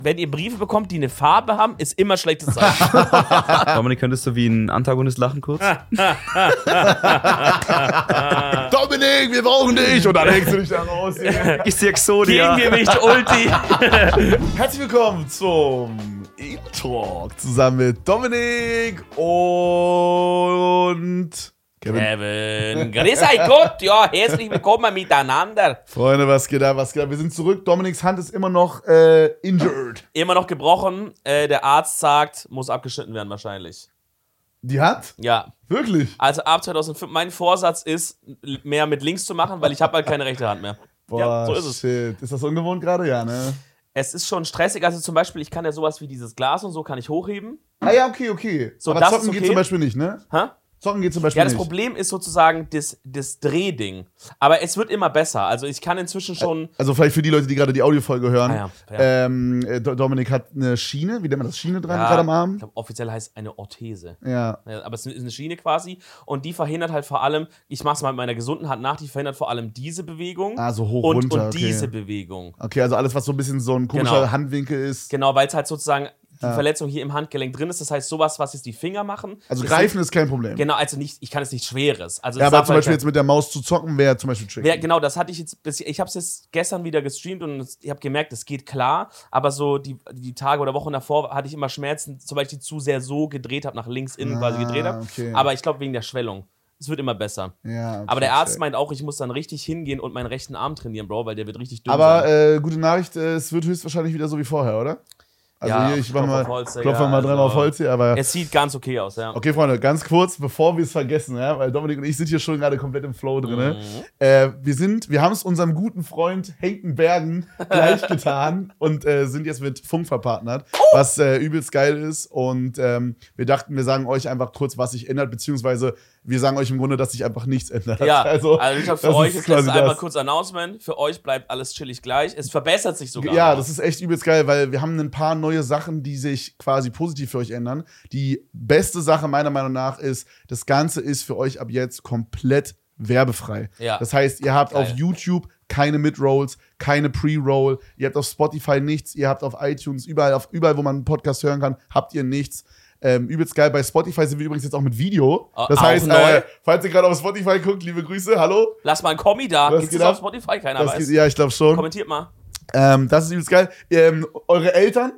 Wenn ihr Briefe bekommt, die eine Farbe haben, ist immer schlechtes Zeichen. Dominik, könntest du wie ein Antagonist lachen kurz? Dominik, wir brauchen dich! Und dann hängst du dich da raus. Ich sehe Exodia. Gegengewicht Ulti. Herzlich willkommen zum E-Talk zusammen mit Dominik und Kevin. Grüß euch Gott. Ja, herzlich willkommen miteinander. Freunde, was geht ab, was geht ab? Wir sind zurück. Dominiks Hand ist immer noch injured. Immer noch gebrochen. Der Arzt sagt, muss abgeschnitten werden wahrscheinlich. Die hat? Ja. Wirklich? Also ab 2005, mein Vorsatz ist, mehr mit links zu machen, weil ich habe halt keine rechte Hand mehr. Boah, ja, so ist es. Shit. Ist das ungewohnt gerade? Ja, ne? Es ist schon stressig. Also zum Beispiel, ich kann ja sowas wie dieses Glas und so kann ich hochheben. Ah ja, okay. So, aber das zocken ist okay. geht zum Beispiel nicht, ne? Hä? Zocken geht zum Beispiel Ja, das nicht. Problem ist sozusagen das Drehding. Aber es wird immer besser. Also ich kann inzwischen schon... Also vielleicht für die Leute, die gerade die Audiofolge hören. Ah, ja. Dominik hat eine Schiene, wie nennt man das? Schiene dran Ja, gerade am Arm? ich glaube, offiziell heißt es eine Orthese. Ja. Ja, aber es ist eine Schiene quasi. Und die verhindert halt vor allem, ich mache es mal mit meiner gesunden Hand nach, die verhindert vor allem diese Bewegung. Ah, so hoch, und, runter, und okay. diese Bewegung. Okay, also alles, was so ein bisschen so ein komischer Genau. Handwinkel ist. Genau, weil es halt sozusagen die Verletzung hier im Handgelenk drin ist. Das heißt, sowas, was jetzt die Finger machen. Also ist greifen nicht, ist kein Problem. Genau, also nicht, ich kann es nicht Schweres. Also Ja, es aber darf zum halt Beispiel kein- jetzt mit der Maus zu zocken wäre zum Beispiel tricky. Ja, genau, das hatte ich jetzt ich habe es jetzt gestern wieder gestreamt und ich habe gemerkt, es geht klar, aber so die Tage oder Wochen davor hatte ich immer Schmerzen, zum Beispiel zu sehr so gedreht habe, nach links innen quasi gedreht habe. Okay. Aber ich glaube wegen der Schwellung. Es wird immer besser. Ja, okay, Aber der Arzt check. meint auch, ich muss dann richtig hingehen und meinen rechten Arm trainieren, Bro, weil der wird richtig dünn Aber sein. gute Nachricht, es wird höchstwahrscheinlich wieder so wie vorher, oder? Also Ja, hier, ich mach Klopf mal, auf Holz, Digga, klopfen wir mal dran also- auf Holz hier, aber... Es sieht ganz okay aus, ja. Okay, Freunde, ganz kurz, bevor wir es vergessen, ja, weil Dominik und ich sind hier schon gerade komplett im Flow drin. Wir haben es unserem guten Freund Henken Bergen gleich getan und sind jetzt mit Funk verpartnert, was übelst geil ist. Und wir dachten, wir sagen euch einfach kurz, was sich ändert, beziehungsweise wir sagen euch im Grunde, dass sich einfach nichts ändert. Ja, also ich glaube, für das euch ist quasi das einfach das. kurz Announcement. Für euch bleibt alles chillig gleich. Es verbessert sich sogar. Ja, noch. das ist echt übelst geil, weil wir haben ein paar neue Sachen, die sich quasi positiv für euch ändern. Die beste Sache meiner Meinung nach ist, das Ganze ist für euch ab jetzt komplett werbefrei. Ja. Das heißt, ihr habt Geil. auf YouTube keine Mid-Rolls, keine Pre-Roll, ihr habt auf Spotify nichts, ihr habt auf iTunes, überall, wo man einen Podcast hören kann, habt ihr nichts. Übelst geil. Bei Spotify sind wir übrigens jetzt auch mit Video. Das Auch heißt, neu. falls ihr gerade auf Spotify guckt, liebe Grüße, hallo. Lass mal ein Kommi da. Was Gibt geht es ab? auf Spotify? Keiner weiß. Ja, ich glaube schon. Kommentiert mal. Das ist übelst geil. Eure Eltern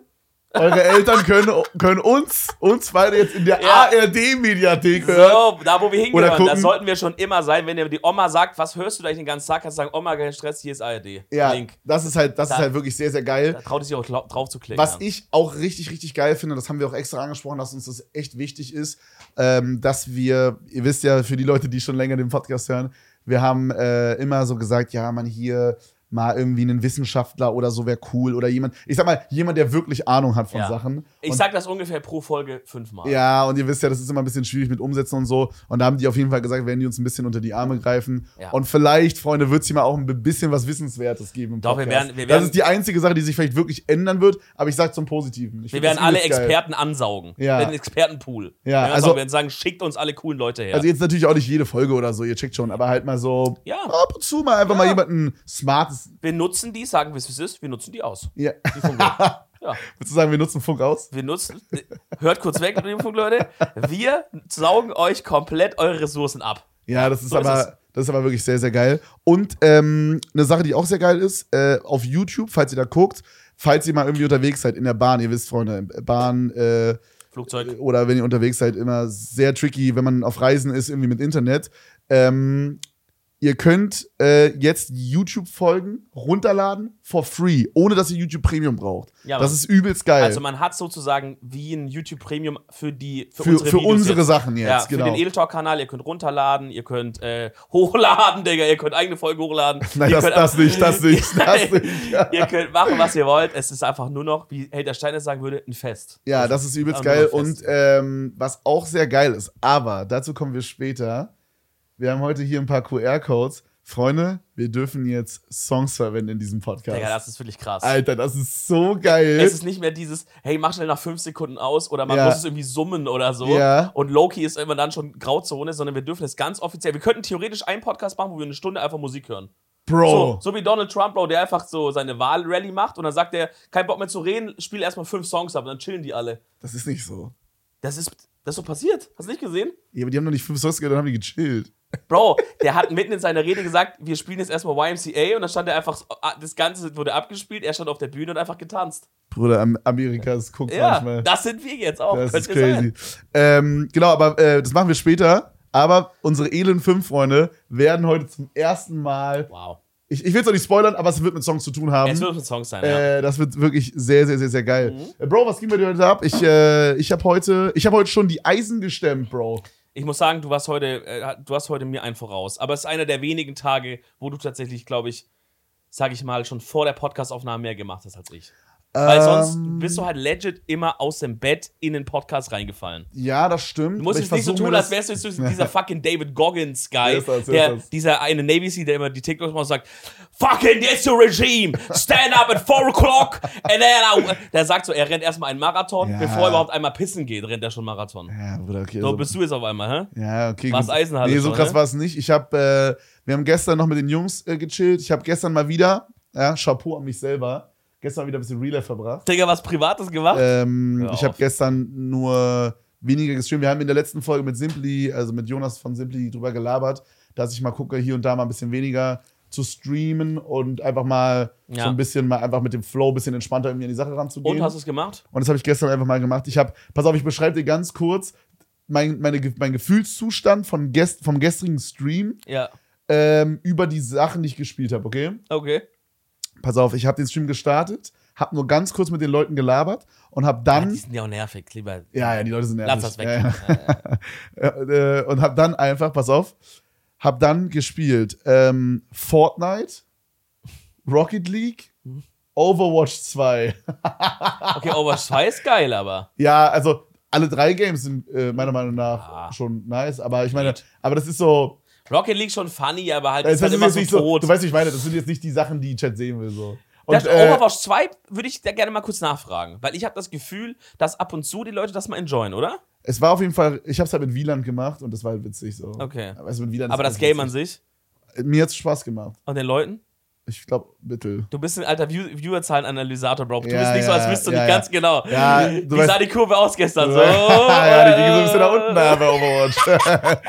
können uns beide jetzt in der Ja. ARD-Mediathek hören. So, da wo wir Oder hingehören, gucken. da sollten wir schon immer sein. Wenn die Oma sagt, was hörst du da den ganzen Tag, kannst du sagen, Oma, kein Stress, hier ist ARD. Ja, Link. das ist halt wirklich sehr, sehr geil. Da traut es sich auch drauf zu klicken. Was ich auch richtig, richtig geil finde, das haben wir auch extra angesprochen, dass uns das echt wichtig ist, dass wir, ihr wisst ja, für die Leute, die schon länger den Podcast hören, wir haben immer so gesagt, ja, man hier mal irgendwie einen Wissenschaftler oder so wäre cool oder jemand, ich sag mal, jemand, der wirklich Ahnung hat von Ja. Sachen. Ich Und sag das ungefähr pro Folge 5-mal. ja, und ihr wisst ja, das ist immer ein bisschen schwierig mit Umsetzen und so. Und da haben die auf jeden Fall gesagt, werden die uns ein bisschen unter die Arme greifen. Ja. Und vielleicht, Freunde, wird es hier mal auch ein bisschen was Wissenswertes geben im Doch, wir Podcast. werden- das ist die einzige Sache, die sich vielleicht wirklich ändern wird. Aber ich sag zum Positiven. Ich Wir find werden das alle übelst geil. Experten ansaugen. Ja. Wir werden einen Expertenpool. Ja, wir also- werden sagen, schickt uns alle coolen Leute her. Also jetzt natürlich auch nicht jede Folge oder so, ihr checkt schon. Aber halt mal so Ja. ab und zu mal einfach mal jemanden Smartes. wir nutzen die, sagen wir es, wie es ist, wir nutzen die aus. Ja. Die Funkleute. Ja. Würdest du sagen, wir nutzen Funk aus? Wir nutzen, hört kurz weg, liebe Funkleute, wir saugen euch komplett eure Ressourcen ab. Ja, das ist, so ist aber wirklich sehr, sehr geil. Und eine Sache, die auch sehr geil ist, auf YouTube, falls ihr da guckt, falls ihr mal irgendwie unterwegs seid in der Bahn, ihr wisst, Freunde, Bahn Flugzeug. oder wenn ihr unterwegs seid, immer sehr tricky, wenn man auf Reisen ist, irgendwie mit Internet. Ihr könnt jetzt YouTube-Folgen runterladen for free, ohne dass ihr YouTube Premium braucht. Ja, das ist übelst geil. Also man hat sozusagen wie ein YouTube Premium für unsere für Videos unsere jetzt. Sachen jetzt, Ja, für genau. den Edeltalk-Kanal, ihr könnt runterladen, ihr könnt hochladen, Digga, ihr könnt eigene Folgen hochladen. Nein, ihr das könnt nicht. ihr könnt machen, was ihr wollt. Es ist einfach nur noch, wie Helter Steiner sagen würde, ein Fest. Ja, das ist übelst Einfach geil. nur ein Und Fest. was auch sehr geil ist, aber dazu kommen wir später. Wir haben heute hier ein paar QR-Codes. Freunde, wir dürfen jetzt Songs verwenden in diesem Podcast. Digga, das ist wirklich krass. Alter, das ist so geil. Es ist nicht mehr dieses, hey, mach schnell nach 5 Sekunden aus oder man Ja. muss es irgendwie summen oder so. Ja. Und Loki ist immer dann schon Grauzone, sondern wir dürfen es ganz offiziell. Wir könnten theoretisch einen Podcast machen, wo wir eine Stunde einfach Musik hören. Bro. So wie Donald Trump, Bro, der einfach so seine Wahlrally macht und dann sagt er, kein Bock mehr zu reden, spiel erstmal 5 Songs ab und dann chillen die alle. Das ist nicht so. Das ist so passiert. Hast du nicht gesehen? Ja, aber die haben noch nicht 5 Songs gehört, dann haben die gechillt. Bro, der hat mitten in seiner Rede gesagt, wir spielen jetzt erstmal YMCA und dann stand er einfach, das Ganze wurde abgespielt, er stand auf der Bühne und einfach getanzt. Bruder, Amerikas guckt Ja, manchmal. das sind wir jetzt auch. Das ist Könnte crazy. Genau, aber das machen wir später. Aber unsere Elend 5 Freunde werden heute zum ersten Mal. Wow. Ich will es auch nicht spoilern, aber es wird mit Songs zu tun haben. Es wird mit Songs sein, ja. Das wird wirklich sehr, sehr, sehr, sehr geil. Bro, was ging bei dir heute ab? Ich habe heute schon die Eisen gestemmt, Bro. Ich muss sagen, du hast heute mir einen voraus. Aber es ist einer der wenigen Tage, wo du tatsächlich, glaube ich, sag ich mal, schon vor der Podcast-Aufnahme mehr gemacht hast als ich. Weil sonst bist du halt legit immer aus dem Bett in den Podcast reingefallen. Ja, das stimmt. Du musst jetzt nicht so tun, als wärst du jetzt dieser fucking David Goggins-Guy, dieser eine Navy Seal, der immer die TikToks macht und sagt, fucking yes, your regime, stand up at 4 o'clock, and then der sagt so, er rennt erstmal einen Marathon, bevor er überhaupt einmal pissen geht, rennt er schon Marathon. Ja, Bruder, okay. So bist du jetzt auf einmal, hä? Ja, okay. War's Eisenhalle Nee, so schon, krass ne? war es nicht. Wir haben gestern noch mit den Jungs gechillt. Ich habe gestern mal wieder, Chapeau an mich selber, gestern wieder ein bisschen Real Life verbracht. Digga, was Privates gemacht? Ich habe gestern nur weniger gestreamt. Wir haben in der letzten Folge mit Simply, also mit Jonas von Simply, drüber gelabert, dass ich mal gucke, hier und da mal ein bisschen weniger zu streamen und einfach mal so ein bisschen mal einfach mit dem Flow ein bisschen entspannter irgendwie an die Sache ranzugehen. Und hast du es gemacht? Und das habe ich gestern einfach mal gemacht. Pass auf, ich beschreibe dir ganz kurz mein Gefühlszustand vom gestrigen Stream über die Sachen, die ich gespielt habe, okay? Okay. Pass auf, ich habe den Stream gestartet, habe nur ganz kurz mit den Leuten gelabert und habe dann. Die sind ja auch nervig, lieber. Ja, die Leute sind nervig. Lass das weg. Ja. Und habe dann einfach, pass auf, habe dann gespielt Fortnite, Rocket League, Overwatch 2. Okay, Overwatch 2 ist geil, aber. Ja, also alle 3 Games sind meiner Meinung nach schon nice, aber ich meine, aber das ist so. Rocket League schon funny, aber halt das ist halt ist immer jetzt so nicht tot. So, du weißt, wie ich meine, das sind jetzt nicht die Sachen, die Chat sehen will. So. Und, Das Overwatch 2 würde ich da gerne mal kurz nachfragen, weil ich habe das Gefühl, dass ab und zu die Leute das mal enjoyen, oder? Es war auf jeden Fall, ich habe es halt mit Wieland gemacht und das war halt witzig so. Okay. Aber das Game an sich? Mir hat's Spaß gemacht. Und den Leuten? Ich glaube, mittel. Du bist ein alter Viewerzahlen-Analysator, Bro. Du Ja, bist nicht so, als wüsstest du nicht ganz genau. Ja, Wie sah die Kurve aus gestern? So. Ja, die ging so ein bisschen nach unten bei Overwatch.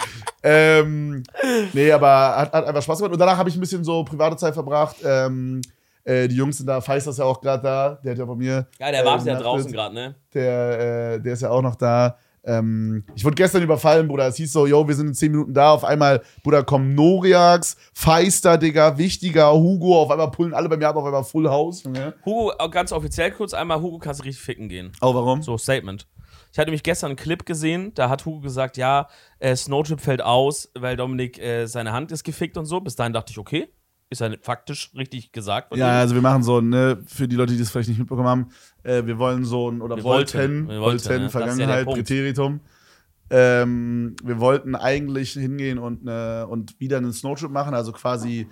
Nee, aber hat einfach Spaß gemacht. Und danach habe ich ein bisschen so private Zeit verbracht. Die Jungs sind da, Feister ist ja auch gerade da. Der hat ja von mir. Ja, der wartet ja draußen gerade, ne? Der ist ja auch noch da. Ich wurde gestern überfallen, Bruder. Es hieß so, yo, wir sind in 10 Minuten da. Auf einmal, Bruder, kommen Noriax, Feister, Digga, Wichtiger, Hugo. Auf einmal pullen alle bei mir ab, auf einmal Full House. Ne? Hugo, ganz offiziell kurz einmal, Hugo kannst du richtig ficken gehen. Oh, warum? So, Statement. Ich hatte nämlich gestern einen Clip gesehen, da hat Hugo gesagt, ja, Snowtrip fällt aus, weil Dominik seine Hand ist gefickt und so. Bis dahin dachte ich, okay, ist ja faktisch richtig gesagt. Ja, also wir machen so, ne, für die Leute, die das vielleicht nicht mitbekommen haben, wir wollen so ein, oder wollten, ne? Vergangenheit, Präteritum. Wir wollten eigentlich hingehen und wieder einen Snowtrip machen, also quasi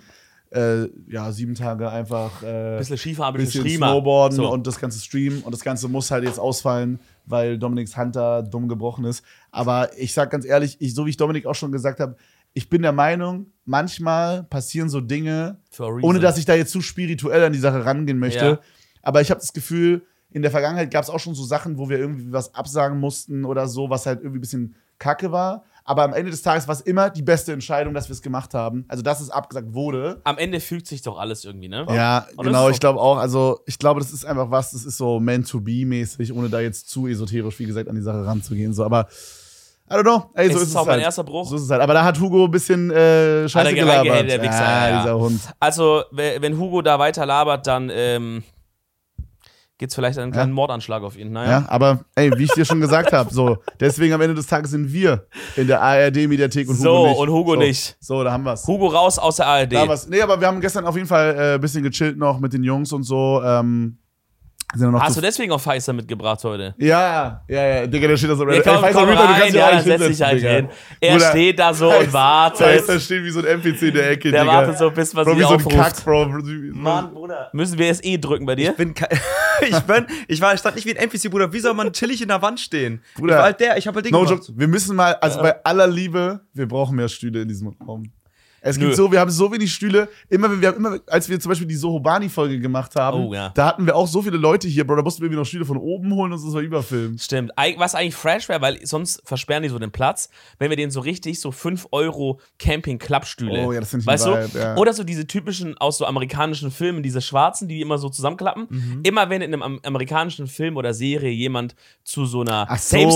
7 Tage einfach bisschen Skifahren, bisschen Snowboarden und das ganze streamen und das Ganze muss halt jetzt ausfallen, weil Dominiks Hand da dumm gebrochen ist. Aber ich sag ganz ehrlich, so wie ich Dominik auch schon gesagt habe, ich bin der Meinung, manchmal passieren so Dinge, ohne dass ich da jetzt zu spirituell an die Sache rangehen möchte. Ja. Aber ich habe das Gefühl, in der Vergangenheit gab es auch schon so Sachen, wo wir irgendwie was absagen mussten oder so, was halt irgendwie ein bisschen kacke war. Aber am Ende des Tages war es immer die beste Entscheidung, dass wir es gemacht haben. Also, dass es abgesagt wurde. Am Ende fügt sich doch alles irgendwie, ne? Ja, genau. Ich glaube auch. Also, ich glaube, das ist einfach das ist so meant-to-be-mäßig, ohne da jetzt zu esoterisch, wie gesagt, an die Sache ranzugehen. So, aber I don't know. Ey, so ist es auch halt. mein erster Bruch. So ist es halt. Aber da hat Hugo ein bisschen Scheiße gelabert. Der Wichser, dieser Hund. Also, wenn Hugo da weiter labert, dann geht's vielleicht einen kleinen Mordanschlag auf ihn. Naja. Ja, aber ey, wie ich dir schon gesagt habe, so, deswegen am Ende des Tages sind wir in der ARD-Mediathek und Hugo nicht. Und Hugo nicht. So, da haben wir's. Hugo raus aus der ARD. Da haben wir's. Nee, aber wir haben gestern auf jeden Fall ein bisschen gechillt noch mit den Jungs und so. Hast du deswegen auch Pfizer mitgebracht heute? Ja, Digga, der steht da so. Ja, komm rein, ja, dann setz dich halt hin. Er steht da so und wartet. Der steht wie so ein NPC in der Ecke, der Digga. wartet so, bis man sich aufruft. Wie so ein Kack, Bro. Mann, Bruder. Müssen wir es drücken bei dir? Ich stand nicht wie ein NPC, Bruder. Wie soll man chillig in der Wand stehen? Bruder, ich war halt ich hab halt Dinge gemacht. Wir müssen mal, also bei aller Liebe, wir brauchen mehr Stühle in diesem Raum. Wir haben so wenig Stühle. Als wir zum Beispiel die Sohobani-Folge gemacht haben, da hatten wir auch so viele Leute hier, Bro, da mussten wir irgendwie noch Stühle von oben holen und das war überfilmen. Stimmt. Was eigentlich fresh wäre, weil sonst versperren die so den Platz, wenn wir denen so richtig so 5 € Camping-Klappstühle. Oh ja, das finde ich weißt Vibe, du? Ja. Oder so diese typischen aus so amerikanischen Filmen, diese schwarzen, die immer so zusammenklappen. Immer wenn in einem amerikanischen Film oder Serie jemand zu so einer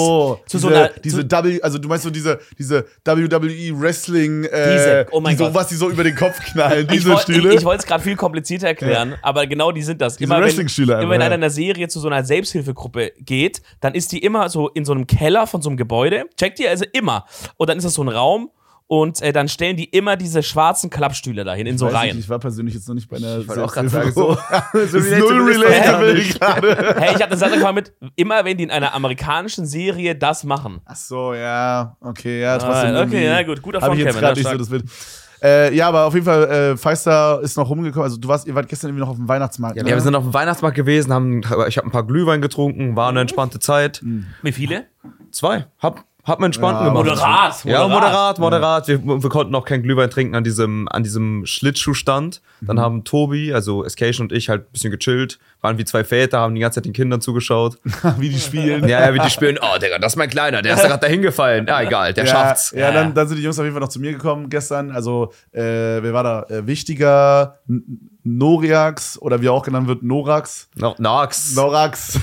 also du meinst so diese WWE Wrestling was die so über den Kopf knallen, diese Stühle. Ich wollte es gerade viel komplizierter erklären, aber genau die sind das. Diese Wrestling-Stühle immer wenn einer in einer Serie zu so einer Selbsthilfegruppe geht, dann ist die immer so in so einem Keller von so einem Gebäude. Checkt ihr? Also immer. Und dann ist das so ein Raum. Und dann stellen die immer diese schwarzen Klappstühle dahin in so Reihen. Ich war persönlich jetzt noch nicht bei einer Selbsthilfe. So null relatable gerade. Hey, ich habe eine Sache mit, immer wenn die in einer amerikanischen Serie das machen. Ach so, ja, okay, ja, trotzdem. Okay, ja, gut, guter Front, Kevin. Nicht so das Bild. Ja, aber auf jeden Fall, Feister ist noch rumgekommen. Also ihr wart gestern irgendwie noch auf dem Weihnachtsmarkt. Ja, wir sind auf dem Weihnachtsmarkt gewesen, ich habe ein paar Glühwein getrunken, war eine entspannte Zeit. Wie viele? 2. Hab mir entspannt gemacht. Moderat. Ja, moderat. Wir konnten auch kein Glühwein trinken an diesem Schlittschuhstand. Dann haben Tobi, also Escation und ich halt ein bisschen gechillt, waren wie 2 Väter, haben die ganze Zeit den Kindern zugeschaut. Wie die spielen. Ja, wie die spielen. Oh, Digga, das ist mein Kleiner, der ist gerade da hingefallen. Ja, egal, der schafft's. Ja, dann sind die Jungs auf jeden Fall noch zu mir gekommen gestern. Also, wer war da? Wichtiger, Noriax, oder wie auch genannt wird, Norax. Norax.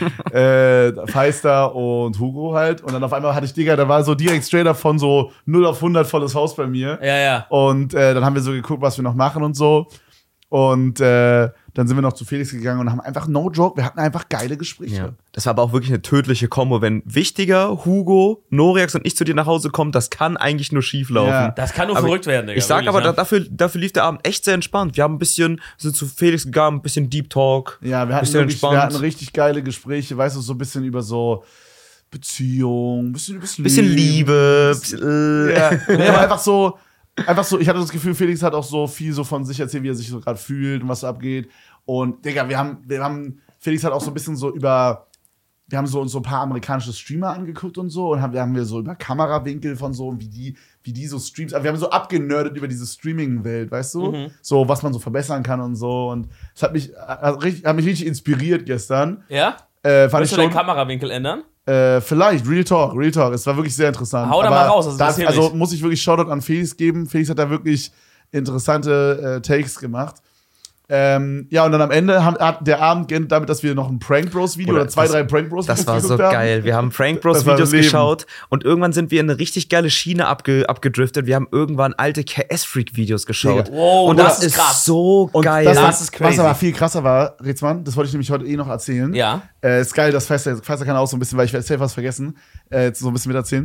Feister und Hugo halt. Und dann auf einmal hatte ich, Digga, da war so direkt straight up von so 0 auf 100 volles Haus bei mir. Ja. Und dann haben wir so geguckt, was wir noch machen und so. Und dann sind wir noch zu Felix gegangen und haben einfach, no joke, wir hatten einfach geile Gespräche. Ja. Das war aber auch wirklich eine tödliche Kombo. Wenn Wichtiger, Hugo, Noriax und ich zu dir nach Hause kommen, das kann eigentlich nur schief laufen. Ja. Das kann nur verrückt werden, Digga. Ich sag wirklich, aber, dafür lief der Abend echt sehr entspannt. Wir haben sind zu Felix gegangen, ein bisschen Deep Talk. Ja, wir hatten richtig geile Gespräche, weißt du, so ein bisschen über so Beziehung, bisschen Liebe. Ja, aber einfach so, ich hatte das Gefühl, Felix hat auch so viel so von sich erzählt, wie er sich so gerade fühlt und was so abgeht. Und, Digga, Felix hat auch so ein bisschen so wir haben so uns so ein paar amerikanische Streamer angeguckt und so und haben wir so über Kamerawinkel von so, wie die so Streams, also wir haben so abgenördet über diese Streaming-Welt, weißt du? So, was man so verbessern kann und so. Und es hat mich richtig inspiriert gestern. Ja? Willst du deinen Kamerawinkel ändern? Vielleicht, Real Talk. Es war wirklich sehr interessant. Hau da mal raus, also muss ich wirklich Shoutout an Felix geben. Felix hat da wirklich interessante Takes gemacht. Ja, und dann am Ende hat der Abend geendet damit, dass wir noch ein Prank Bros Video oder 2-3 Prank Bros Videos geguckt haben. Das war so geil. Wir haben Prank Bros Videos geschaut und irgendwann sind wir in eine richtig geile Schiene abgedriftet. Wir haben irgendwann alte KS Freak Videos geschaut. Wow, und das ist krass. So geil. Das ist crazy. Was aber viel krasser war, Ritzmann, das wollte ich nämlich heute noch erzählen. Ja. Ist geil, dass Fester kann auch so ein bisschen, weil ich werde safe was vergessen, so ein bisschen mit erzählen.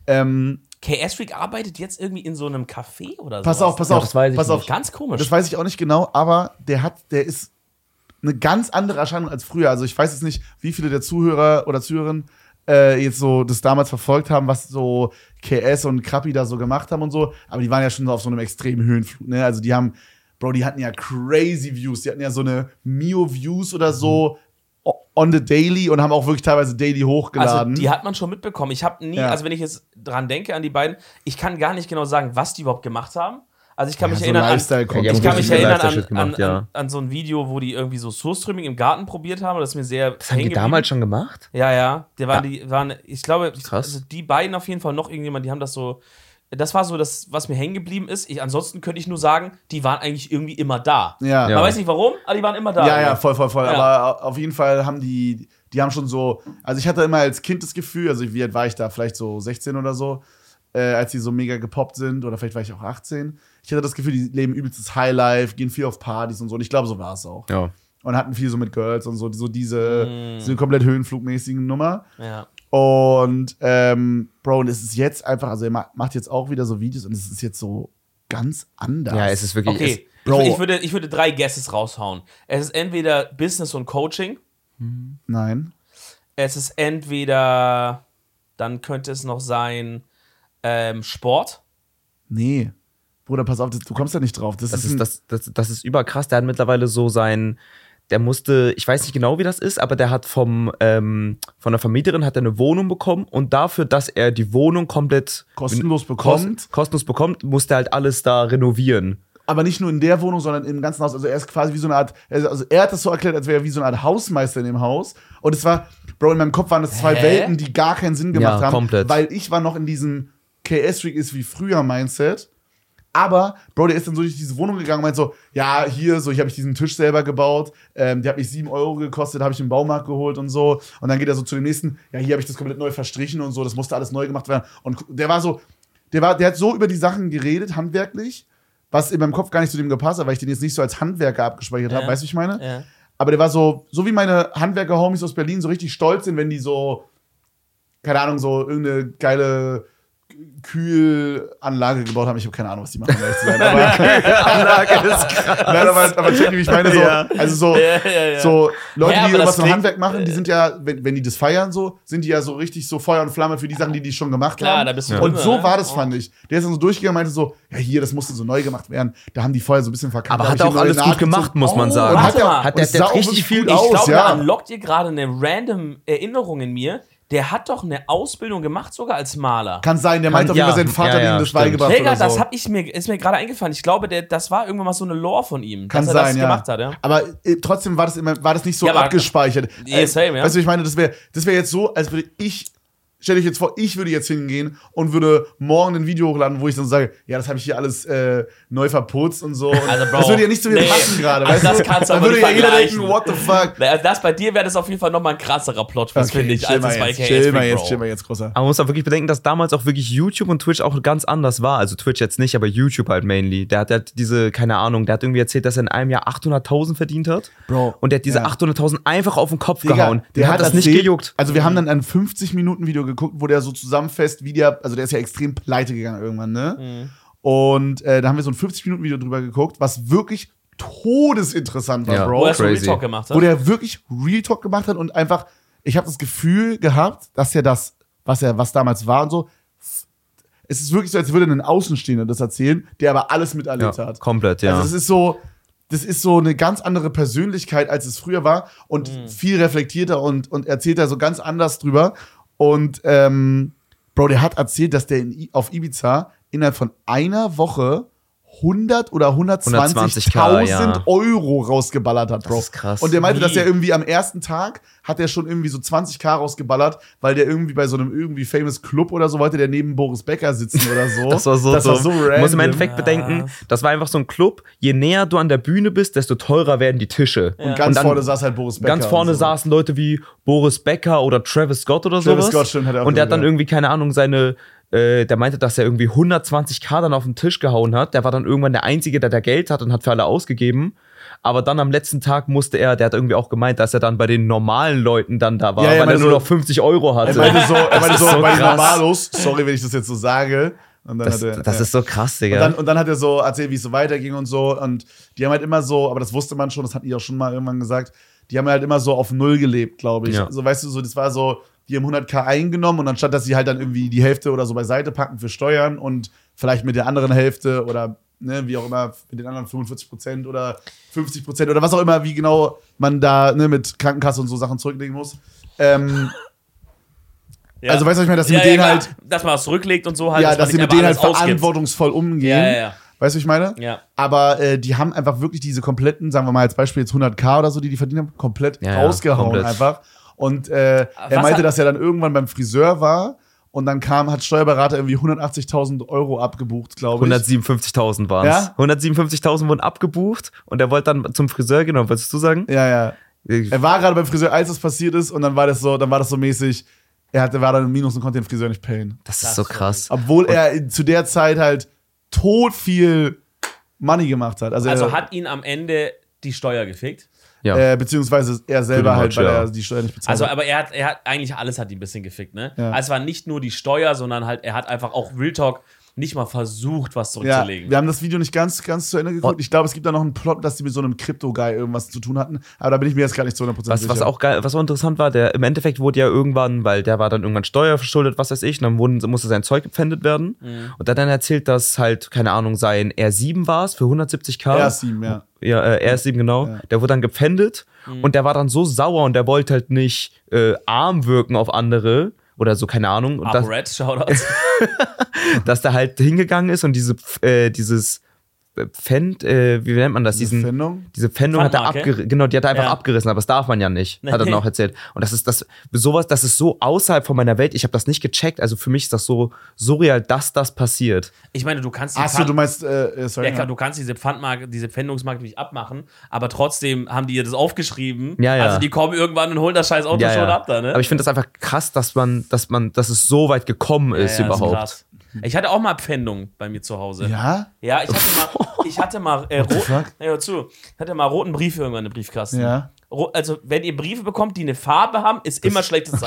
KS Freak arbeitet jetzt irgendwie in so einem Café oder so. Pass auf. Das weiß ich nicht. Ganz komisch. Das weiß ich auch nicht genau, aber der ist eine ganz andere Erscheinung als früher. Also ich weiß jetzt nicht, wie viele der Zuhörer oder Zuhörerinnen jetzt so das damals verfolgt haben, was so KS und Krappi da so gemacht haben und so, aber die waren ja schon auf so einem extremen Höhenflug, ne? Also die hatten ja crazy Views, die hatten ja so eine Mio-Views oder so on the daily und haben auch wirklich teilweise daily hochgeladen. Also die hat man schon mitbekommen. Ich habe nie, also wenn ich jetzt dran denke an die beiden, ich kann gar nicht genau sagen, was die überhaupt gemacht haben. Also ich kann mich erinnern an so ein Video, wo die irgendwie so Source-Streaming im Garten probiert haben. Das ist mir sehr. Das haben die damals schon gemacht? Ja. Die waren, ich glaube, also die beiden auf jeden Fall, noch irgendjemand, die haben das so. Das war so das, was mir hängen geblieben ist. Ansonsten könnte ich nur sagen, die waren eigentlich irgendwie immer da. Ja. Man weiß nicht warum, aber die waren immer da. Ja, voll. Ja. Aber auf jeden Fall haben die haben schon so, also ich hatte immer als Kind das Gefühl, also wie alt war ich da? Vielleicht so 16 oder so, als die so mega gepoppt sind, oder vielleicht war ich auch 18. Ich hatte das Gefühl, die leben übelstes Highlife, gehen viel auf Partys und so, und ich glaube, so war es auch. Ja. Und hatten viel so mit Girls und so diese komplett höhenflugmäßigen Nummer. Ja. Und Bro, und es ist jetzt einfach, also er macht jetzt auch wieder so Videos und es ist jetzt so ganz anders. Ja, es ist wirklich. Okay, ich würde 3 Guesses raushauen. Es ist entweder Business und Coaching. Nein. Es ist entweder, dann könnte es noch sein, Sport. Nee. Bruder, pass auf, du kommst da nicht drauf. Das ist überkrass. Der hat mittlerweile so der musste, ich weiß nicht genau, wie das ist, aber der hat von der Vermieterin hat er eine Wohnung bekommen und dafür, dass er die Wohnung komplett kostenlos bekommt, musste er halt alles da renovieren. Aber nicht nur in der Wohnung, sondern im ganzen Haus. Also er ist quasi wie so eine Art, also er hat das so erklärt, als wäre er wie so eine Art Hausmeister in dem Haus. Und es war, Bro, in meinem Kopf waren das zwei Welten, die gar keinen Sinn gemacht haben. Komplett. Weil ich war noch in diesem KS-Freak ist wie früher Mindset. Aber, Bro, der ist dann so durch diese Wohnung gegangen und meint so, ja, hier habe ich diesen Tisch selber gebaut, der hat mich 7 Euro gekostet, habe ich im Baumarkt geholt und so. Und dann geht er so zu dem nächsten, ja, hier habe ich das komplett neu verstrichen und so, das musste alles neu gemacht werden. Und der hat so über die Sachen geredet, handwerklich, was in meinem Kopf gar nicht zu dem gepasst hat, weil ich den jetzt nicht so als Handwerker abgespeichert habe, weißt du, wie ich meine? Ja. Aber der war so wie meine Handwerker-Homies aus Berlin, so richtig stolz sind, wenn die so, keine Ahnung, so irgendeine geile Kühlanlage gebaut haben. Ich habe keine Ahnung, was die machen, um ehrlich zu sein. Aber Kühlanlage ist krass. Nein, aber check, wie ich meine, so, also so Leute, die irgendwas im Handwerk machen, die sind ja, wenn die das feiern, so, sind die ja so richtig so Feuer und Flamme für die Sachen, die schon gemacht haben. Da bist du und so war das, fand ich. Der ist dann so durchgegangen und meinte so, ja, hier, das musste so neu gemacht werden. Da haben die vorher so ein bisschen verkackt. Aber hat er auch alles gut gemacht, muss man sagen. Hat der richtig viel aus. Ich glaube, da unlockt ihr gerade eine random Erinnerung in mir. Der hat doch eine Ausbildung gemacht, sogar als Maler. Kann sein, der meint auf jeden Fall, sein Vater ihm das beigebracht hat. Digga, das ist mir gerade eingefallen. Ich glaube, das war irgendwann mal so eine Lore von ihm, dass er das gemacht hat, ja. Aber trotzdem war das nicht so abgespeichert. Same, ja. Weißt du, ich meine, das wär jetzt so, als würde stell dich jetzt vor, ich würde jetzt hingehen und würde morgen ein Video hochladen, wo ich dann sage, ja, das habe ich hier alles neu verputzt und so. Und also, Bro, das würde ja nicht zu mir passen gerade, weißt das du? Kannst du dann aber würde nicht ja jeder vergleichen. denken, what the fuck? Das bei dir wäre das auf jeden Fall nochmal ein krasserer Plot-Twist, finde ich, als es bei KS. Chill mal jetzt, großer. Aber man muss auch wirklich bedenken, dass damals auch wirklich YouTube und Twitch auch ganz anders war. Also Twitch jetzt nicht, aber YouTube halt mainly. Der hat halt keine Ahnung, der hat irgendwie erzählt, dass er in einem Jahr 800.000 verdient hat. Bro. Und der hat diese 800.000 einfach auf den Kopf Digga, gehauen. Der hat das nicht gejuckt. Also wir haben dann ein 50-Minuten-Video geguckt, wo der so zusammenfasst, wie der ist ja extrem pleite gegangen irgendwann, ne? Mhm. Und da haben wir so ein 50-Minuten-Video drüber geguckt, was wirklich todesinteressant war, Bro. Wo er so Real Talk gemacht hat. Wo der wirklich Real Talk gemacht hat und einfach, ich habe das Gefühl gehabt, dass er das, was damals war und so, es ist wirklich so, als würde ein Außenstehender das erzählen, der aber alles miterlebt hat. Komplett, ja. Also das ist so eine ganz andere Persönlichkeit, als es früher war und viel reflektierter und erzählt da so ganz anders drüber. Und Bro, der hat erzählt, dass der auf Ibiza innerhalb von einer Woche 100 oder 120.000 Euro rausgeballert hat, Bro. Das ist krass. Und der meinte, dass er irgendwie am ersten Tag hat er schon irgendwie so 20.000 rausgeballert, weil der irgendwie bei so einem irgendwie famous Club oder so wollte der neben Boris Becker sitzen oder so. Das war so random. Du musst im Endeffekt bedenken, das war einfach so ein Club, je näher du an der Bühne bist, desto teurer werden die Tische. Ja. Und ganz vorne saß halt Boris Becker. Ganz vorne saßen Leute wie Boris Becker oder Travis Scott oder sowas. Travis Scott, stimmt, hat er auch. Und der hat dann irgendwie, keine Ahnung, der meinte, dass er irgendwie 120.000 dann auf den Tisch gehauen hat. Der war dann irgendwann der Einzige, der Geld hat und hat für alle ausgegeben. Aber dann am letzten Tag der hat irgendwie auch gemeint, dass er dann bei den normalen Leuten dann da war, weil er nur noch 50 Euro hatte. Er meinte so bei den Normalos, sorry, wenn ich das jetzt so sage. Und dann das ist so krass, Digga. Und dann hat er so erzählt, wie es so weiterging und so. Und die haben halt immer so, aber das wusste man schon, das hatten die auch schon mal irgendwann gesagt, die haben halt immer so auf Null gelebt, glaube ich. Ja. Also, weißt du, so, das war so, die haben 100.000 eingenommen und anstatt, dass sie halt dann irgendwie die Hälfte oder so beiseite packen für Steuern und vielleicht mit der anderen Hälfte oder wie auch immer, mit den anderen 45% oder 50% oder was auch immer, wie genau man da mit Krankenkasse und so Sachen zurücklegen muss. Also, weißt du, was ich meine, dass sie mit denen halt. Dass man was zurücklegt und so halt. Ja, dass sie mit denen halt verantwortungsvoll umgehen. Ja. Weißt du, was ich meine? Ja. Aber die haben einfach wirklich diese kompletten, sagen wir mal als Beispiel jetzt 100.000 oder so, die verdient haben, komplett rausgehauen komplett. Einfach. Und er meinte, dass er dann irgendwann beim Friseur war und dann hat Steuerberater irgendwie 180.000 Euro abgebucht, glaube ich. 157.000 waren es. Ja? 157.000 wurden abgebucht und er wollte dann zum Friseur gehen. Und wolltest du sagen? Ja. Er war gerade beim Friseur, als das passiert ist und dann war das so mäßig, war dann im Minus und konnte den Friseur nicht payen. Das ist so krass. Obwohl er zu der Zeit halt tot viel Money gemacht hat. Also hat ihn am Ende die Steuer gefickt? Ja. Beziehungsweise er selber halt, weil er die Steuer nicht bezahlt hat. Also, aber er hat eigentlich alles hat ihn ein bisschen gefickt, ne? Ja. Also es war nicht nur die Steuer, sondern halt, er hat einfach auch Real Talk, nicht mal versucht, was zurückzulegen. Wir haben das Video nicht ganz zu Ende geguckt. Ich glaube, es gibt da noch einen Plot, dass die mit so einem Crypto-Guy irgendwas zu tun hatten. Aber da bin ich mir jetzt gar nicht zu 100% sicher. Was auch geil, was auch interessant war, im Endeffekt wurde ja irgendwann, weil der war dann irgendwann steuerverschuldet, was weiß ich, und dann musste sein Zeug gepfändet werden. Und der hat dann erzählt, dass halt, keine Ahnung, sein R7 war es für 170.000. R7, ja. Ja, RS7, genau. Ja. Der wurde dann gepfändet und der war dann so sauer und der wollte halt nicht arm wirken auf andere oder so, keine Ahnung. Und dass der halt hingegangen ist und dieses wie nennt man das? Diese Pfändung hat er abgerissen. Genau, die hat er einfach abgerissen, aber das darf man ja nicht, hat er dann auch erzählt. Und das ist so außerhalb von meiner Welt, ich habe das nicht gecheckt, also für mich ist das so surreal, dass das passiert. Ich meine, du kannst du meinst, sorry. Ja, klar, du kannst diese Pfändungsmarke nicht abmachen, aber trotzdem haben die ihr das aufgeschrieben. Ja. Also die kommen irgendwann und holen das scheiß Auto schon ab da, ne? Aber ich finde das einfach krass, dass es so weit gekommen ist überhaupt. Ist krass. Ich hatte auch mal Pfändung bei mir zu Hause. Ja? Ja, ich hatte mal roten Brief irgendwann im Briefkasten. Ja. Also, wenn ihr Briefe bekommt, die eine Farbe haben, ist immer schlechtes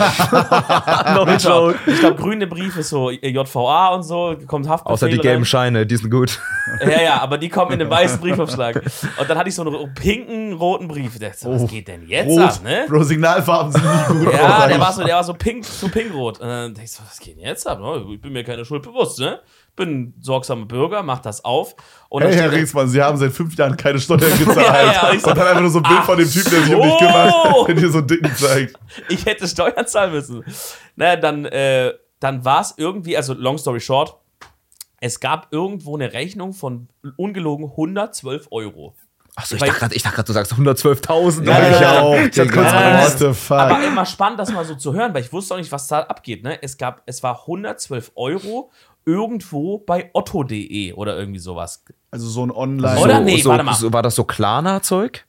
Zeichen. Ich glaube, grüne Briefe, so JVA und so, kommt Haftbefehl außer die gelben Scheine, die sind gut. Ja, aber die kommen in einem weißen Briefumschlag. Und dann hatte ich so einen pinken, roten Brief. Ich dachte, was geht denn jetzt ab, ne? Bro, Signalfarben sind nicht gut. Ja, der war so pinkrot. Und dann dachte ich so, was geht denn jetzt ab? Ich bin mir keine Schuld bewusst, ne? Bin ein sorgsamer Bürger, mach das auf. Und hey, Herr Ringsmann, Sie haben seit 5 Jahren keine Steuern gezahlt. Und dann einfach nur so ein Bild von dem Typen, der sich um dich kümmert, der dir so Dicken zeigt. Ich hätte Steuern zahlen müssen. Naja, dann war es irgendwie, also long story short, es gab irgendwo eine Rechnung von ungelogen 112 €. Achso, ich dachte gerade, du sagst 112.000. Ja, ich auch. What the fuck. Aber immer spannend, das mal so zu hören, weil ich wusste auch nicht, was da abgeht. Ne? Es war 112 € irgendwo bei otto.de oder irgendwie sowas. Also so ein Online... Oder nee, warte mal. War das so Klarna-Zeug?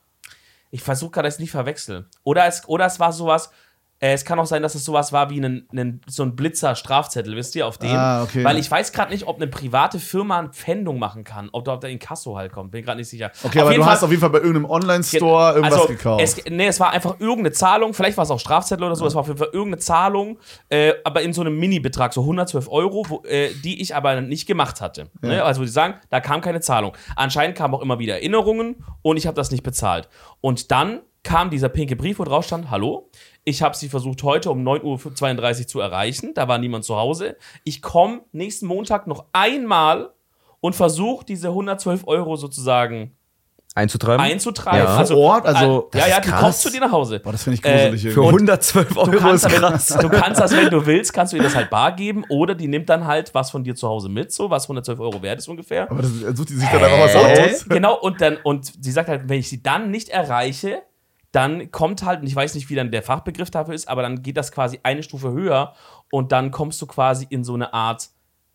Ich versuche gerade, es nicht verwechseln. Oder es war sowas... Es kann auch sein, dass es sowas war wie so ein Blitzer-Strafzettel, wisst ihr, auf dem. Okay. Weil ich weiß gerade nicht, ob eine private Firma eine Pfändung machen kann. Ob da Inkasso halt kommt. Bin gerade nicht sicher. Okay, aber du hast auf jeden Fall bei irgendeinem Online-Store irgendwas gekauft. Es war einfach irgendeine Zahlung. Vielleicht war es auch Strafzettel oder so. Es war auf jeden Fall irgendeine Zahlung, aber in so einem Mini-Betrag, so 112 €, die ich aber nicht gemacht hatte. Ja. Ne? Also, die sagen, da kam keine Zahlung. Anscheinend kamen auch immer wieder Erinnerungen und ich habe das nicht bezahlt. Und dann kam dieser pinke Brief, wo drauf stand, hallo, ich habe sie versucht heute um 9:32 Uhr zu erreichen, da war niemand zu Hause. Ich komme nächsten Montag noch einmal und versuche diese 112 € sozusagen einzutreiben. Ja. Also, vor Ort? Also, die kommt zu dir nach Hause. Boah, das finde ich gruselig. Für 112 € ist krass. Du kannst das, wenn du willst, kannst du ihr das halt bar geben oder die nimmt dann halt was von dir zu Hause mit, so was 112 € wert ist ungefähr. Aber das sucht die sich dann einfach was aus. Genau, und sie sagt halt, wenn ich sie dann nicht erreiche, dann kommt halt, und ich weiß nicht, wie dann der Fachbegriff dafür ist, aber dann geht das quasi eine Stufe höher und dann kommst du quasi in so eine Art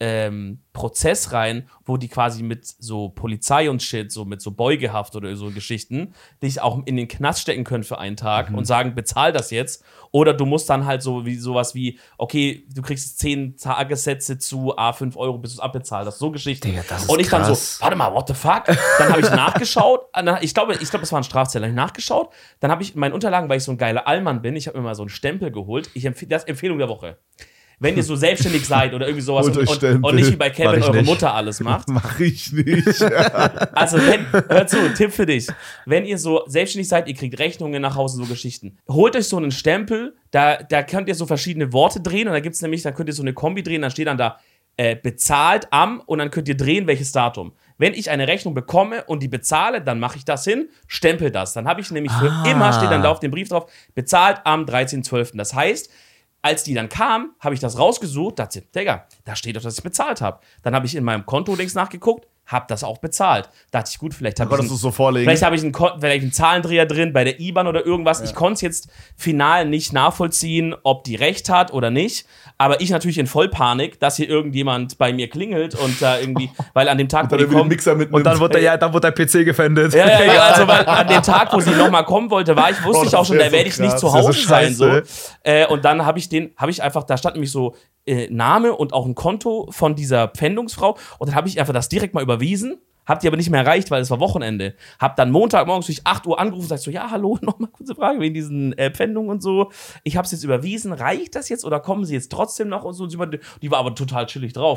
Prozess rein, wo die quasi mit so Polizei und Shit, so mit so Beugehaft oder so Geschichten, dich auch in den Knast stecken können für einen Tag und sagen, bezahl das jetzt. Oder du musst dann halt sowas wie, okay, du kriegst 10 Tagessätze zu A5 €, bis du es abbezahlt hast. So Geschichten. Digga, das ist und ich krass. dann so, warte mal, what the fuck? Dann habe ich nachgeschaut. Ich glaube, das war ein Strafzettel. Dann habe ich nachgeschaut. Dann habe ich in meinen Unterlagen, weil ich so ein geiler Allmann bin, ich habe mir mal so einen Stempel geholt. Das Empfehlung der Woche. Wenn ihr so selbstständig seid oder irgendwie sowas und nicht wie bei Kevin eure Mutter alles macht. Mach ich nicht. Also, hör zu, Tipp für dich. Wenn ihr so selbstständig seid, ihr kriegt Rechnungen nach Hause, so Geschichten. Holt euch so einen Stempel, da könnt ihr so verschiedene Worte drehen und da könnt ihr so eine Kombi drehen, dann steht dann da bezahlt am und dann könnt ihr drehen, welches Datum. Wenn ich eine Rechnung bekomme und die bezahle, dann mache ich das hin, stempel das. Dann habe ich nämlich für immer, steht dann da auf dem Brief drauf, bezahlt am 13.12. Das heißt, als die dann kam, habe ich das rausgesucht, dachte, Digga, da steht doch, dass ich bezahlt habe. Dann habe ich in meinem Konto-Dings nachgeguckt, habe das auch bezahlt. Dachte ich, gut, vielleicht habe ich einen Zahlendreher drin bei der IBAN oder irgendwas. Ja. Ich konnte es jetzt final nicht nachvollziehen, ob die recht hat oder nicht. Aber ich natürlich in Vollpanik, dass hier irgendjemand bei mir klingelt und da irgendwie, weil an dem Tag, wo die kommt, und dann wurde der PC gefändet. Ja, also weil an dem Tag, wo sie nochmal kommen wollte, wusste ich auch schon, da werde ich nicht zu Hause sein. So. Und dann habe ich einfach, da stand nämlich so Name und auch ein Konto von dieser Pfändungsfrau und dann habe ich einfach das direkt mal überwiesen. Hab die aber nicht mehr erreicht, weil es war Wochenende. Hab dann Montagmorgens durch 8 Uhr angerufen und sag so, ja, hallo, nochmal kurze Frage wegen diesen Pfändungen und so. Ich hab's jetzt überwiesen, reicht das jetzt oder kommen sie jetzt trotzdem noch? Und so. Die war aber total chillig drauf.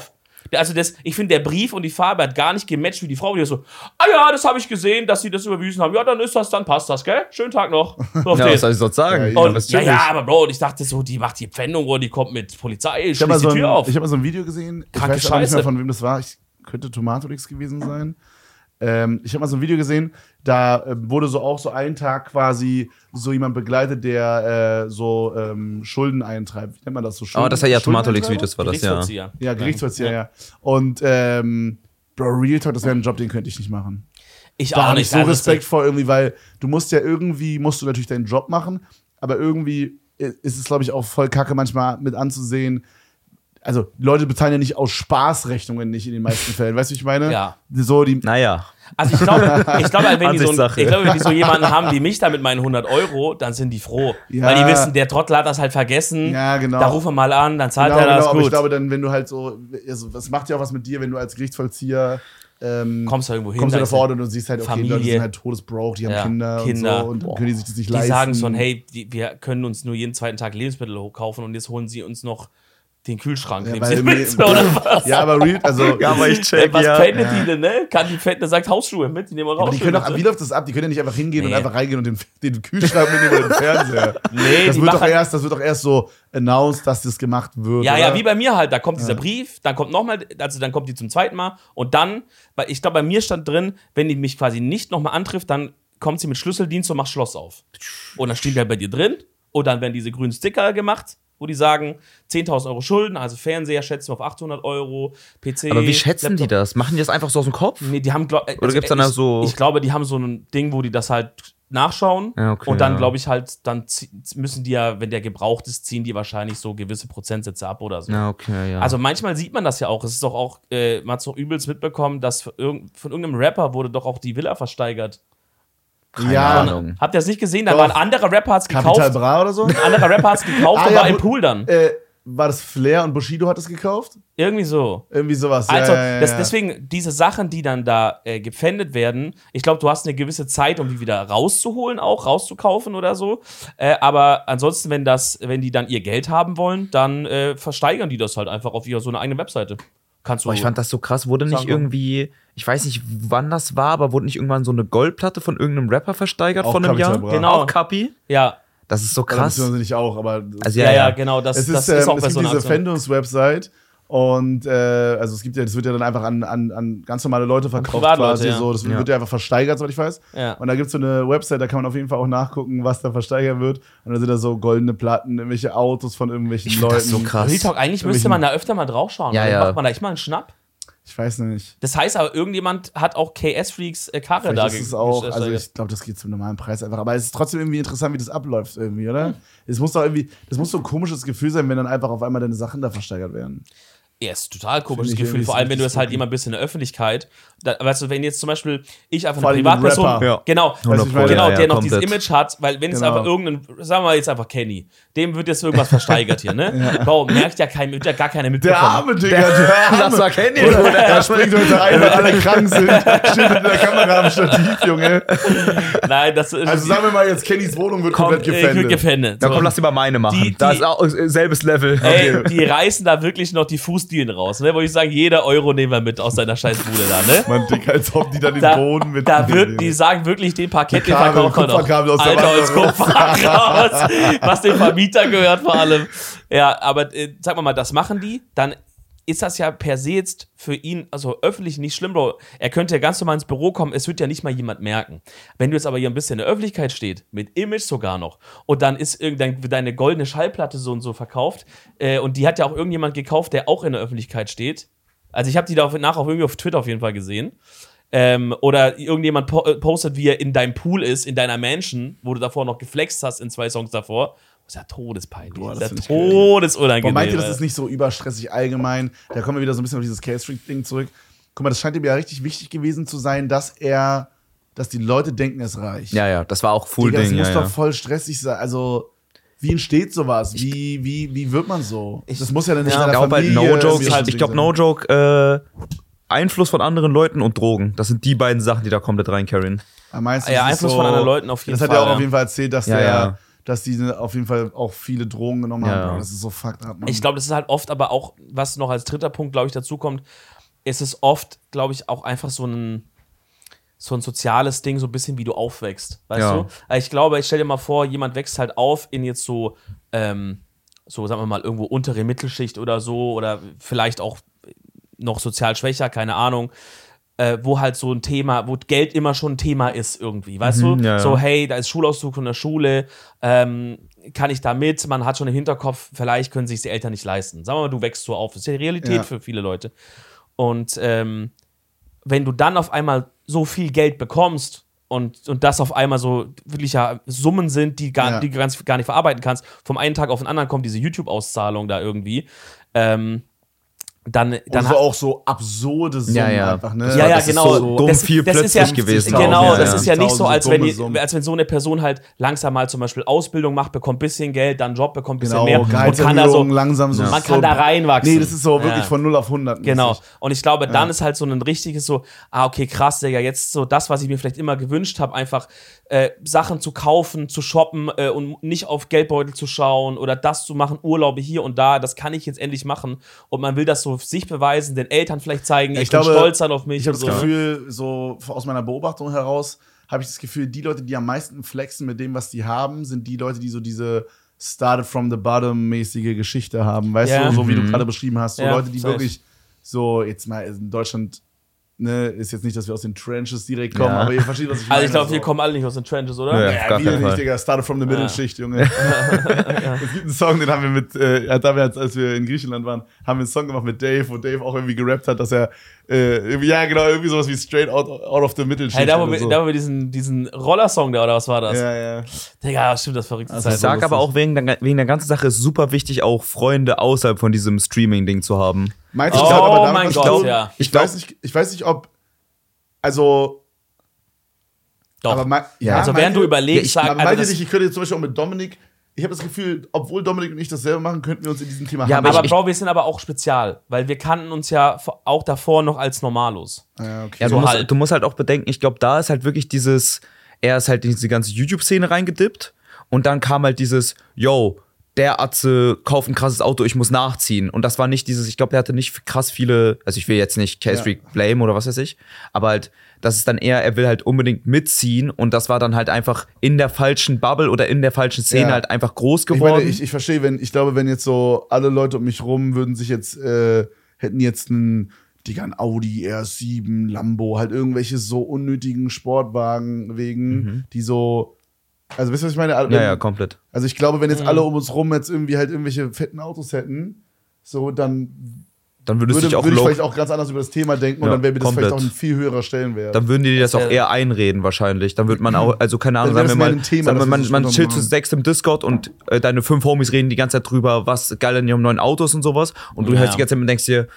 Also ich finde, der Brief und die Farbe hat gar nicht gematcht wie die Frau, die so, ja, das habe ich gesehen, dass sie das überwiesen haben. Ja, dann passt das, gell? Schönen Tag noch. So ja, was soll ich sonst sagen? Aber Bro, ich dachte so, die macht die Pfändung oder die kommt mit Polizei, schließt die Tür auf. Ich habe mal so ein Video gesehen, Kranke ich weiß aber nicht mehr, von wem das war. Könnte Tomatolix gewesen sein. Ich habe mal so ein Video gesehen, da wurde so einen Tag quasi so jemand begleitet, der Schulden eintreibt. Wie nennt man das so? Das war ja Tomatolix-Videos, war das, ja. Ja, Gerichtsvollzieher, ja. Und Bro, Real Talk, das wäre ein Job, den könnte ich nicht machen. Ich auch nicht. So respektvoll irgendwie, weil du musst natürlich deinen Job machen, aber irgendwie ist es, glaube ich, auch voll kacke manchmal mit anzusehen. Also, Leute bezahlen ja nicht aus Spaßrechnungen nicht in den meisten Fällen. Weißt du, wie ich meine? Ja. Naja. Also ich glaube, wenn die so jemanden haben wie mich da mit meinen 100 €, dann sind die froh. Ja. Weil die wissen, der Trottel hat das halt vergessen. Ja, genau. Da rufen wir mal an, dann zahlt er das gut. Aber ich glaube dann, wenn du halt so, also, das macht ja auch was mit dir, wenn du als Gerichtsvollzieher kommst du irgendwo hin. Kommst du da vor und du siehst halt, okay, Familie. Leute sind halt todesbroke, die haben Kinder und so und dann können die sich das nicht leisten. Die sagen schon, hey, wir können uns nur jeden zweiten Tag Lebensmittel hochkaufen und jetzt holen sie uns noch den Kühlschrank. Ja, aber real, also. Ja, aber ich check, was pfändet die denn, ne? Kann die Pfänder sagt Hausschuhe mit, die nehmen wir raus. Wie läuft das ab? Die können ja nicht einfach hingehen und einfach reingehen und den Kühlschrank mitnehmen oder den Fernseher. Nee, das wird doch erst so announced, dass das gemacht wird. Ja, oder? ja, wie bei mir halt. Da kommt dieser Brief, dann kommt dann kommt die zum zweiten Mal und dann, weil ich glaube, bei mir stand drin, wenn die mich quasi nicht nochmal antrifft, dann kommt sie mit Schlüsseldienst und macht Schloss auf. Und dann steht die halt bei dir drin und dann werden diese grünen Sticker gemacht, wo die sagen, 10.000 € Schulden, also Fernseher schätzen wir auf 800 €, PC. Aber wie schätzen die das? Machen die das einfach so aus dem Kopf? Nee, die haben, oder gibt's dann so. Ich glaube, die haben so ein Ding, wo die das halt nachschauen. Ja, okay, und dann, glaube ich, halt, dann müssen die ja, wenn der gebraucht ist, ziehen die wahrscheinlich so gewisse Prozentsätze ab oder so. Ja, okay, ja. Also manchmal sieht man das ja auch. Es ist doch auch, man hat es doch übelst mitbekommen, dass von irgendeinem Rapper wurde doch auch die Villa versteigert. Keine Ahnung. Habt ihr das nicht gesehen? Da war ein anderer Rapper, hat's gekauft. Capital Bra oder so? Ein anderer Rapper hat's gekauft und war im Pool dann. War das Flair und Bushido hat es gekauft? Irgendwie so. Irgendwie sowas, also, ja. Deswegen, diese Sachen, die dann da gepfändet werden, ich glaube, du hast eine gewisse Zeit, um die wieder rauszuholen, auch rauszukaufen oder so. Aber ansonsten, wenn die dann ihr Geld haben wollen, dann versteigern die das halt einfach auf so eine eigene Webseite. Ich fand das so krass, wurde nicht irgendwie, ich weiß nicht, wann das war, aber wurde nicht irgendwann so eine Goldplatte von irgendeinem Rapper versteigert von einem Jahr? Genau. Auch Kapi? Ja. Das ist so krass. Also nicht auch, aber. Also, ja, genau. Das ist auch bei so einer diese Fandoms-Website. Und also das wird ja dann einfach an ganz normale Leute verkauft quasi. Ja. So. Das wird ja einfach versteigert, soweit ich weiß. Ja. Und da gibt es so eine Website, da kann man auf jeden Fall auch nachgucken, was da versteigert wird. Und da sind da so goldene Platten, irgendwelche Autos von irgendwelchen Leuten. Das ist so krass. Real Talk, eigentlich müsste man da öfter mal draufschauen. Ja. Macht man da echt mal einen Schnapp? Ich weiß nicht. Das heißt aber, irgendjemand hat auch KS-Freaks Karre da gegeben. Also ich glaube, das geht zum normalen Preis einfach. Aber es ist trotzdem irgendwie interessant, wie das abläuft irgendwie, oder? Es muss doch irgendwie, das muss so ein komisches Gefühl sein, wenn dann einfach auf einmal deine Sachen da versteigert werden. Ja, ist ein total komisches Gefühl, vor allem wenn du das halt immer bist in der Öffentlichkeit. Weißt du, wenn jetzt zum Beispiel ich einfach eine Privatperson, der noch dieses Image hat, weil wenn es einfach sagen wir mal jetzt einfach Kenny, dem wird jetzt irgendwas versteigert hier, ne? Bro, merkt ja gar keiner mitbekommen. Der arme Digga, der arme. Das war Kenny. Er springt heute ein, weil alle krank sind, steht mit der Kamera am Stativ, Junge. Nein, das ist... Also sagen wir mal jetzt, Kennys Wohnung wird komplett gefändet. Ja, komm, lass die mal meine machen. Da ist auch selbes Level. Ey, die reißen da wirklich noch die Fußdielen raus, ne? Wo ich sage, jeder Euro nehmen wir mit aus deiner Scheißbude da, ne? Man, Digga, als ob die dann den Boden mit. Die sagen wirklich, den Parkett, den verkaufen wir noch. Alter, als Kupfer raus. Was dem Vermieter gehört vor allem. Ja, aber sag mal, das machen die, dann ist das ja per se jetzt für ihn, also öffentlich nicht schlimm, Bro. Er könnte ja ganz normal ins Büro kommen, es wird ja nicht mal jemand merken. Wenn du jetzt aber hier ein bisschen in der Öffentlichkeit steht, mit Image sogar noch, und dann ist deine goldene Schallplatte so und so verkauft, und die hat ja auch irgendjemand gekauft, der auch in der Öffentlichkeit steht. Also ich habe die danach auch irgendwie auf Twitter auf jeden Fall gesehen. Oder irgendjemand postet, wie er in deinem Pool ist, in deiner Mansion, wo du davor noch geflext hast in 2 Songs davor. Das ist ja todespeinlich. Das ist ja todesunangenehm. Meint ihr, das ist nicht so überstressig allgemein? Da kommen wir wieder so ein bisschen auf dieses K-Street-Ding zurück. Guck mal, das scheint ihm ja richtig wichtig gewesen zu sein, dass die Leute denken, es reicht. Ja, das war auch full Ding. Das muss doch voll stressig sein. Also, wie entsteht sowas? Wie wird man so? Das muss ja dann nicht in deiner Familie... Ich glaube, no joke, Einfluss von anderen Leuten und Drogen. Das sind die beiden Sachen, die da komplett reincarryen. Meinst du, Einfluss von anderen Leuten auf jeden Fall. Das hat er auch auf jeden Fall erzählt, dass dass die auf jeden Fall auch viele Drogen genommen haben. Bro, das ist so fucked up, Mann. Ich glaube, das ist halt oft aber auch, was noch als dritter Punkt, glaube ich, dazu kommt, ist es oft, glaube ich, auch einfach so ein soziales Ding, so ein bisschen wie du aufwächst, weißt du? Also ich glaube, ich stell dir mal vor, jemand wächst halt auf in jetzt so, sagen wir mal, irgendwo untere Mittelschicht oder so oder vielleicht auch noch sozial schwächer, keine Ahnung, wo halt so ein Thema, wo Geld immer schon ein Thema ist irgendwie, weißt du? Ja, so, hey, da ist Schulauszug von der Schule, kann ich da mit? Man hat schon im Hinterkopf, vielleicht können sich die Eltern nicht leisten. Sagen wir mal, du wächst so auf. Das ist ja die Realität für viele Leute. Und wenn du dann auf einmal so viel Geld bekommst und das auf einmal so wirklich ja Summen sind, die gar nicht verarbeiten kannst, vom einen Tag auf den anderen kommt diese YouTube-Auszahlung da irgendwie, dann auch so absurde Summen einfach, ne? Ja, genau. So dumm viel plötzlich gewesen. Genau, das ist ja nicht so, als wenn so eine Person halt langsam mal zum Beispiel Ausbildung macht, bekommt ein bisschen Geld, dann Job, bekommt ein bisschen mehr und kann da so langsam so. Man kann da reinwachsen. Nee, das ist so wirklich von 0 auf 100. Genau. Und ich glaube, dann ist halt so ein richtiges so, okay, krass, Digga, jetzt so das, was ich mir vielleicht immer gewünscht habe, einfach Sachen zu kaufen, zu shoppen und nicht auf Geldbeutel zu schauen oder das zu machen, Urlaube hier und da, das kann ich jetzt endlich machen. Und man will das so sich beweisen, den Eltern vielleicht zeigen, ich bin stolz auf mich. Ich habe das Gefühl, so aus meiner Beobachtung heraus, habe ich das Gefühl, die Leute, die am meisten flexen mit dem, was die haben, sind die Leute, die so diese started from the bottom mäßige Geschichte haben. Weißt du, so wie du gerade beschrieben hast. So Leute, die wirklich so, jetzt mal in Deutschland, ne, ist jetzt nicht, dass wir aus den Trenches direkt kommen, aber ihr versteht, was ich meine. Also ich glaube, wir kommen alle nicht aus den Trenches, oder? Ja, wir nicht, Digga. Started from the Mittelschicht, Junge. Es gibt einen Song, den haben wir mit, als wir in Griechenland waren, haben wir einen Song gemacht mit Dave, wo Dave auch irgendwie gerappt hat, dass er irgendwie sowas wie straight out of the Mittelschicht. Hey, da wo wir diesen Rollersong da, oder was war das? Ja. Digga, stimmt, das verrückte Zeit. Ich sag aber auch, wegen der ganzen Sache ist super wichtig, auch Freunde außerhalb von diesem Streaming-Ding zu haben. Meinst du, oh mein Gott, ja. Ich weiß nicht, ob, also doch. Aber also während du überlegst, ich könnte jetzt zum Beispiel auch mit Dominik, ich habe das Gefühl, obwohl Dominik und ich das selber machen, könnten wir uns in diesem Thema haben. Aber Bro, wir sind aber auch spezial, weil wir kannten uns ja auch davor noch als Normalos. Ja, okay. Ja, du musst halt auch bedenken, ich glaube, da ist halt wirklich er ist halt in diese ganze YouTube-Szene reingedippt und dann kam halt dieses, yo, der Atze kauft ein krasses Auto, ich muss nachziehen. Und das war nicht ich glaube, der hatte nicht krass viele, also ich will jetzt nicht K-Street blame oder was weiß ich, aber halt, das ist dann eher, er will halt unbedingt mitziehen und das war dann halt einfach in der falschen Bubble oder in der falschen Szene halt einfach groß geworden. Ich verstehe, ich glaube, wenn jetzt so alle Leute um mich rum würden sich jetzt, hätten jetzt ein Audi R7, Lambo, halt irgendwelche so unnötigen Sportwagen wegen, die so. Also, wisst ihr, was ich meine? Ja, komplett. Also, ich glaube, wenn jetzt alle um uns rum jetzt irgendwie halt irgendwelche fetten Autos hätten, so, dann würde ich vielleicht auch ganz anders über das Thema denken und dann wäre mir das vielleicht auch ein viel höherer Stellenwert. Dann würden die dir das auch eher einreden wahrscheinlich. Dann wird man auch, also keine Ahnung, sagen wir mal, man chillt zu 6 im Discord und deine 5 Homies reden die ganze Zeit drüber, was geil an ihrem neuen Autos und sowas und du hörst die ganze Zeit und denkst dir,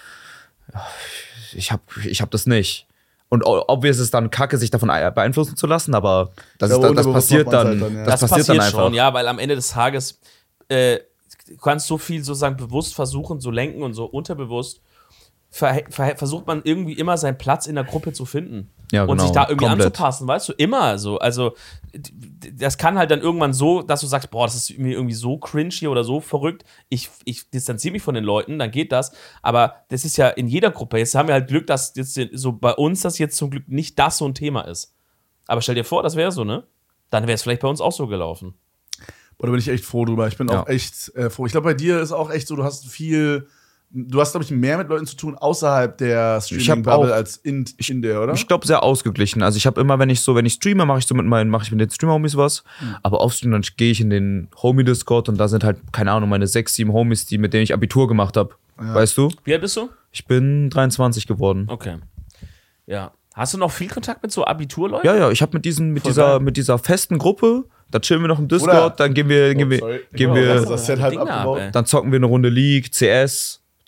ich hab das nicht. Und obvious ist dann kacke, sich davon beeinflussen zu lassen, aber das passiert dann. Das passiert dann einfach. Schon, ja, weil am Ende des Tages du kannst so viel sozusagen bewusst versuchen zu lenken und so unterbewusst versucht man irgendwie immer seinen Platz in der Gruppe zu finden. Ja, genau. Und sich da irgendwie anzupassen, weißt du, immer so. Also das kann halt dann irgendwann so, dass du sagst, boah, das ist mir irgendwie so cringy oder so verrückt, ich distanziere mich von den Leuten, dann geht das. Aber das ist ja in jeder Gruppe. Jetzt haben wir halt Glück, dass jetzt so bei uns das jetzt zum Glück nicht das so ein Thema ist. Aber stell dir vor, das wäre so, ne? Dann wäre es vielleicht bei uns auch so gelaufen. Boah, da bin ich echt froh drüber. Ich bin auch echt froh. Ich glaube, bei dir ist auch echt so, du hast, glaube ich, mehr mit Leuten zu tun außerhalb der Streaming-Bubble als in der, oder? Ich glaube, sehr ausgeglichen. Also ich habe immer, wenn ich streame, mache ich mit den Streamer-Homies was. Aber oft dann gehe ich in den Homie-Discord und da sind halt, keine Ahnung, meine 6, 7 Homies, mit denen ich Abitur gemacht habe. Ja. Weißt du? Wie alt bist du? Ich bin 23 geworden. Okay. Ja. Hast du noch viel Kontakt mit so Abiturleuten? Ja, ich habe mit dieser festen Gruppe, da chillen wir noch im Discord, dann gehen wir, das Set halt abgebaut. Dann zocken wir eine Runde League, CS,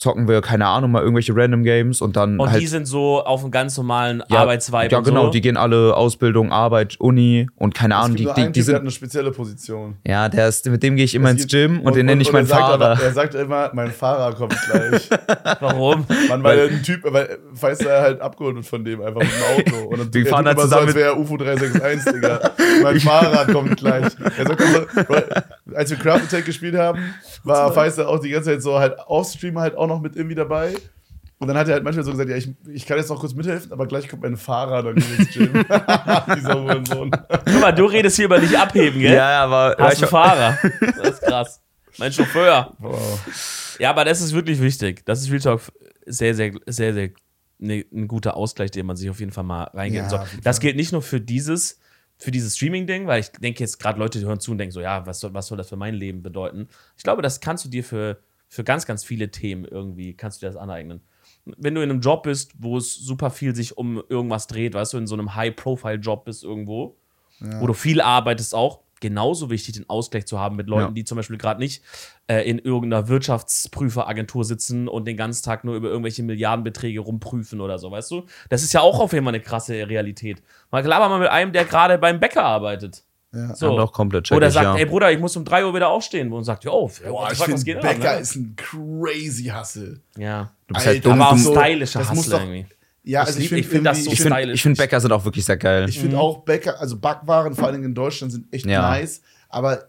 zocken wir, keine Ahnung, mal irgendwelche Random Games und dann Und halt, die sind so auf einem ganz normalen Arbeitsvibe. Ja, genau, und so. die gehen alle Ausbildung, Arbeit, Uni und keine Ahnung, die der hat sind. eine spezielle Position. Ja, mit dem gehe ich immer ins Gym und den nenne ich meinen Fahrer. Er sagt immer, mein Fahrer kommt gleich. Warum? Weil ein Typ, falls er halt abgeholt wird von dem, einfach mit dem Auto. Und dann Wir fahren halt immer zusammen so, als wäre UFO 361, Digga. Mein Fahrer kommt gleich. Er sagt so, als wir Craft Attack gespielt haben, war Faisal auch die ganze Zeit so halt Offstream halt auch noch mit irgendwie dabei. Und dann hat er halt manchmal so gesagt, ja, ich kann jetzt noch kurz mithelfen, aber gleich kommt mein Fahrer dann ins Gym. Dieser Hurensohn. Guck mal, du redest hier über nicht abheben, gell? Ja, aber Hast einen Fahrer. Das ist krass. Mein Chauffeur. Wow. Ja, aber das ist wirklich wichtig. Das ist Real Talk sehr, sehr, sehr, sehr ein guter Ausgleich, den man sich auf jeden Fall mal reingehen soll. Das gilt nicht nur für dieses Streaming-Ding, weil ich denke jetzt gerade Leute, die hören zu und denken so, ja, was soll das für mein Leben bedeuten? Ich glaube, das kannst du dir für ganz, ganz viele Themen irgendwie, kannst du dir das aneignen. Wenn du in einem Job bist, wo es super viel sich um irgendwas dreht, weißt du, in so einem High-Profile-Job bist irgendwo, wo du viel arbeitest auch, genauso wichtig, den Ausgleich zu haben mit Leuten, die zum Beispiel gerade nicht in irgendeiner Wirtschaftsprüferagentur sitzen und den ganzen Tag nur über irgendwelche Milliardenbeträge rumprüfen oder so, weißt du? Das ist ja auch auf jeden Fall eine krasse Realität. Mal laber mal mit einem, der gerade beim Bäcker arbeitet. Ja. Ja, doch komplett check Oder sagt, ey Bruder, ich muss um 3 Uhr wieder aufstehen. Und sagt, ich finde, Bäcker ist ein crazy Hustle. Ja. Du bist halt aber auch dumm. stylischer Hustle irgendwie. Ja, also ich finde das so stylisch. Ich finde Bäcker sind auch wirklich sehr geil. Ich finde auch Bäcker, also Backwaren, vor allen Dingen in Deutschland, sind echt nice. Aber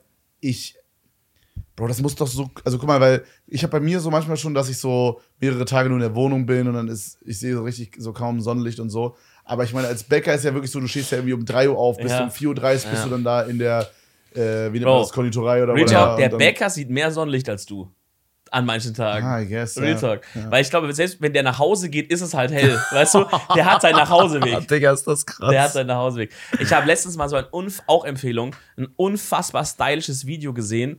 Bro, das muss doch so, also guck mal, weil ich habe bei mir so manchmal schon, dass ich so mehrere Tage nur in der Wohnung bin und dann ich sehe so richtig so kaum Sonnenlicht und so. Aber ich meine, als Bäcker ist ja wirklich so, du stehst ja irgendwie um 3 Uhr auf, bis um 4:30 Uhr bist du dann da in der, wie nennt man das, Konditorei oder was. Der Bäcker sieht mehr Sonnenlicht als du. An manchen Tagen. I guess, Real Talk. Ja. Weil ich glaube, selbst wenn der nach Hause geht, ist es halt hell. Weißt du? Der hat seinen Nachhauseweg. Digga, ist das krass. Der hat seinen Nachhauseweg. Ich habe letztens mal so auch Empfehlung, ein unfassbar stylisches Video gesehen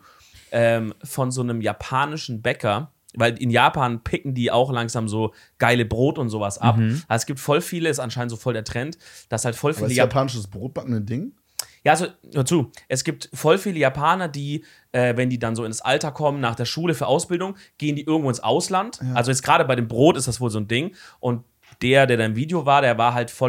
von so einem japanischen Bäcker. Weil in Japan picken die auch langsam so geile Brot und sowas ab. Also es gibt voll viele, ist anscheinend so voll der Trend, dass halt voll viele. ist japanisches Brotbacken ein Ding? Ja, also, hör zu, es gibt voll viele Japaner, die, wenn die dann so ins Alter kommen, nach der Schule für Ausbildung, gehen die irgendwo ins Ausland. Ja. Also jetzt gerade bei dem Brot ist das wohl so ein Ding. Und der da im Video war, der war halt voll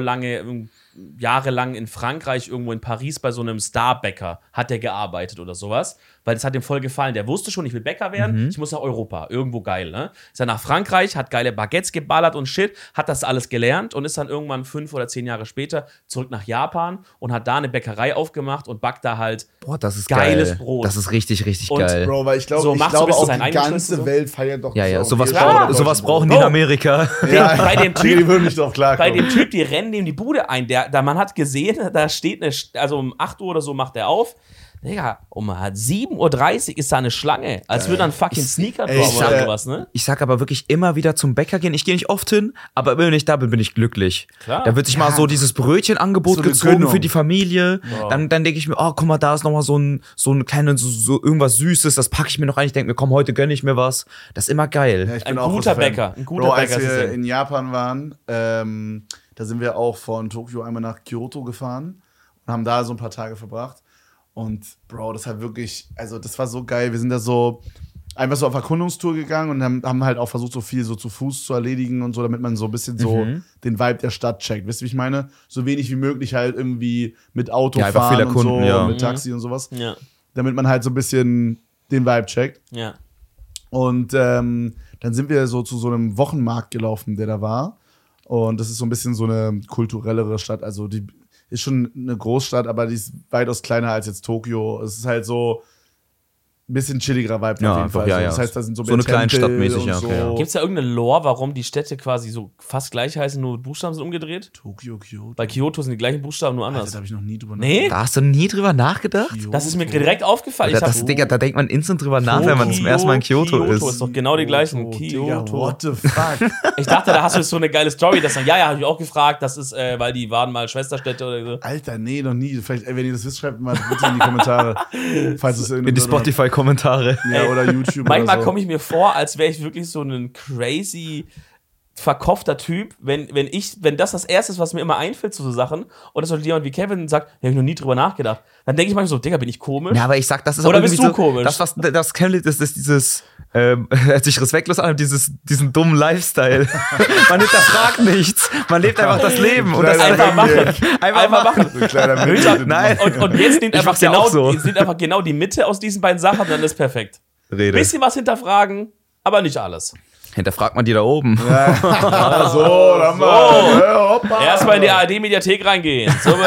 jahrelang in Frankreich, irgendwo in Paris bei so einem Starbäcker, hat der gearbeitet oder sowas. Weil das hat ihm voll gefallen. Der wusste schon, ich will Bäcker werden, ich muss nach Europa, irgendwo geil, ne? Ist dann nach Frankreich, hat geile Baguettes geballert und shit, hat das alles gelernt und ist dann irgendwann 5 oder 10 Jahre später zurück nach Japan und hat da eine Bäckerei aufgemacht und backt da halt das ist geiles geil. Brot. Das ist richtig, richtig und geil. Bro, weil ich glaube, so, auch die ganze so? Welt feiert doch Ja, sowas Brot. brauchen die in Amerika. Bei dem Typ, die würden nicht drauf klarkommen. Bei dem Typ, die rennen dem die Bude ein. Man hat gesehen, da steht also um 8 Uhr oder so macht er auf. Digga, um 7:30 Uhr ist da eine Schlange. Als würde dann fucking Sneaker drauf oder sowas, ne? Ich sag aber wirklich immer wieder zum Bäcker gehen. Ich gehe nicht oft hin, aber wenn ich da bin, bin ich glücklich. Klar. Da wird sich mal so dieses Brötchenangebot so gezogen für die Familie. Wow. Dann denke ich mir, oh, guck mal, da ist noch mal so ein kleines, so irgendwas Süßes. Das packe ich mir noch ein. Ich denke mir, komm, heute gönne ich mir was. Das ist immer geil. Ja, ich bin Ein auch guter Fan. Bäcker. Ein guter Bro, Bäcker als ist wir es. in Japan waren, da sind wir auch von Tokio einmal nach Kyoto gefahren und haben da so ein paar Tage verbracht. Und Bro, das hat wirklich, also das war so geil. Wir sind da so einfach so auf Erkundungstour gegangen und haben halt auch versucht, so viel so zu Fuß zu erledigen und so, damit man so ein bisschen so den Vibe der Stadt checkt. Wisst ihr, wie ich meine? So wenig wie möglich halt irgendwie mit Auto fahren viel erkunden, und so, ja. mit Taxi und sowas. Ja. Damit man halt so ein bisschen den Vibe checkt. Ja. Und dann sind wir so zu so einem Wochenmarkt gelaufen, der da war. Und das ist so ein bisschen so eine kulturellere Stadt. Also die ist schon eine Großstadt, aber die ist weitaus kleiner als jetzt Tokio. Es ist halt so ein bisschen chilligerer Vibe Ja, auf jeden Fall. ja, So, ja. das heißt, da sind so So eine mehr Tempel Kleinstadtmäßig, ja, und okay, ja. Gibt es da irgendeine Lore, warum die Städte quasi so fast gleich heißen, nur Buchstaben sind umgedreht? Tokio, Kyoto. Bei Kyoto sind die gleichen Buchstaben, nur Alter, anders. da habe ich noch nie drüber Nee? Da hast du nie drüber nachgedacht? Das ist mir direkt aufgefallen. Digga, da denkt man instant drüber nach, wenn man zum ersten Mal in Kyoto ist. Kyoto ist doch genau die gleichen. Digga, Kyoto. what the fuck? Ich dachte, da hast du jetzt so eine geile Story. Das dann, habe ich auch gefragt. Das ist, weil die waren mal Schwesterstädte oder so. Alter, nee, noch nie. Vielleicht, wenn ihr das wisst, schreibt mal bitte in die Kommentare. Falls es In die Spotify-Kommentare. Ja, oder YouTube Manchmal oder so. komme ich mir vor, als wäre ich wirklich so ein crazy verkopfter Typ, wenn das Erste ist, was mir immer einfällt zu so Sachen, und das jemand wie Kevin sagt, hab ich noch nie drüber nachgedacht, dann denke ich manchmal so, Digga, bin ich komisch? Ja, aber ich sag, das ist oder auch bist du so, komisch? Das Kevin, das ist dieses, hört sich respektlos an, diesen dummen Lifestyle. Man hinterfragt nichts, man lebt einfach das Leben. Und das einfach machen. Einfach machen. Nein. Und jetzt nimmt einfach, ja einfach genau die Mitte aus diesen beiden Sachen, dann ist perfekt. Bisschen was hinterfragen, aber nicht alles. Hinterfragt man die da oben. Ja, so, dann mal. Erstmal in die ARD-Mediathek reingehen. So, wo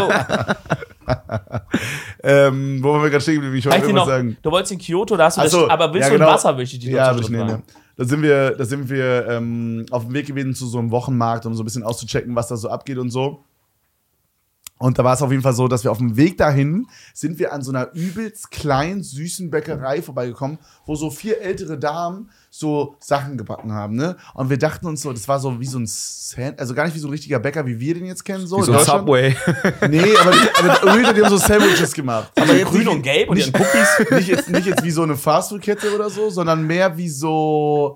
waren wir gerade stehen geblieben? Ich wollte irgendwas sagen. Du wolltest in Kyoto, da hast du aber willst du ein Wasserwäsche? Ja, will ich nehmen. Da sind wir auf dem Weg gewesen zu so einem Wochenmarkt, um so ein bisschen auszuchecken, was da so abgeht und so. Und da war es auf jeden Fall so, dass wir auf dem Weg dahin sind wir an so einer übelst kleinen, süßen Bäckerei vorbeigekommen, wo so 4 ältere Damen so Sachen gebacken haben, ne? Und wir dachten uns so, das war so wie so ein also gar nicht wie so ein richtiger Bäcker, wie wir den jetzt kennen, so. Wie so ein Subway. Nee, aber die haben so Sandwiches gemacht. Aber jetzt grün und gelb und die Cookies. Nicht jetzt wie so eine Fastfood-Kette oder so, sondern mehr wie so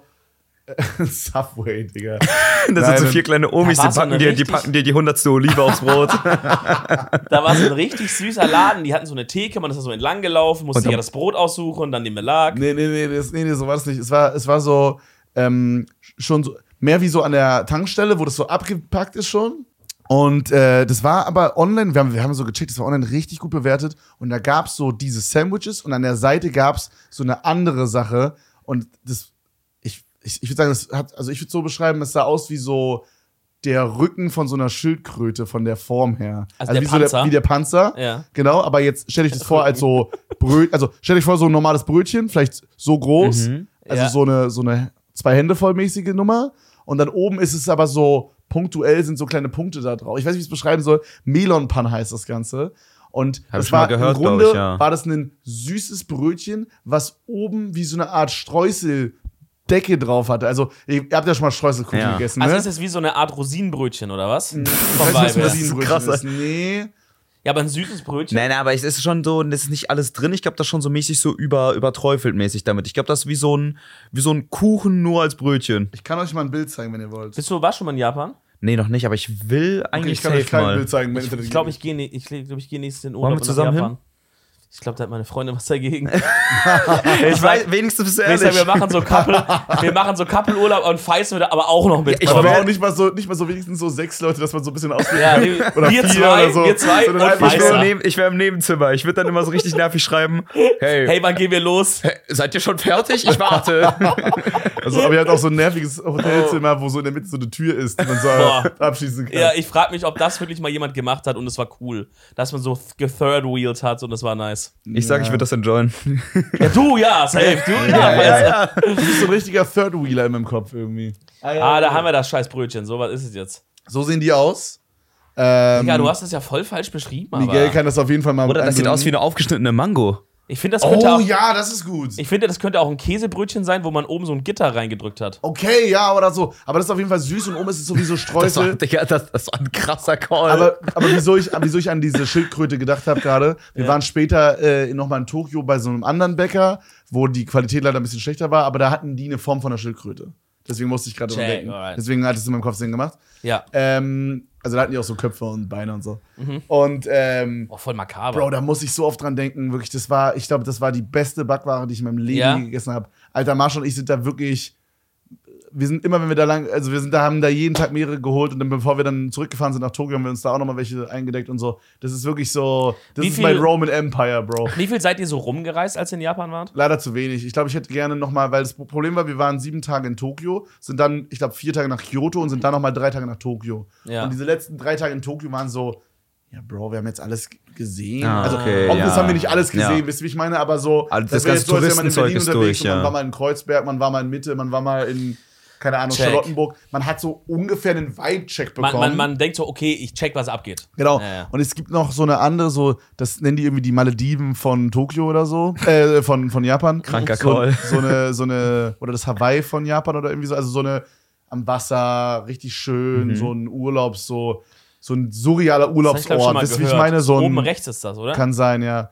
Subway, Digga. Das sind so 4 kleine Omis, die packen dir die 100. Olive aufs Brot. Da war so ein richtig süßer Laden, die hatten so eine Theke, man ist da so entlang gelaufen, musste sich ja das Brot aussuchen und dann den Belag. Nee, so war das nicht. Es war so, schon so, mehr wie so an der Tankstelle, wo das so abgepackt ist schon. Und das war aber online, wir haben so gecheckt, das war online richtig gut bewertet. Und da gab es so diese Sandwiches und an der Seite gab es so eine andere Sache. Und das ich würde sagen, ich würde so beschreiben, es sah aus wie so der Rücken von so einer Schildkröte von der Form her. Also der Panzer? Wie der Panzer. Ja. Genau, aber jetzt stell dich das vor als so stell dich vor so ein normales Brötchen, vielleicht so groß, also so eine 2 Hände vollmäßige Nummer. Und dann oben ist es aber so punktuell sind so kleine Punkte da drauf. Ich weiß nicht, wie ich es beschreiben soll. Melon Pan heißt das Ganze. Und das war im Grunde war das ein süßes Brötchen, was oben wie so eine Art Streuseldecke drauf hatte. Also, ihr habt ja schon mal Streuselkuchen gegessen, ne? Also ist das wie so eine Art Rosinenbrötchen, oder was? Ich weiß nicht, was Rosinenbrötchen ist. Nee. Ja, aber ein süßes Brötchen. Nein, aber es ist schon so, das ist nicht alles drin. Ich glaube, das ist schon so mäßig so überträufelt mäßig damit. Ich glaube, das ist wie so ein Kuchen nur als Brötchen. Ich kann euch mal ein Bild zeigen, wenn ihr wollt. Warst du schon mal in Japan? Nee, noch nicht, aber ich will eigentlich ich kann euch kein Bild zeigen. Ich glaube, ich gehe nächstes in den Wollen wir zusammen nach Japan. hin? Ich glaube, da hat meine Freundin was dagegen. Ich weiß, wenigstens bist du ehrlich. Wir machen so Couple-Urlaub und feißen wir aber auch noch mit. Ich will auch nicht mal so wenigstens so 6 Leute, dass man so ein bisschen ausgeht. Ja, oder wir 4 zwei, oder so. Wir zwei so und ich wäre im Nebenzimmer. Ich würde dann immer so richtig nervig schreiben. Hey, wann gehen wir los? Hey, seid ihr schon fertig? Ich warte. Also, aber ihr habt auch so ein nerviges Hotelzimmer, wo so in der Mitte so eine Tür ist, die man so abschließen kann. Ja, ich frage mich, ob das wirklich mal jemand gemacht hat und es war cool. Dass man so gethird-wheeled hat und das war nice. Ich sag, ich würde das enjoyen. Ja, du, ja, safe. Du bist so ein richtiger Third-Wheeler in meinem Kopf irgendwie. Da haben wir das scheiß Brötchen. So, was ist es jetzt? So sehen die aus. Digga, du hast das ja voll falsch beschrieben. Miguel kann das auf jeden Fall mal. Oder das sieht aus wie eine aufgeschnittene Mango. Ich finde, das könnte das ist gut. Ich finde, das könnte auch ein Käsebrötchen sein, wo man oben so ein Gitter reingedrückt hat. Okay, ja, oder so. Aber das ist auf jeden Fall süß und oben ist es sowieso Streusel. Das war ein krasser Call. Aber wieso ich an diese Schildkröte gedacht habe gerade, wir waren später nochmal in Tokio bei so einem anderen Bäcker, wo die Qualität leider ein bisschen schlechter war, aber da hatten die eine Form von einer Schildkröte. Deswegen musste ich gerade dran denken. Deswegen hat es in meinem Kopf Sinn gemacht. Ja. Also da hatten die auch so Köpfe und Beine und so. Und voll makaber. Bro, da muss ich so oft dran denken. Wirklich, ich glaube, das war die beste Backware, die ich in meinem Leben gegessen habe. Alter, Marsch und ich sind da wirklich. Wir sind immer, wenn wir da haben da jeden Tag mehrere geholt und dann, bevor wir dann zurückgefahren sind nach Tokio, haben wir uns da auch nochmal welche eingedeckt und so. Das ist wirklich so, das ist mein Roman Empire, Bro. Wie viel seid ihr so rumgereist, als ihr in Japan wart? Leider zu wenig. Ich glaube, ich hätte gerne nochmal, weil das Problem war, wir waren 7 Tage in Tokio, sind dann, ich glaube, 4 Tage nach Kyoto und sind dann nochmal 3 Tage nach Tokio. Ja. Und diese letzten 3 Tage in Tokio waren so, ja, Bro, wir haben jetzt alles gesehen. Okay, also, haben wir nicht alles gesehen, wisst ihr, wie ich meine? Aber so, also das ganze Touristenzeug ist durch, Man war mal in Kreuzberg, man war mal in Mitte, man war mal in keine Ahnung, Charlottenburg. Man hat so ungefähr einen Vibe-Check bekommen. Man denkt so, okay, ich check, was abgeht. Genau. Ja. Und es gibt noch so eine andere, das nennen die irgendwie die Malediven von Tokio oder so. Von Japan. Kranker Call. So eine, oder das Hawaii von Japan oder irgendwie so. Also so eine am Wasser, richtig schön, so ein Urlaub, so ein surrealer Urlaubsort. Das wie ich meine, so oben rechts ist das, oder? Kann sein, ja.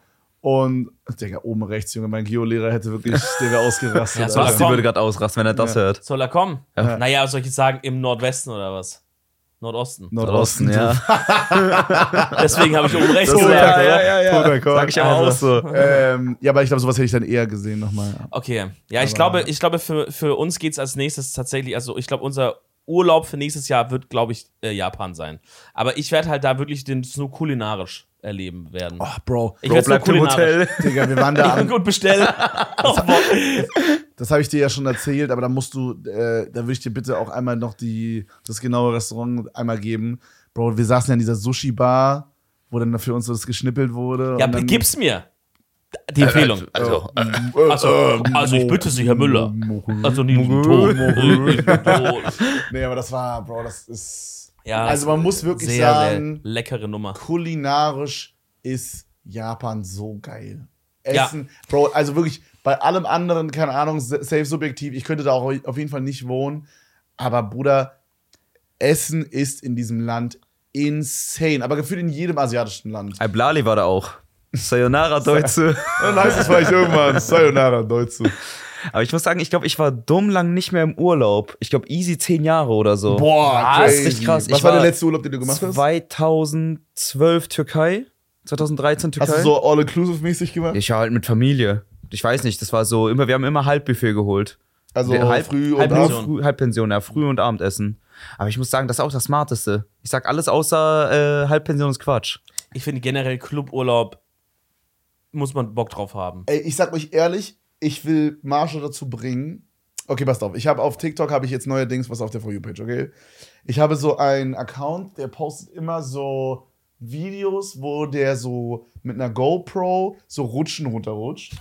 Und, Digga, oben rechts, Junge, mein Geo-Lehrer hätte wirklich, der wäre ausgerastet. Ja, soll er Basti kommen? würde gerade ausrasten, wenn er das hört. Soll er kommen? Ja. Naja, soll ich jetzt sagen, im Nordwesten oder was? Nordosten. Nordosten, ja. Deswegen habe ich oben rechts Das gesagt, oder? Toter Call. Sag ich aber auch so. Ja, aber ich glaube, sowas hätte ich dann eher gesehen nochmal. Okay. Ja, ich glaube, für uns geht's als nächstes tatsächlich, also ich glaube, unser Urlaub für nächstes Jahr wird, glaube ich, Japan sein. Aber ich werde halt da wirklich den nur kulinarisch erleben werden. Oh, Bro. Ich werde Bleibt im Hotel. Digga, wir waren da gut bestellen. Das habe ich dir ja schon erzählt, aber da musst du, da würde ich dir bitte auch einmal noch das genaue Restaurant einmal geben. Bro, wir saßen ja in dieser Sushi-Bar, wo dann für uns so das geschnippelt wurde. Ja, und dann, gib's mir. Die Empfehlung. Also ich bitte Sie, Herr Müller. Also nicht im Ton. Nee, aber das war, Bro, das ist. Ja, also man muss wirklich sehr, sagen, sehr leckere Nummer. kulinarisch ist Japan so geil. Essen, Bro, also wirklich bei allem anderen, keine Ahnung, safe subjektiv, ich könnte da auch auf jeden Fall nicht wohnen, aber Bruder, Essen ist in diesem Land insane, aber gefühlt in jedem asiatischen Land. Blali war da auch. Sayonara, Deutsche. Dann heißt es vielleicht irgendwann Sayonara, Deutsche. Aber ich muss sagen, ich glaube, ich war dumm lang nicht mehr im Urlaub. Ich glaube, easy 10 Jahre oder so. Boah, das crazy. ist richtig krass. Was Ich war der war letzte Urlaub, den du gemacht hast? 2012 Türkei, 2013 Türkei. Hast du so all-inclusive-mäßig gemacht? Ich war halt mit Familie. Ich weiß nicht, das war so, wir haben immer Halbbuffet geholt. Also früh und Halbpension. Halbpension, ja, Früh- und Abendessen. Aber ich muss sagen, das ist auch das Smarteste. Ich sag, alles außer Halbpension ist Quatsch. Ich finde generell Cluburlaub muss man Bock drauf haben. Ey, ich sag euch ehrlich, ich will Marsha dazu bringen. Okay, passt auf. Auf TikTok habe ich jetzt neuerdings was auf der For You-Page, okay? Ich habe so einen Account, der postet immer so Videos, wo der so mit einer GoPro so Rutschen runterrutscht.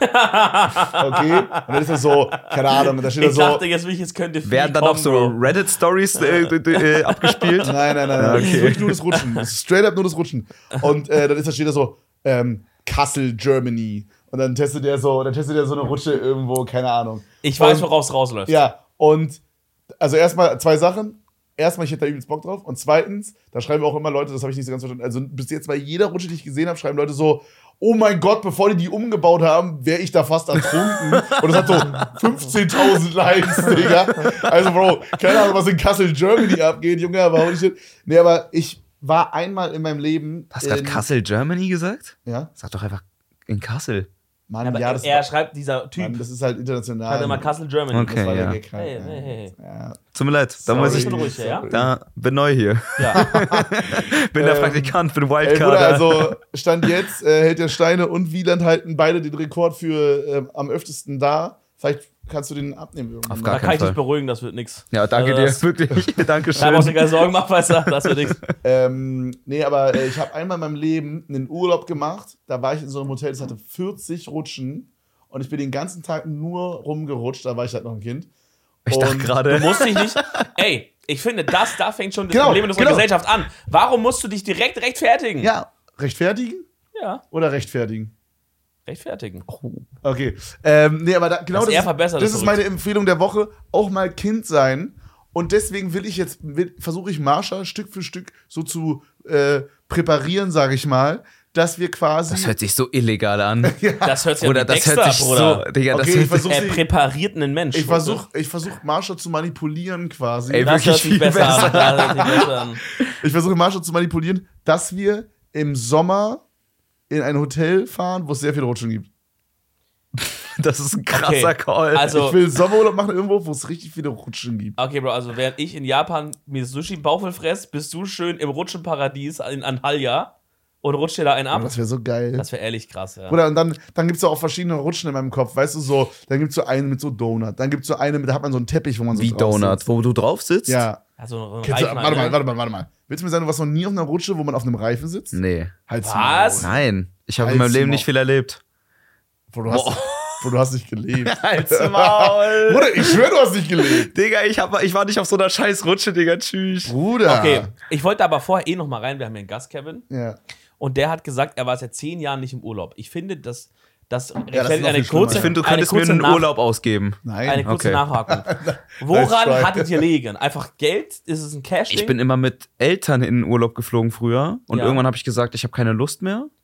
Okay? Und dann ist er so, keine Ahnung, da steht er Ich so. dachte, jetzt könnte Werden dann noch so Reddit-Stories abgespielt? Nein. Ja, Das ist okay. wirklich nur das Rutschen. Das ist straight up nur das Rutschen. Und dann steht da so, Kassel, Germany. Und dann testet er so eine Rutsche irgendwo, keine Ahnung. Ich weiß, Und- worauf es rausläuft. Ja, und also erstmal 2 Sachen. Erstmal, ich hätte da übelst Bock drauf. Und zweitens, da schreiben auch immer Leute, das habe ich nicht so ganz verstanden. Also bis jetzt bei jeder Rutsche, die ich gesehen habe, schreiben Leute so: Oh mein Gott, bevor die umgebaut haben, wäre ich da fast ertrunken. Und das hat so 15.000 Likes, Digga. Also, Bro, keine Ahnung, was in Kassel, Germany abgeht, Junge, aber holy shit. Nee, aber ich war einmal in meinem Leben. Hast du gerade Kassel, Germany gesagt? Ja? Sag doch einfach in Kassel. Mann, Aber ja, das er schreibt, dieser Typ, Mann, das ist halt international. schreibt immer Kassel, Germany. Okay. Das war der ja. Gag halt. Hey. Ja. Tut mir leid, da Sorry. muss ich. Bin ruhig, ja? Da bin neu hier. Ja. Bin der Praktikant, bin Ey, Bruder, Wildcard. also Stand jetzt hält der Steine und Wieland halten beide den Rekord für am öftesten da. Vielleicht kannst du den abnehmen irgendwann. Auf Da gar kann ich keinen dich Fall. beruhigen, das wird nix. Ja, danke Also das- dir, wirklich. Da Dankeschön. brauchst du dir keine Sorgen machen, weißt du, das wird nix. Nee, aber ich habe einmal in meinem Leben einen Urlaub gemacht. Da war ich in so einem Hotel, das hatte 40 Rutschen. Und ich bin den ganzen Tag nur rumgerutscht. Da war ich halt noch ein Kind. Ich dachte Und- Du gerade. musst dich nicht. Ey, ich finde, da fängt schon das Genau, Problem in unserer genau. Gesellschaft an. Warum musst du dich direkt rechtfertigen? Ja, rechtfertigen Ja, oder rechtfertigen? rechtfertigen. Okay. Nee, aber genau Das das, ist eher verbessert, das das ist meine Empfehlung der Woche. Auch mal Kind sein. Und deswegen versuche ich Marsha Stück für Stück so zu präparieren, sage ich mal, dass wir quasi. Das hört sich so illegal an. Das hört sich Oder an wie das hört Dexter, sich Bruder. so. Digga, das Okay, ich hört sich, versuch- Er präpariert einen Mensch. Ich versuch Marsha zu manipulieren quasi. Ey, Das wirklich hört sich viel besser an. besser. Das hört sich besser an. Ich versuche Marsha zu manipulieren, dass wir im Sommer in ein Hotel fahren, wo es sehr viele Rutschen gibt. Das ist ein krasser Okay, Call. also- Ich will Sommerurlaub machen irgendwo, wo es richtig viele Rutschen gibt. Okay, Bro, also während ich in Japan mir Sushi Bauchfell fress, bist du schön im Rutschenparadies in Antalya und rutscht dir da einen ab. Das wäre so geil. Das wäre ehrlich krass, ja. Oder und dann gibt es ja auch verschiedene Rutschen in meinem Kopf, weißt du, so, dann gibt es so einen mit so Donut, dann gibt es so eine, da hat man so einen Teppich, wo man so Wie drauf Donut, sitzt. wo du drauf sitzt? Ja. Also ein Kennst du, Reifen, warte mal. Willst du mir sagen, du warst noch nie auf einer Rutsche, wo man auf einem Reifen sitzt? Nee. Halt's Was? Maul. Nein. Ich habe in Halt's meinem Leben Maul. nicht viel erlebt. Bro, du hast nicht gelebt. Halt's Maul. Bruder, ich schwöre, du hast nicht gelebt. Digga, ich war nicht auf so einer scheiß Rutsche, Digga. Tschüss. Bruder. Okay, ich wollte aber vorher noch mal rein, wir haben hier einen Gast, Kevin, Ja. und der hat gesagt, er war seit 10 Jahren nicht im Urlaub. Ich finde, das das ist rechtfertigt noch eine viel schlimmer. kurze, Ich finde, du eine könntest mir kurze einen Nach- Urlaub ausgeben. Nein. Eine kurze Okay. Nachhaken. Nice Woran try. hattet ihr liegen? Einfach Geld? Ist es ein Cash-Ding? Ich bin immer mit Eltern in den Urlaub geflogen früher und Ja. irgendwann habe ich gesagt, ich habe keine Lust mehr.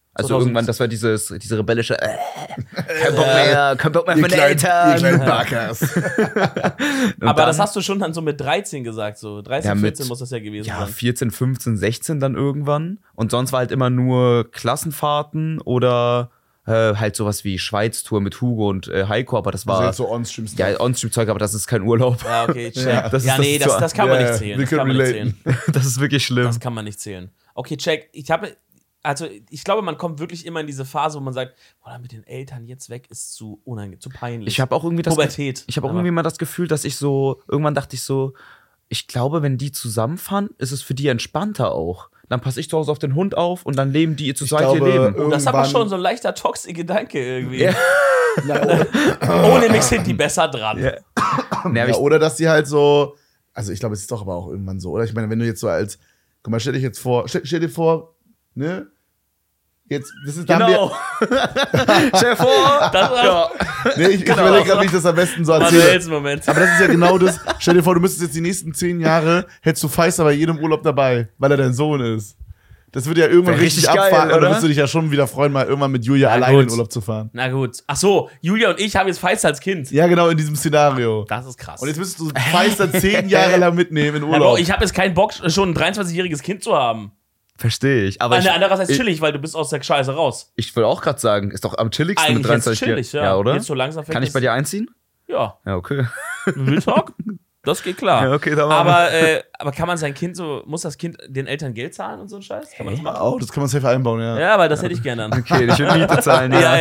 Also irgendwann, das war diese rebellische kein Bock mehr von den Eltern. Ihr kleinen Barkers. Aber das hast du schon dann so mit 13 gesagt, so 13, 14 muss das ja gewesen sein. Ja, 14, 15, 16 dann irgendwann. Und sonst war halt immer nur Klassenfahrten oder halt sowas wie Schweiz-Tour mit Hugo und Heiko, aber das war... Also so On-Stream-Zeug. Ja, On-Stream-Zeug, aber das ist kein Urlaub. Ja, okay, check. Ja, das kann man nicht zählen. Das kann man nicht zählen. Das ist wirklich schlimm. Das kann man nicht zählen. Okay, check. Ich glaube, man kommt wirklich immer in diese Phase, wo man sagt, boah, mit den Eltern jetzt weg ist zu peinlich. Ich habe auch irgendwie Pubertät. Ich habe auch irgendwie mal das Gefühl, dass irgendwann dachte ich so, ich glaube, wenn die zusammenfahren, ist es für die entspannter auch. Dann passe ich zu Hause auf den Hund auf und dann leben die ihr zusammen ihr Leben. Oh, das ist aber schon so ein leichter toxischer Gedanke irgendwie. Ja. Ohne mich sind die besser dran. Ja. Ja, oder dass die halt so, also ich glaube, es ist doch aber auch irgendwann so, oder? Ich meine, wenn du jetzt so guck mal, stell dir vor, ne? Jetzt, das ist dann genau. Stell dir vor. Nee, ich überlege gerade, wie ich das am besten so erzähle. Moment. Aber das ist ja genau das. Stell dir vor, du müsstest jetzt die nächsten 10 Jahre, hättest du Pfizer bei jedem Urlaub dabei, weil er dein Sohn ist. Das würde ja irgendwann richtig abfahren, oder? Dann wirst du dich ja schon wieder freuen, mal irgendwann mit Julia alleine in Urlaub zu fahren. Na gut. Ach so, Julia und ich haben jetzt Pfizer als Kind. Ja, genau, in diesem Szenario. Das ist krass. Und jetzt müsstest du Pfizer 10 Jahre lang mitnehmen in Urlaub. Aber ich habe jetzt keinen Bock, schon ein 23-jähriges Kind zu haben. Verstehe ich. Aber andererseits chillig, weil du bist aus der Scheiße raus. Ich will auch gerade sagen, ist doch am chilligsten eigentlich mit 23 Jahren. Chillig, ja. Ja, oder? Jetzt so langsam Kann ich bei dir einziehen? Ja. Ja, okay. Real Talk? Das geht klar. Ja, okay, dann aber kann man sein Kind muss das Kind den Eltern Geld zahlen und so ein Scheiß? Kann man das machen? Oh, das kann man safe einbauen, ja. Ja, weil das hätte ich gerne dann. Okay, ich will Miete zahlen, ja.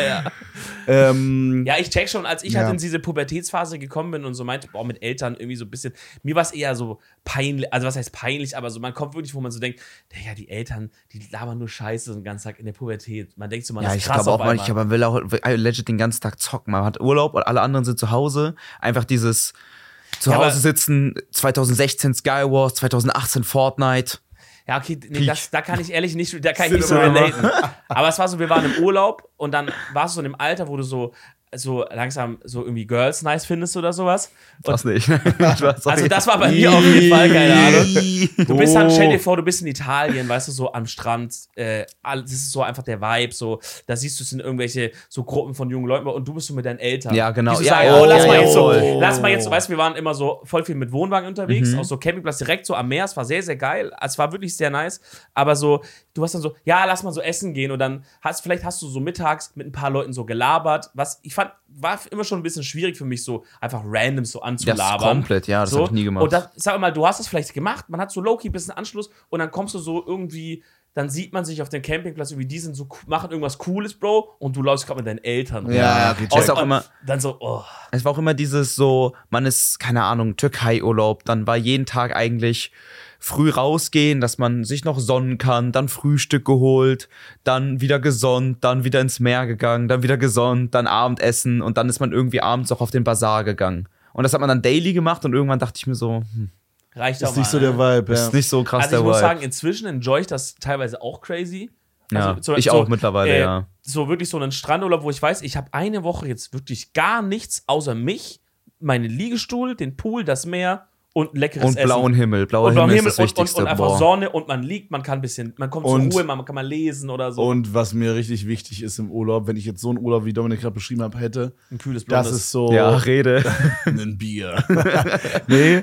Ja, ich check schon, als ich halt in diese Pubertätsphase gekommen bin und so meinte, boah, mit Eltern irgendwie so ein bisschen, mir war es eher so peinlich, also was heißt peinlich, aber so, man kommt wirklich, wo man so denkt, ja, die Eltern, die labern nur Scheiße den ganzen Tag in der Pubertät. Man denkt so, man ist krass auf einmal. Man will auch legit den ganzen Tag zocken. Man hat Urlaub und alle anderen sind zu Hause. Einfach dieses zu Hause sitzen, 2016 Skywars, 2018 Fortnite. Ja, okay, nee, da kann ich ehrlich nicht, da kann ich nicht so relaten. Aber es war so, wir waren im Urlaub und dann warst du so in dem Alter, wo du so langsam so irgendwie Girls nice findest oder sowas. Und das nicht. Also das war bei mir auf jeden Fall, keine Ahnung. Du bist dann, stell dir vor, du bist in Italien, weißt du, so am Strand, das ist so einfach der Vibe, so, da siehst du es in irgendwelche so Gruppen von jungen Leuten und du bist so mit deinen Eltern. Ja, genau. Die so sagen, lass mal jetzt so, weißt du, wir waren immer so voll viel mit Wohnwagen unterwegs, auf so Campingplatz direkt so am Meer, es war sehr, sehr geil, es war wirklich sehr nice, aber so, du hast dann so, ja, lass mal so essen gehen und dann vielleicht hast du so mittags mit ein paar Leuten so gelabert, was ich fand, war immer schon ein bisschen schwierig für mich, so einfach random so anzulabern. Das komplett, ja, das so. hab ich nie gemacht. Und sag mal, du hast das vielleicht gemacht, man hat so low-key ein bisschen Anschluss und dann kommst du so irgendwie, dann sieht man sich auf dem Campingplatz, irgendwie die sind so, machen irgendwas Cooles, Bro, und du läufst gerade mit deinen Eltern. Ja, okay, auch immer, dann so, oh. Es war auch immer dieses so, man ist, keine Ahnung, Türkei-Urlaub, dann war jeden Tag eigentlich früh rausgehen, dass man sich noch sonnen kann, dann Frühstück geholt, dann wieder gesonnt, dann wieder ins Meer gegangen, dann wieder gesonnt, dann Abendessen und dann ist man irgendwie abends auch auf den Bazar gegangen. Und das hat man dann daily gemacht und irgendwann dachte ich mir so, reicht auch ist nicht so der Vibe, ja. Ist nicht so krass der Vibe. Also ich muss sagen, Vibe. Inzwischen enjoy ich das teilweise auch crazy. Also Ja, ich auch mittlerweile, ja. So wirklich so einen Strandurlaub, wo ich weiß, ich habe eine Woche jetzt wirklich gar nichts außer mich, meinen Liegestuhl, den Pool, das Meer und leckeres Essen. Und blauen Himmel. Blauer Himmel ist das Wichtigste. Und einfach Sonne und man liegt, man kommt zur Ruhe, man kann mal lesen oder so. Und was mir richtig wichtig ist im Urlaub, wenn ich jetzt so einen Urlaub, wie Dominik gerade beschrieben hat, hätte, ein kühles Blondes. Das ist so... Ja, Rede. Ein Bier. Nee,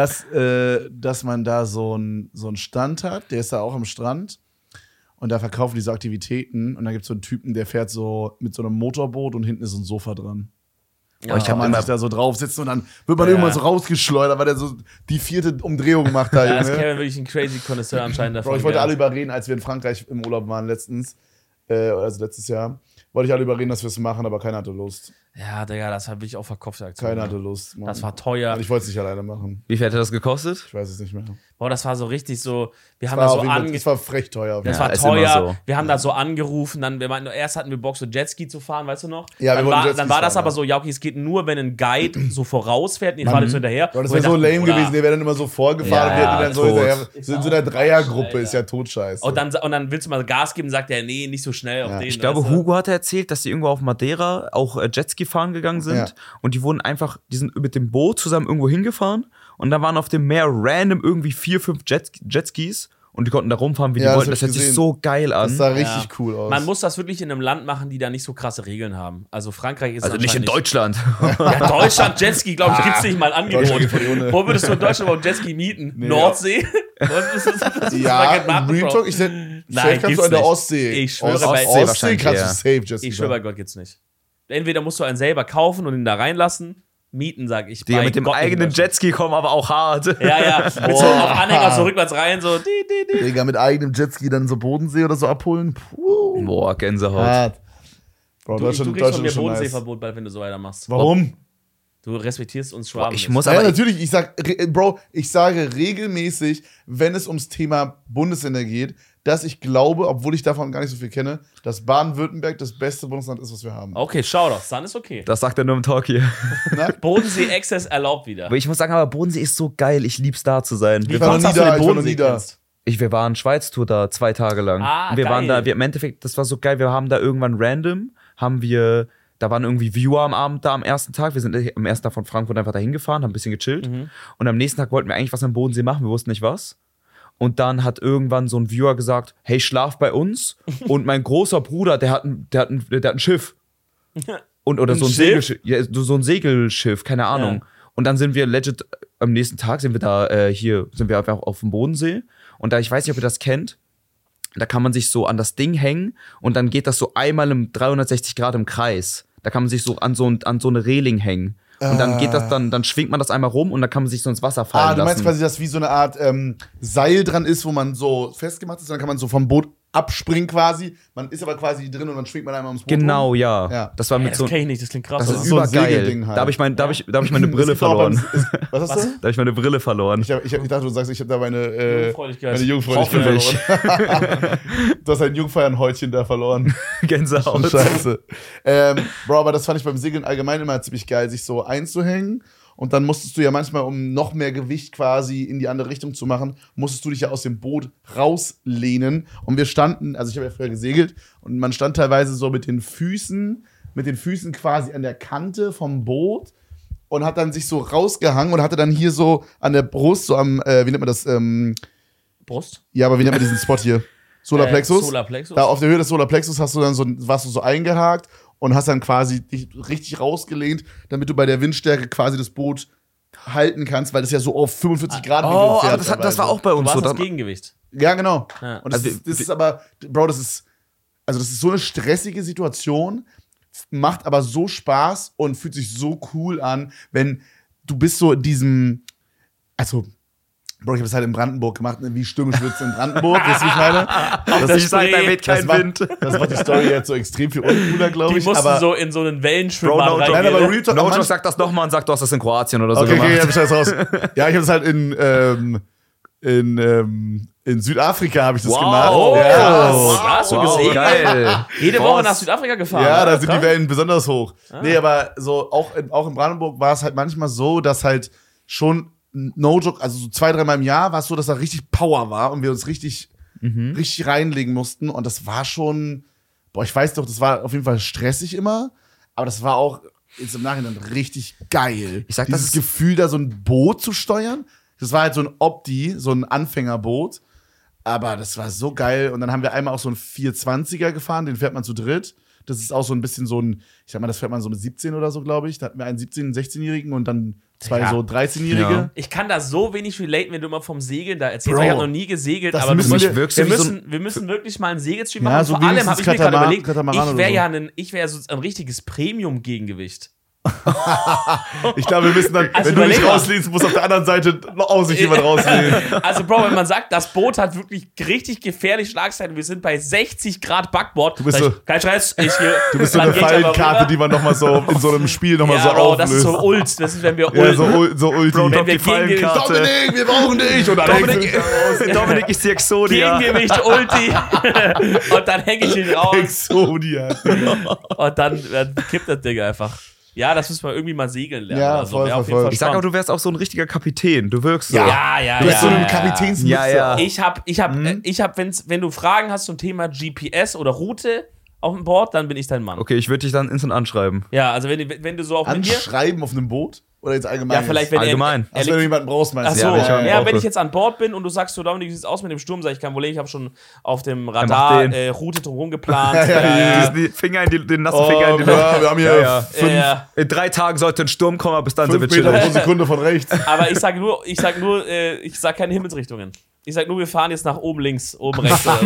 dass man da so einen Stand hat, der ist da auch am Strand und da verkaufen die so Aktivitäten und da gibt es so einen Typen, der fährt so mit so einem Motorboot und hinten ist so ein Sofa dran. Ja, kann man sich da so draufsitzen und dann wird man irgendwann so rausgeschleudert, weil der so die 4. Umdrehung macht da. Ja, ist Kevin wirklich ein crazy Connoisseur anscheinend davon. Bro, ich wollte alle überreden, als wir in Frankreich im Urlaub waren letztes Jahr, wollte ich alle überreden, dass wir es machen, aber keiner hatte Lust. Ja, Digga, das habe ich auch verkauft. Keiner hatte Lust, Mann. Das war teuer. Und ich wollte es nicht alleine machen. Wie viel hätte das gekostet? Ich weiß es nicht mehr. Boah, das war so richtig so, wir haben da so das war frech teuer. Das war teuer. So. Wir haben da so angerufen, dann erst hatten wir Bock so Jetski zu fahren, weißt du noch? Ja, dann war das aber so, ja okay, es geht nur, wenn ein Guide so vorausfährt, und ihr fahrt jetzt hinterher. Das wäre so lame gewesen, der wäre dann immer so vorgefahren und wir hätten dann so hinterher, so in so einer Dreiergruppe, ist ja totscheiße. Und dann willst du mal Gas geben und sagt er, nee, nicht so schnell auf den. Ich glaube, Hugo hatte erzählt, dass sie irgendwo auf Madeira auch Jetski fahren gegangen sind und die sind mit dem Boot zusammen irgendwo hingefahren und da waren auf dem Meer random irgendwie 4, 5 Jetskis und die konnten da rumfahren, wie die wollten. Das hört sich so geil an. Das sah richtig cool aus. Man muss das wirklich in einem Land machen, die da nicht so krasse Regeln haben. Also Frankreich ist also nicht in Deutschland. Ja, Deutschland, Jetski, glaube ich, gibt es nicht mal ein Angebot. Wo würdest du in Deutschland überhaupt Jetski mieten? Nee, Nordsee? Was ist das? Ja, Real Talk, ich Nein, kannst du an der Ostsee. Ich schwöre bei Ostsee kannst du safe Jetski. Ich schwöre bei Gott geht's nicht. Entweder musst du einen selber kaufen und ihn da reinlassen, mieten, sag ich. Die mit dem eigenen Jetski kommen aber auch hart. Ja. Mit so auf Anhänger so rückwärts rein, so. Digga, mit eigenem Jetski dann so Bodensee oder so abholen. Puh. Boah, Gänsehaut. Hart. Bro, du kriegst von mir Bodenseeverbot bald, wenn du so weitermachst. Warum? Du respektierst uns Schwaben. Ich muss aber natürlich, ich sage regelmäßig, wenn es ums Thema Bundesländer geht, dass ich glaube, obwohl ich davon gar nicht so viel kenne, dass Baden-Württemberg das beste Bundesland ist, was wir haben. Okay, schau doch, dann ist okay. Das sagt er nur im Talk hier. Bodensee-Access erlaubt wieder. Aber ich muss sagen, aber Bodensee ist so geil, ich lieb's da zu sein. Wie kommst du auf den Bodensee kennst? Wir waren Schweiz-Tour da 2 Tage lang. Wir waren da, im Endeffekt, das war so geil, wir haben da irgendwann random, da waren irgendwie Viewer am Abend da am ersten Tag. Wir sind am ersten Tag von Frankfurt einfach dahin gefahren, haben ein bisschen gechillt. Und am nächsten Tag wollten wir eigentlich was am Bodensee machen, wir wussten nicht was. Und dann hat irgendwann so ein Viewer gesagt, hey, schlaf bei uns. Und mein großer Bruder, der hat ein Schiff. Oder so ein Segelschiff. Ja, so ein Segelschiff, keine Ahnung. Ja. Und dann sind wir legit, am nächsten Tag sind wir da, sind wir einfach auf dem Bodensee. Und da, ich weiß nicht, ob ihr das kennt, da kann man sich so an das Ding hängen und dann geht das so einmal im 360 Grad im Kreis. Da kann man sich so an so eine Reling hängen. Und dann geht das, dann schwingt man das einmal rum und dann kann man sich so ins Wasser fallen lassen. Du meinst quasi, dass wie so eine Art Seil dran ist, wo man so festgemacht ist, dann kann man so vom Boot abspringen quasi. Man ist aber quasi drin und dann schwingt man einmal ums Boot. Genau, ja. Das war mit das kenn ich nicht, das klingt krass. Das ist übergeil. Halt. Da hab ich meine Brille verloren. Was hast du? Da habe ich meine Brille verloren. Ich dachte, du sagst, ich habe da meine Jungfräulichkeit verloren. Du hast ein Jungfernhäutchen da verloren. Gänsehaut. Scheiße. Bro, aber das fand ich beim Segeln allgemein immer ziemlich geil, sich so einzuhängen. Und dann musstest du ja manchmal, um noch mehr Gewicht quasi in die andere Richtung zu machen, musstest du dich ja aus dem Boot rauslehnen. Und wir standen, also ich habe ja früher gesegelt, und man stand teilweise so mit den Füßen quasi an der Kante vom Boot und hat dann sich so rausgehangen und hatte dann hier so an der Brust, so am, wie nennt man das? Brust? Ja, aber wie nennt man diesen Spot hier? Solarplexus. Solarplexus. Da auf der Höhe des Solarplexus warst du so eingehakt und hast dann quasi dich richtig rausgelehnt, damit du bei der Windstärke quasi das Boot halten kannst, weil das ja so auf 45 Grad Winkel fährt. Aber das war auch bei uns so. Das Gegengewicht. Ja, genau. Ja. Und das ist aber, Bro, das ist so eine stressige Situation, macht aber so Spaß und fühlt sich so cool an, wenn du bist so in diesem, also, Bro, ich habe das halt in Brandenburg gemacht, wie stürmisch wird's in Brandenburg, weißt du, wie ich meine? Da weht kein Wind. Das macht die Story jetzt so extrem viel uncooler, glaube ich. Die mussten so in so einen Wellenschwimmbad rein. Nein, aber Real Talk, No, sagt das nochmal und sagt, du hast das in Kroatien oder so gemacht. Okay, hab ich das raus. Ja, ich habe das halt in Südafrika habe ich das gemacht. Oh, ja, hast du gesehen? Geil. Jede Woche nach Südafrika gefahren. Ja, da sind die Wellen besonders hoch. Nee, aber so auch in Brandenburg war es halt manchmal so, dass halt schon no joke, also so 2-3 Mal im Jahr war es so, dass da richtig Power war und wir uns richtig reinlegen mussten. Und das war schon, ich weiß doch, das war auf jeden Fall stressig immer, aber das war auch jetzt im Nachhinein richtig geil. Ich sag, dieses Gefühl, da so ein Boot zu steuern, das war halt so ein Opti, so ein Anfängerboot. Aber das war so geil. Und dann haben wir einmal auch so einen 420er gefahren, den fährt man zu dritt. Das ist auch so ein bisschen so ein, ich sag mal, das fährt man so mit 17 oder so, glaube ich. Da hatten wir einen 17-, 16-Jährigen und dann 2 so 13-Jährige. Ja. Ich kann da so wenig relaten, wenn du immer vom Segeln da erzählst. Ich habe noch nie gesegelt, aber wir müssen wirklich mal einen Segelstream machen. So vor allem habe ich mir gerade überlegt, ich wäre so ein richtiges Premium-Gegengewicht. Ich glaube, wir müssen dann, wenn du dich rauslehnst, muss auf der anderen Seite auch sich jemand rauslehnen. Also, Bro, wenn man sagt, das Boot hat wirklich richtig gefährliche Schlagseiten, wir sind bei 60 Grad Backbord. Du bist so, kein Stress. Du bist so eine Fallenkarte, die man nochmal so in so einem Spiel nochmal so Bro, auflöst. Das ist so Ult. Das ist, wenn wir Ult. Ja, so Ulti. Bro, wenn wir Fallenkarte. Dominik, wir brauchen dich. Und dann Dominik ist die Exodia. Gegengewicht Ulti. Und dann hänge ich ihn raus. Exodia. Und dann kippt das Ding einfach. Ja, das müssen wir irgendwie mal segeln lernen. Ja, voll. Ich sag auch, du wärst auch so ein richtiger Kapitän. Du wirkst so. Ja. Du bist so ein Kapitänsmütze. Ja. Ich hab, wenn du Fragen hast zum Thema GPS oder Route auf dem Board, dann bin ich dein Mann. Okay, ich würde dich dann instant anschreiben. Ja, also wenn du so auch mit mir... Anschreiben auf einem Boot? Oder jetzt allgemein? Ja, vielleicht, wenn allgemein. Also wenn du jemanden brauchst, meinst du? du? Ja, wenn ich jetzt an Bord bin und du sagst so, Dominik, wie sieht's aus mit dem Sturm, sag ich, kein Problem, ich habe schon auf dem Radar Route drumherum geplant. Die Finger den nassen Finger in die Luft. Wir haben hier in 3 Tagen sollte ein Sturm kommen, aber bis dann sind wir 5 Meter chillig. pro Sekunde von rechts. Aber ich sag keine Himmelsrichtungen. Ich sag nur, wir fahren jetzt nach oben links, oben rechts. Oder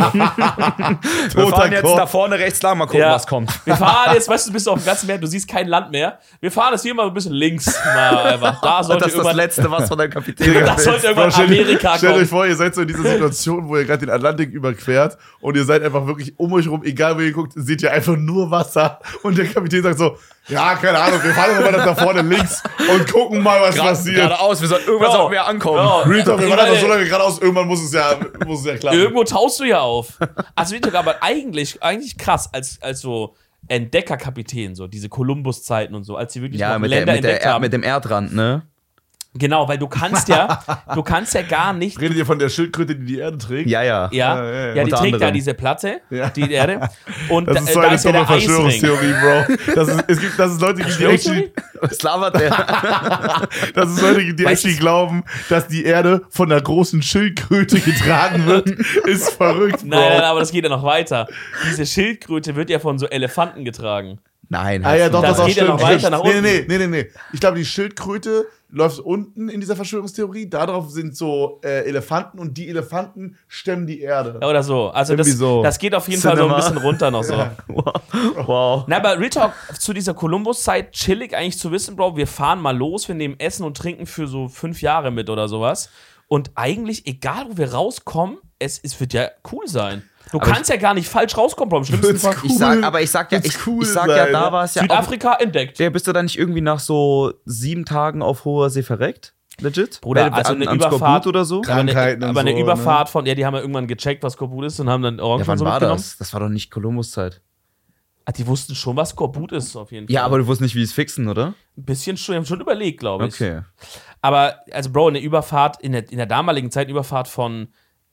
so. Wir fahren jetzt da vorne rechts lang, mal gucken, was kommt. Wir fahren jetzt, weißt du, bist du auf dem ganzen Meer, du siehst kein Land mehr. Wir fahren jetzt hier mal ein bisschen links. Mal einfach. Da sollte das ist das Letzte, was von deinem Kapitän das sollte irgendwann Amerika kommen. Stellt euch vor, ihr seid so in dieser Situation, wo ihr gerade den Atlantik überquert und ihr seid einfach wirklich um euch rum, egal wo ihr guckt, seht ihr einfach nur Wasser. Und der Kapitän sagt so, ja, keine Ahnung, wir fahren mal da vorne links und gucken mal, was passiert. Geradeaus, irgendwann sollten wir ankommen. Real wir waren so lange geradeaus, irgendwann muss es ja klappen. Irgendwo taust du ja auf. Also, aber eigentlich krass, als so Entdeckerkapitän, so diese Kolumbus-Zeiten und so, als sie wirklich noch Länder entdeckt haben. Mit dem Erdrand, ne? Genau, weil du kannst ja gar nicht. Redet ihr von der Schildkröte, die Erde trägt? Ja, die trägt da diese Platte, die Erde. Und das ist so da eine ist ja der Verschwörungstheorie, Bro. Dass es Leute gibt, die actually, was labert der? dass es Leute gibt, die actually glauben, dass die Erde von einer großen Schildkröte getragen wird, ist verrückt, Bro. Nein, aber das geht ja noch weiter. Diese Schildkröte wird ja von so Elefanten getragen. Nein, doch, das geht ja noch weiter nach unten. Nee. Ich glaube, die Schildkröte läuft unten in dieser Verschwörungstheorie. Darauf sind so Elefanten und die Elefanten stemmen die Erde. Oder so. Also das geht auf jeden Fall so ein bisschen runter noch so. Ja. Wow. Na, aber Real Talk, zu dieser Columbus-Zeit chillig eigentlich zu wissen, Bro, wir fahren mal los, wir nehmen Essen und Trinken für so 5 Jahre mit oder sowas. Und eigentlich, egal wo wir rauskommen, es wird ja cool sein. Du kannst ja gar nicht falsch rauskommen, Bro. Im schlimmsten Fall. Ich sag ja, da war es ja. Südafrika entdeckt. Ja, bist du da nicht irgendwie nach so 7 Tagen auf hoher See verreckt? Legit? Bruder, also eine Überfahrt Skorbut oder so? Krankheiten aber eine so, Überfahrt von, die haben ja irgendwann gecheckt, was Skorbut ist und haben dann Orangen wann so war mitgenommen. das war doch nicht Kolumbus-Zeit. Die wussten schon, was Skorbut ist, auf jeden Fall. Ja, aber du wusstest nicht, wie es fixen, oder? Ein bisschen schon, die haben schon überlegt, glaube ich. Okay. Aber, also, Bro, eine Überfahrt, in der damaligen Zeit, eine Überfahrt von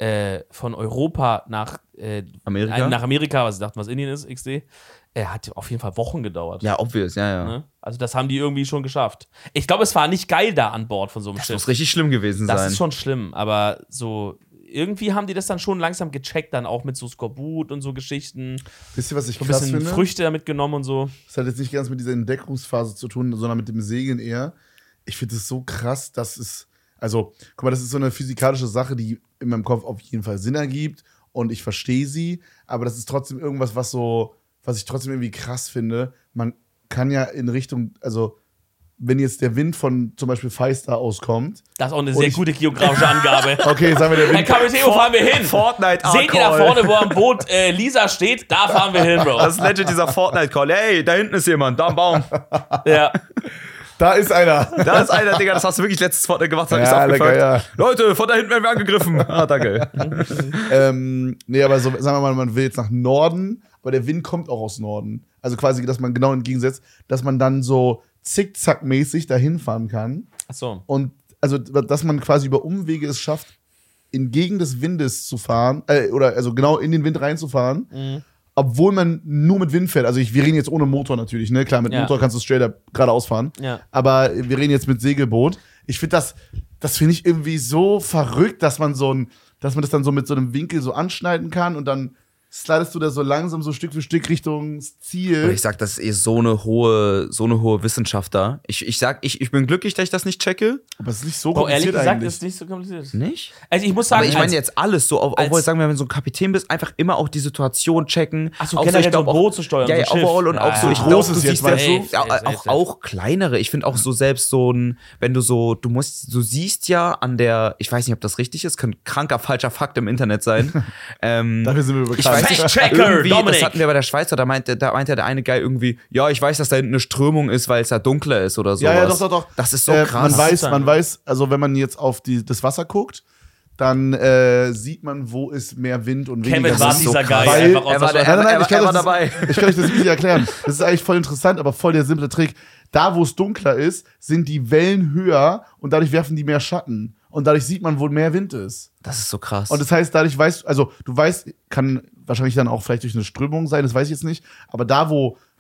Europa nach Amerika, was ich dachte, was Indien ist, XD, hat auf jeden Fall Wochen gedauert. Ja, obvious, ja. Ne? Also das haben die irgendwie schon geschafft. Ich glaube, es war nicht geil da an Bord von so einem Schiff. Das muss richtig schlimm gewesen sein. Das ist schon schlimm, aber so irgendwie haben die das dann schon langsam gecheckt, dann auch mit so Skorbut und so Geschichten. Wisst ihr, was ich ein krass bisschen finde? Früchte damit genommen und so. Das hat jetzt nicht ganz mit dieser Entdeckungsphase zu tun, sondern mit dem Segeln eher. Ich finde es so krass, dass es, also, guck mal, das ist so eine physikalische Sache, die in meinem Kopf auf jeden Fall Sinn ergibt und ich verstehe sie, aber das ist trotzdem irgendwas, was ich trotzdem irgendwie krass finde. Man kann ja in Richtung, also wenn jetzt der Wind von zum Beispiel Feistar auskommt. Das ist auch eine sehr gute geografische Angabe. Okay, sagen wir der Wind. Herr Kapitän, wo fahren wir hin? Fortnite-Call. Seht ihr da vorne, wo am Boot Lisa steht? Da fahren wir hin, Bro. Das ist legit dieser Fortnite-Call. Hey, da hinten ist jemand, da am Baum. Ja. Da ist einer. Da ist einer, Digga, das hast du wirklich letztes Fortnite gemacht, das hab ja, ich aufgefallen. Ja. Leute, von da hinten werden wir angegriffen. Ah, danke. Nee, aber so, sagen wir mal, man will jetzt nach Norden, aber der Wind kommt auch aus Norden. Also quasi, dass man genau entgegensetzt, dass man dann so zickzackmäßig dahin fahren kann. Ach so. Und also, dass man quasi über Umwege es schafft, entgegen des Windes zu fahren, oder also genau in den Wind reinzufahren, obwohl man nur mit Wind fährt. Also wir reden jetzt ohne Motor natürlich, ne? Klar, mit Motor kannst du straight up geradeaus fahren. Ja. Aber wir reden jetzt mit Segelboot. Ich finde das finde ich irgendwie so verrückt, dass man das dann so mit so einem Winkel so anschneiden kann und dann slidest du da so langsam so Stück für Stück Richtung Ziel. Und ich sag, das ist so eine hohe Wissenschaft da. Ich bin glücklich, dass ich das nicht checke. Aber es ist nicht so kompliziert ehrlich gesagt, eigentlich. ist nicht so kompliziert. Nicht? Also ich muss sagen, aber ich meine jetzt alles so, obwohl sagen wir, wenn du so ein Kapitän bist, einfach immer auch die Situation checken. Achso, generell so ein Boot zu steuern. Ja, so overall und auch so. Ich groß ist jetzt, weißt du? Auch kleinere. Ich finde auch so selbst so ein, wenn du siehst ja an der, ich weiß nicht, ob das richtig ist, kann kranker, falscher Fakt im Internet sein. Dafür sind wir bekannt. Ich weiß nicht, Fact-Checker, Dominik. Das hatten wir bei der Schweizer, da meinte der eine Guy irgendwie, ja, ich weiß, dass da hinten eine Strömung ist, weil es da dunkler ist oder so. Ja, doch. Das ist so krass. Man weiß, also wenn man jetzt auf das Wasser guckt, dann sieht man, wo ist mehr Wind und weniger Wind. Kevin war dieser Guy. Er war dabei. Ich kann euch das easy erklären. Das ist eigentlich voll interessant, aber voll der simple Trick. Da, wo es dunkler ist, sind die Wellen höher und dadurch werfen die mehr Schatten. Und dadurch sieht man, wo mehr Wind ist. Das ist so krass. Und das heißt, dadurch du weißt, kann wahrscheinlich dann auch vielleicht durch eine Strömung sein, das weiß ich jetzt nicht, aber da, wo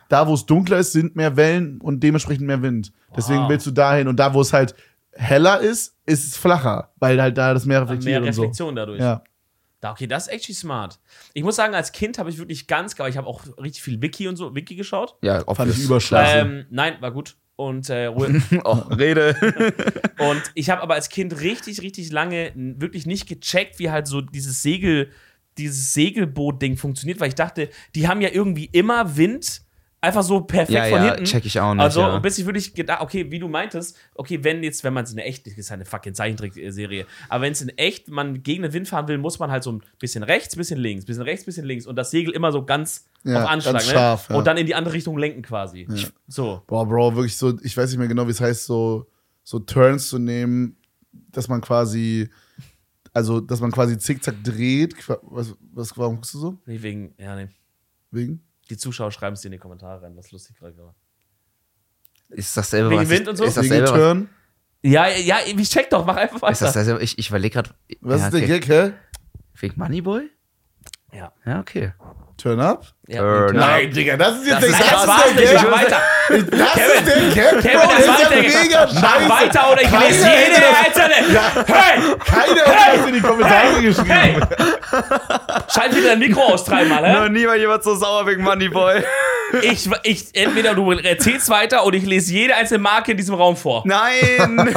da, wo es dunkler ist, sind mehr Wellen und dementsprechend mehr Wind. Deswegen willst du dahin. Und da, wo es halt heller ist es flacher, weil halt da das Meer reflektiert mehr und so. Reflexion dadurch. Ja. Okay, das ist actually smart. Ich muss sagen, als Kind habe ich wirklich aber ich habe auch richtig viel Wiki geschaut. Ja, Fand ich überschlagen. Nein, war gut. Und Rede. Und ich habe aber als Kind richtig, richtig lange wirklich nicht gecheckt, wie halt so dieses Segelboot-Ding funktioniert, weil ich dachte, die haben ja irgendwie immer Wind, einfach so perfekt von hinten. Check ich auch nicht. Also, bis ich wirklich gedacht, okay, wie du meintest, okay, wenn man es in echt, das ist eine fucking Zeichentrickserie, aber wenn es in echt man gegen den Wind fahren will, muss man halt so ein bisschen rechts, bisschen links, bisschen rechts, bisschen links und das Segel immer so ganz auf Anschlag, ganz scharf, ne? Und dann in die andere Richtung lenken quasi. Ja. So. Boah, Bro, wirklich so, ich weiß nicht mehr genau, wie es heißt, so Turns zu nehmen, dass man quasi zickzack dreht. Warum guckst du so? Nee, wegen. Wegen? Die Zuschauer schreiben es dir in die Kommentare rein, was lustig gerade war. Ist dasselbe, wegen Wind und so? Ist dasselbe, Turn? Ja, ich check doch, mach einfach weiter. Ist dasselbe, ich überlege gerade. Was ist der Gag, hä? Wegen Moneyboy? Ja. Ja, okay. Turn up? Ja, Turn Nein, Digga, das ist jetzt der das Gag. war's nicht, mach weiter. Das ist der Gag, Kevin, Bro, das war's ist ja nicht. mega Mach scheiße. weiter oder ich Keiner lese jede hätte einzelne. Hey! Keiner hat das in die Kommentare geschrieben. Hey! Schalt wieder dein Mikro aus dreimal, hä? Noch nie war jemand so sauer wegen Moneyboy. Entweder du erzählst weiter oder ich lese jede einzelne Marke in diesem Raum vor. Nein!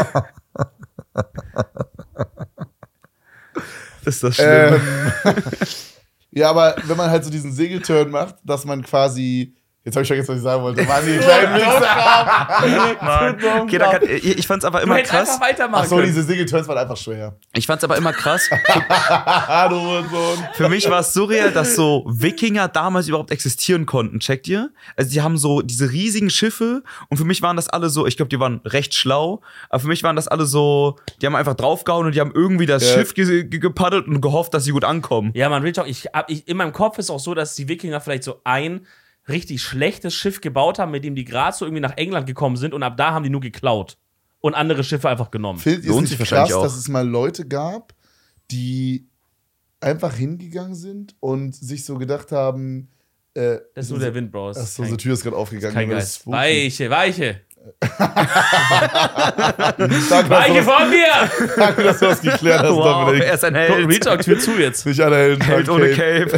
Ist das schlimm? Ja, aber wenn man halt so diesen Segelturn macht, dass man quasi. Jetzt habe ich vergessen, was ich sagen wollte. Mann, die kleinen Wichser. Okay, da ich fand's aber immer Du hättest krass. einfach weitermachen Achso, können. diese Segelturns waren einfach schwer. Ich fand's aber immer krass. Du Hurensohn. Für mich war es surreal, dass so Wikinger damals überhaupt existieren konnten, checkt ihr? Also die haben so diese riesigen Schiffe und für mich waren das alle so, ich glaube, die waren recht schlau, aber für mich waren das alle so, die haben einfach draufgehauen und die haben irgendwie das Schiff gepaddelt und gehofft, dass sie gut ankommen. Ja, man will doch, in meinem Kopf ist auch so, dass die Wikinger vielleicht so ein richtig schlechtes Schiff gebaut haben, mit dem die gerade so irgendwie nach England gekommen sind und ab da haben die nur geklaut und andere Schiffe einfach genommen. Findet ihr es Lohnt nicht sich krass, wahrscheinlich auch. dass es mal Leute gab, die einfach hingegangen sind und sich so gedacht haben, Das ist nur der Wind, Bro. Achso, unsere Tür ist gerade aufgegangen. Kein Das Geist. ist spooky. Weiche. Danke, Weiche von mir! Danke, dass du das geklärt hast, Wow, Dominik. er ist ein Held. Retalk, Tür zu jetzt. Nicht alle Helden. Held ohne Cape.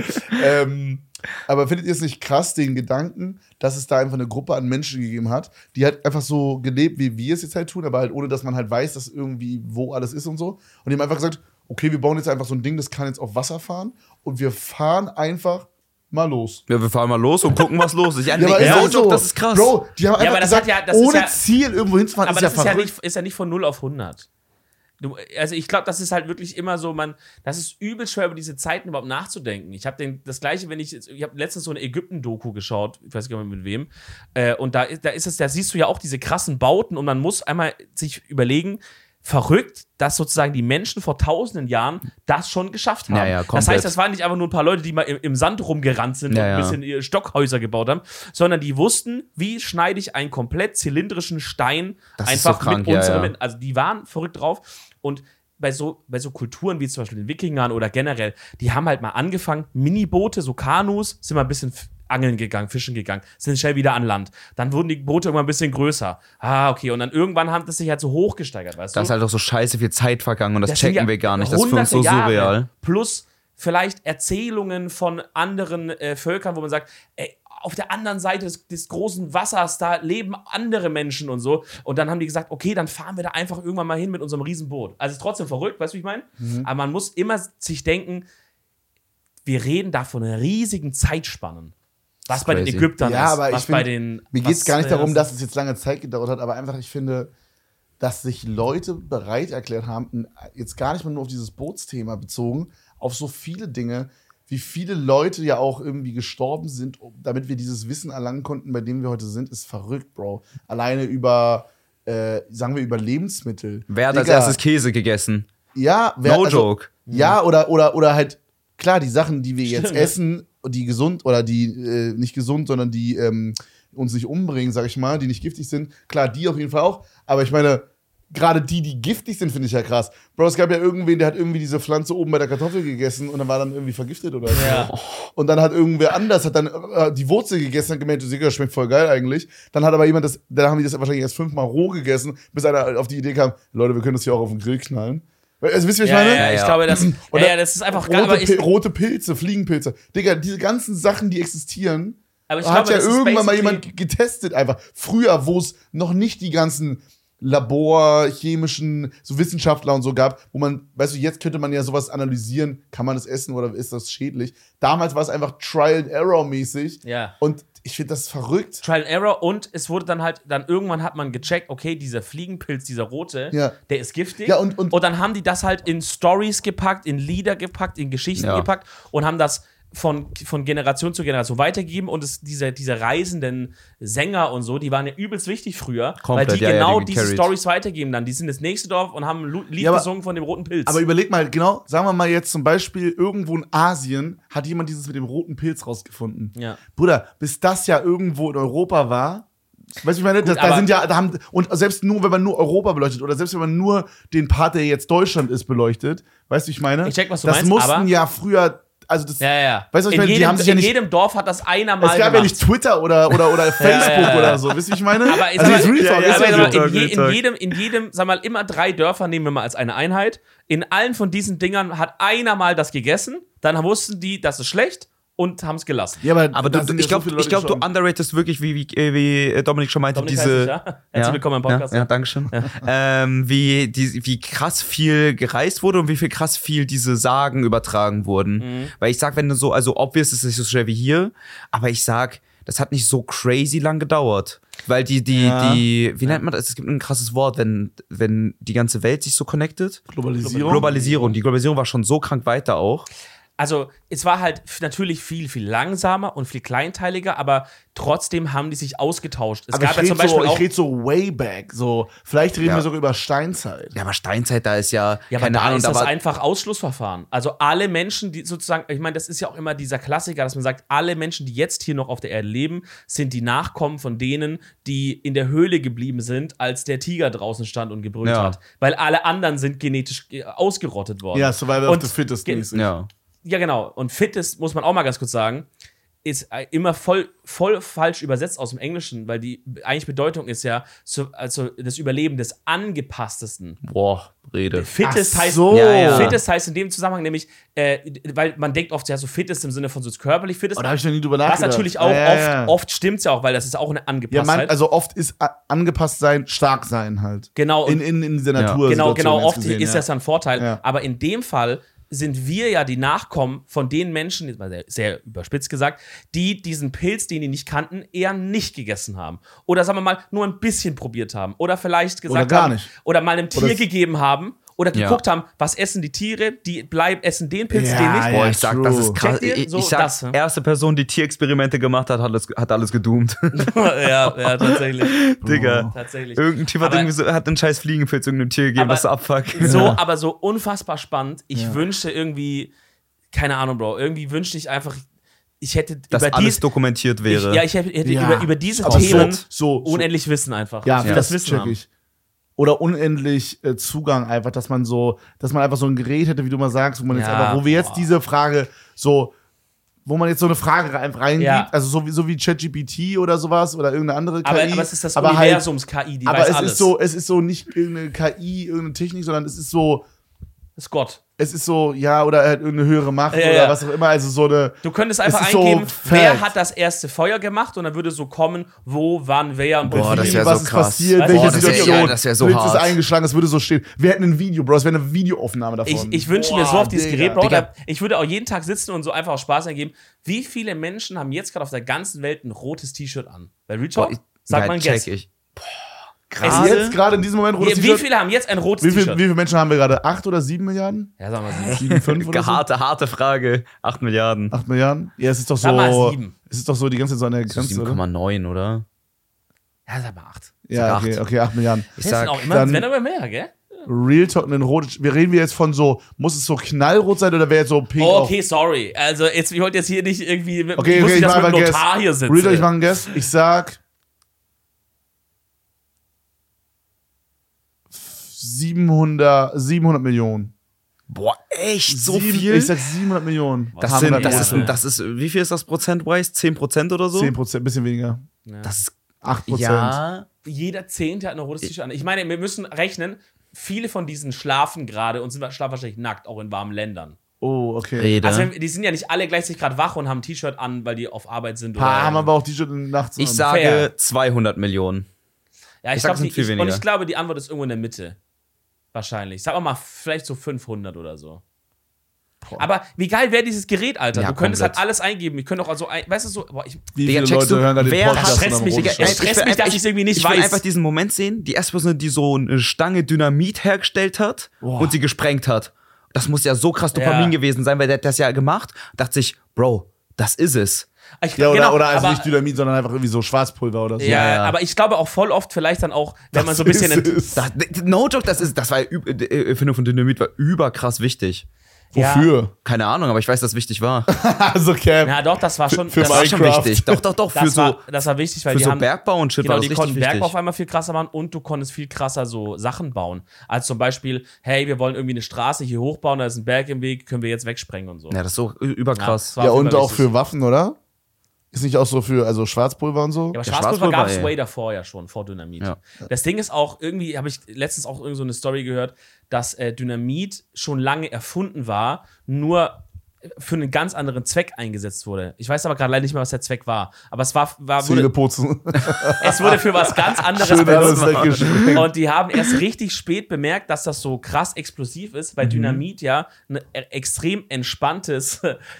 Aber findet ihr es nicht krass, den Gedanken, dass es da einfach eine Gruppe an Menschen gegeben hat, die halt einfach so gelebt, wie wir es jetzt halt tun, aber halt ohne, dass man halt weiß, dass irgendwie wo alles ist und so. Und die haben einfach gesagt, okay, wir bauen jetzt einfach so ein Ding, das kann jetzt auf Wasser fahren und wir fahren einfach mal los. Ja, wir fahren mal los und gucken, was los ist. Ja, aber ja, ist so. das ist krass. Bro, die haben einfach aber das gesagt, hat ja- das ist ohne ja- Ziel irgendwo hinzufahren, Aber ist ja das verrückt. ist ja nicht von 0 auf 100. Also ich glaube, das ist halt wirklich immer so, das ist übel schwer, über diese Zeiten überhaupt nachzudenken. Ich habe das Gleiche, ich habe letztens so eine Ägypten-Doku geschaut, ich weiß gar nicht mehr mit wem, und da siehst du ja auch diese krassen Bauten und man muss einmal sich überlegen, verrückt, dass sozusagen die Menschen vor tausenden Jahren das schon geschafft haben. Ja, das komplett. heißt, das waren nicht einfach nur ein paar Leute, die mal im Sand rumgerannt sind und ein bisschen Stockhäuser gebaut haben, sondern die wussten, wie schneide ich einen komplett zylindrischen Stein Das ist einfach so krank, mit unserem. ja. Also die waren verrückt drauf. Und bei so Kulturen wie zum Beispiel den Wikingern oder generell, die haben halt mal angefangen, Miniboote, so Kanus, sind mal ein bisschen angeln gegangen, fischen gegangen, sind schnell wieder an Land. Dann wurden die Boote irgendwann ein bisschen größer. Okay. Und dann irgendwann haben das sich halt so hochgesteigert, weißt du? Da ist halt auch so scheiße viel Zeit vergangen und das sind checken ja wir gar nicht. Das ist für uns so hunderte Jahre surreal. Plus vielleicht Erzählungen von anderen Völkern, wo man sagt, ey, auf der anderen Seite des großen Wassers, da leben andere Menschen und so. Und dann haben die gesagt, okay, dann fahren wir da einfach irgendwann mal hin mit unserem Riesenboot. Also ist trotzdem verrückt, weißt du, wie ich meine? Aber man muss immer sich denken, wir reden da von riesigen Zeitspannen. Was bei den crazy. Ägyptern Ja, ist, aber was ich bei find, den... Mir geht es gar nicht darum, dass dass es jetzt lange Zeit gedauert hat, aber einfach, ich finde, dass sich Leute bereit erklärt haben, jetzt gar nicht mal nur auf dieses Bootsthema bezogen, auf so viele Dinge, wie viele Leute ja auch irgendwie gestorben sind, damit wir dieses Wissen erlangen konnten, bei dem wir heute sind, ist verrückt, Bro. Alleine über, sagen wir, über Lebensmittel. Wer hat als Digga, erstes Käse gegessen? Ja, No joke. Ja, oder halt, klar, die Sachen, die wir jetzt essen, die gesund oder die nicht gesund, sondern die uns nicht umbringen, sag ich mal, die nicht giftig sind, klar, die auf jeden Fall auch. Aber ich meine, gerade die giftig sind, finde ich ja krass. Bro, es gab ja irgendwen, der hat irgendwie diese Pflanze oben bei der Kartoffel gegessen und dann war dann irgendwie vergiftet oder so. Ja. Und dann hat irgendwer anders hat dann die Wurzel gegessen und gemerkt, das schmeckt voll geil eigentlich. Dann hat aber jemand dann haben die das wahrscheinlich erst 5-mal roh gegessen, bis einer auf die Idee kam, Leute, wir können das hier auch auf den Grill knallen. Also, wisst ihr, was ich meine? Ja, ich glaube, das ist einfach geil. Rote Pilze, Fliegenpilze. Digga, diese ganzen Sachen, die existieren, aber ich hat glaube, ja irgendwann mal jemand getestet einfach. Früher, wo es noch nicht die ganzen chemischen, so Wissenschaftler und so gab, wo man, weißt du, jetzt könnte man ja sowas analysieren, kann man das essen oder ist das schädlich? Damals war es einfach Trial-and-Error-mäßig. Ja. Und ich finde das verrückt. Trial and Error und es wurde dann irgendwann hat man gecheckt, okay, dieser Fliegenpilz, dieser rote, der ist giftig. Ja, und dann haben die das halt in Stories gepackt, in Lieder gepackt, in Geschichten gepackt und haben das von Generation zu Generation weitergegeben und diese reisenden Sänger und so, die waren ja übelst wichtig früher, komplett, weil die die diese carried. Stories weitergeben dann. Die sind ins nächste Dorf und haben ein Lied gesungen von dem roten Pilz. Aber überleg mal, genau, sagen wir mal jetzt zum Beispiel, irgendwo in Asien hat jemand dieses mit dem roten Pilz rausgefunden. Ja. Bruder, bis das ja irgendwo in Europa war, weißt du, ich meine, Gut, und selbst nur, wenn man nur Europa beleuchtet oder selbst wenn man nur den Part, der jetzt Deutschland ist, beleuchtet, weißt du, ich meine? Ich check, was du das meinst, mussten aber ja früher, also das, ja. Weißt du, was ich meine? Die haben sich ja in nicht, jedem Dorf hat das einer mal es gab gemacht. ja nicht Twitter oder Facebook oder so, wisst ihr, ich meine? Aber also jetzt Real Talk, ist ja so. in jedem, sag mal, immer 3 Dörfer nehmen wir mal als eine Einheit. In allen von diesen Dingern hat einer mal das gegessen, dann wussten die, das ist schlecht und haben es gelassen. Ja, aber ich glaube, du underratest wirklich, wie Dominik schon meinte, Dominik diese. heißt es, ja? Herzlich willkommen im Podcast. Ja, danke schön. Wie krass viel gereist wurde und wie viel krass viel diese Sagen übertragen wurden. Weil ich sag, wenn du so, also obvious ist es nicht so schnell wie hier, aber ich sag, das hat nicht so crazy lang gedauert. Weil wie nennt man das? Es gibt ein krasses Wort, wenn die ganze Welt sich so connectet. Globalisierung. Die Globalisierung war schon so krank weiter auch. Also, es war halt natürlich viel, viel langsamer und viel kleinteiliger, aber trotzdem haben die sich ausgetauscht. Es aber gab ja zum Beispiel ich rede so way back, so, vielleicht reden wir sogar über Steinzeit. Ja, aber Steinzeit, da ist ja keine Ahnung. Ist das einfach Ausschlussverfahren. Also alle Menschen, die sozusagen, ich meine, das ist ja auch immer dieser Klassiker, dass man sagt, alle Menschen, die jetzt hier noch auf der Erde leben, sind die Nachkommen von denen, die in der Höhle geblieben sind, als der Tiger draußen stand und gebrüllt hat. Weil alle anderen sind genetisch ausgerottet worden. Ja, Survival of the Fittest mäßig. Ja, genau. Und Fittest, muss man auch mal ganz kurz sagen, ist immer voll falsch übersetzt aus dem Englischen, weil die eigentliche Bedeutung ist ja also das Überleben des Angepasstesten. Boah, Rede. Fittest heißt, Fittest heißt in dem Zusammenhang nämlich, weil man denkt oft ja so Fittest im Sinne von so körperlich Fittest. Da habe ich noch nie drüber nachgedacht. Was natürlich auch oft stimmt's ja auch, weil das ist auch eine Angepasstheit. Also oft ist angepasst sein, stark sein halt. Genau. In dieser Natur. Genau, oft ist das ein Vorteil. Ja. Aber in dem Fall sind wir ja die Nachkommen von den Menschen, jetzt mal sehr überspitzt gesagt, die diesen Pilz, den die nicht kannten, eher nicht gegessen haben. Oder sagen wir mal, nur ein bisschen probiert haben. Oder vielleicht gesagt oder gar haben, nicht. Oder mal einem Tier gegeben haben. Oder geguckt haben, was essen die Tiere, die essen den Pilz, den nicht. Boah, ich sag, das ist krass. Ich sag, erste Person, die Tierexperimente gemacht hat, hat alles gedoomt. ja, tatsächlich. Digga. Tatsächlich. Irgendein Typ hat einen scheiß Fliegenpilz irgendeinem Tier gegeben, was so abfuckt. Aber so unfassbar spannend. Ich wünschte irgendwie, keine Ahnung, Bro, irgendwie wünschte ich einfach, ich hätte dass alles dokumentiert wäre. Ich hätte über diese Themen unendlich Wissen einfach. Ja, das Wissen check ich. Oder unendlich Zugang einfach, dass man einfach so ein Gerät hätte, wie du mal sagst, wo man jetzt einfach, wo wir jetzt diese Frage so, wo man jetzt so eine Frage einfach reingibt, also so wie ChatGPT oder sowas oder irgendeine andere KI. Aber es ist das Universums-KI, die weiß alles. Es ist so nicht irgendeine KI, irgendeine Technik, sondern es ist so. Das ist Gott. Es ist so, oder halt irgendeine höhere Macht oder was auch immer, also so eine. Du könntest einfach eingeben, wer hat das erste Feuer gemacht und dann würde so kommen, wo, wann, wer und boah, das was so ist krass. passiert, welche Situation. Das wäre so hart. Ist eingeschlagen, das würde so stehen. Wir hätten ein Video, Bro, es wäre eine Videoaufnahme davon. Ich wünsche mir so auf dieses Gerät, Bro. Ich würde auch jeden Tag sitzen und so einfach aus Spaß eingeben, wie viele Menschen haben jetzt gerade auf der ganzen Welt ein rotes T-Shirt an? Bei Retalk sagt man Guess. Jetzt gerade in diesem Moment rotes T-Shirt. Wie viele haben jetzt ein rotes T-Shirt? Wie viele Menschen haben wir gerade? 8 oder 7 Milliarden? Ja, sagen wir 7, 5 oder so? Harte Frage. 8 Milliarden. 8 Milliarden? Ja, es ist doch so. Sag mal 7. Es ist doch so die ganze Zeit so an der Grenze, 7,9, oder? Ja, sag mal 8. Ja, okay, 8 Milliarden. Ich sag, auch immer, wenn aber mehr, gell? Real Talk, ein rotes. Wir reden jetzt von so, muss es so knallrot sein oder wäre jetzt so pink? Oh, okay, sorry. Also, ich wollte jetzt hier nicht irgendwie mit ich muss ich das mit dem Notar hier sitzen. Real Talk, ich mache einen Guess. Ich sag 700 Millionen. Boah, echt? So viel? Ich sag 700 Millionen. Das ist, wie viel ist das prozent-wise? 10% oder so? 10%, bisschen weniger. Ja. Das ist 8%. Ja. Jeder Zehnte hat ein rotes T-Shirt an. Ich meine, wir müssen rechnen, viele von diesen schlafen gerade und schlafen wahrscheinlich nackt, auch in warmen Ländern. Oh, okay. Rede. Also die sind ja nicht alle gleichzeitig gerade wach und haben ein T-Shirt an, weil die auf Arbeit sind. Paar haben aber auch T-Shirt nachts an. Ich sage Fair. 200 Millionen. Ja, ich sag, glaube, es sind viel weniger. und ich glaube, die Antwort ist irgendwo in der Mitte. Wahrscheinlich. Sag mal, vielleicht so 500 oder so. Boah. Aber wie geil wäre dieses Gerät, Alter? Ja, du könntest komplett. halt alles eingeben. Ich könnte auch also, weißt du so, boah, Wie Digga, viele checkst Leute du, hören da den wer Podcast? hat- und stresst am mich, Digga, Rumschreien? es stresst mich, dass ich es irgendwie nicht Ich will weiß. einfach diesen Moment sehen, die erste Person, die so eine Stange Dynamit hergestellt hat und sie gesprengt hat. Das muss ja so krass Dopamin gewesen sein, weil der hat das ja gemacht. Dachte sich, Bro, das ist es. Ja, oder also aber, nicht Dynamit, sondern einfach irgendwie so Schwarzpulver oder so. ja, aber ich glaube auch voll oft vielleicht dann auch, wenn man so ein bisschen... No joke, das war Erfindung von Dynamit war überkrass wichtig. Wofür? Keine Ahnung, aber ich weiß, dass es wichtig war. Also Camp. Ja, doch, das war schon... Für das Das war schon Minecraft. wichtig. Doch, für das war wichtig, weil für die so haben... Bergbau und Shit Genau, war das die richtig konnten wichtig. Bergbau auf einmal viel krasser machen und du konntest viel krasser so Sachen bauen. Als zum Beispiel, hey, wir wollen irgendwie eine Straße hier hochbauen, da ist ein Berg im Weg, können wir jetzt wegsprengen und so. Ja, das ist so überkrass. Ja, war Ja, auf jeden und Fall auch wichtig. für Waffen, oder? Ist nicht auch so für Schwarzpulver und so? Ja, aber Ja, Schwarzpulver gab es Schwarzpulver, way davor ja schon, vor Dynamit. Ja. Das Ding ist auch, irgendwie habe ich letztens auch irgend so eine Story gehört, dass Dynamit schon lange erfunden war, nur für einen ganz anderen Zweck eingesetzt wurde. Ich weiß aber gerade leider nicht mehr, was der Zweck war. Aber es Zähne wurde, putzen. es wurde für was ganz anderes Schön alles benutzt. weggesprengt. Und die haben erst richtig spät bemerkt, dass das so krass explosiv ist, weil Dynamit ja ein extrem entspanntes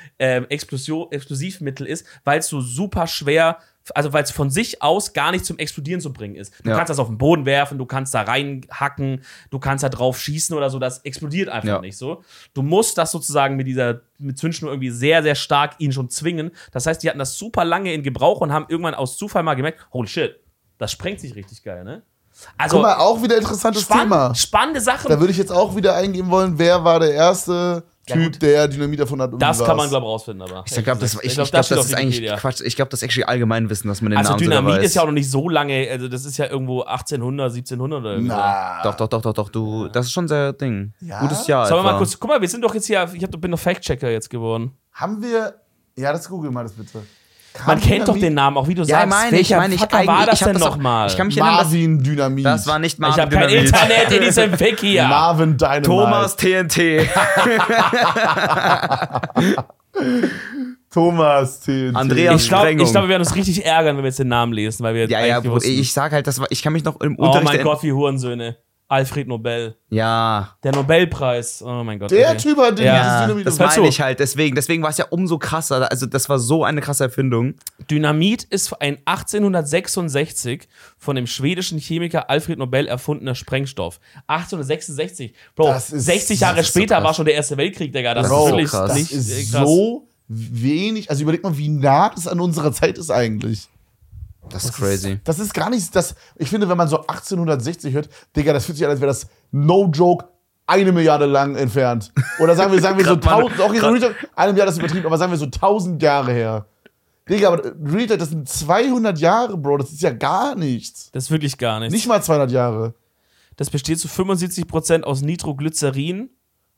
Explosivmittel ist, weil es so super schwer, also weil es von sich aus gar nicht zum Explodieren zu bringen ist. Du kannst das auf den Boden werfen, du kannst da reinhacken, du kannst da drauf schießen oder so, das explodiert einfach nicht so. Du musst das sozusagen mit Zündschnur irgendwie sehr, sehr stark ihn schon zwingen. Das heißt, die hatten das super lange in Gebrauch und haben irgendwann aus Zufall mal gemerkt, holy shit, das sprengt sich richtig geil, ne? Also, Guck mal, auch wieder interessantes Thema. spannende Sachen. Da würde ich jetzt auch wieder eingeben wollen, wer war der erste Typ, der Dynamit erfunden hat? und Das wie kann man, war's? glaube ich, rausfinden, aber. Ich glaube, das steht ist auf eigentlich Wikipedia. Quatsch. Ich glaube, das ist actually Allgemeinwissen, dass man den Also Namen sogar Dynamit weiß. ist ja auch noch nicht so lange, also das ist ja irgendwo 1800, 1700 oder irgendwie. Na. Doch, du, das ist schon sehr Ding. Ja? Gutes Jahr. Sollen wir mal etwa. kurz, guck mal, wir sind doch jetzt hier, bin noch Fact-Checker jetzt geworden. Haben wir. Ja, das google mal das bitte. Man kennt doch den Namen, auch wie du Ja, sagst. ich meine, Fucker war das hab denn auch- nochmal? Ich kann mich erinnern, Marvin Dynamit. das war nicht Ich habe Marvin kein Dynamit. Internet in diesem Fick hier. Marvin Dynamite. Thomas TNT. Thomas TNT. Andreas Ich glaube, Sprengung. wir werden uns richtig ärgern, wenn wir jetzt den Namen lesen, weil wir Ja, eigentlich Bruder, wussten. ich sag halt, ich kann mich noch im Oh Unterricht mein Gott, wie Hurensöhne. Alfred Nobel. Ja, Der Nobelpreis. Oh mein Gott. Der okay. Typ hat den Ja, dieses Dynamit das Hör erfunden. meine zu. ich halt. Deswegen war es ja umso krasser. Also das war so eine krasse Erfindung. Dynamit ist ein 1866 von dem schwedischen Chemiker Alfred Nobel erfundener Sprengstoff. 1866. Bro, Das ist- 60 Jahre das ist so später krass. war schon der Erste Weltkrieg, Digga. Das Bro, ist wirklich krass. Das nicht ist krass. so wenig. Also überleg mal, wie nah das an unserer Zeit ist eigentlich. Das ist crazy. Das ist gar nicht das. Ich finde, wenn man so 1860 hört, Digga, das fühlt sich an, als wäre das no joke 1 Milliarde lang entfernt. Oder sagen wir so Grad mal- 1000, auch jetzt Real Talk, 1 Milliarde ist übertrieben, aber sagen wir so 1000 Jahre her. Digga, aber Real Talk, das sind 200 Jahre, Bro, das ist ja gar nichts. Das ist wirklich gar nichts. Nicht mal 200 Jahre. Das besteht zu 75% aus Nitroglycerin,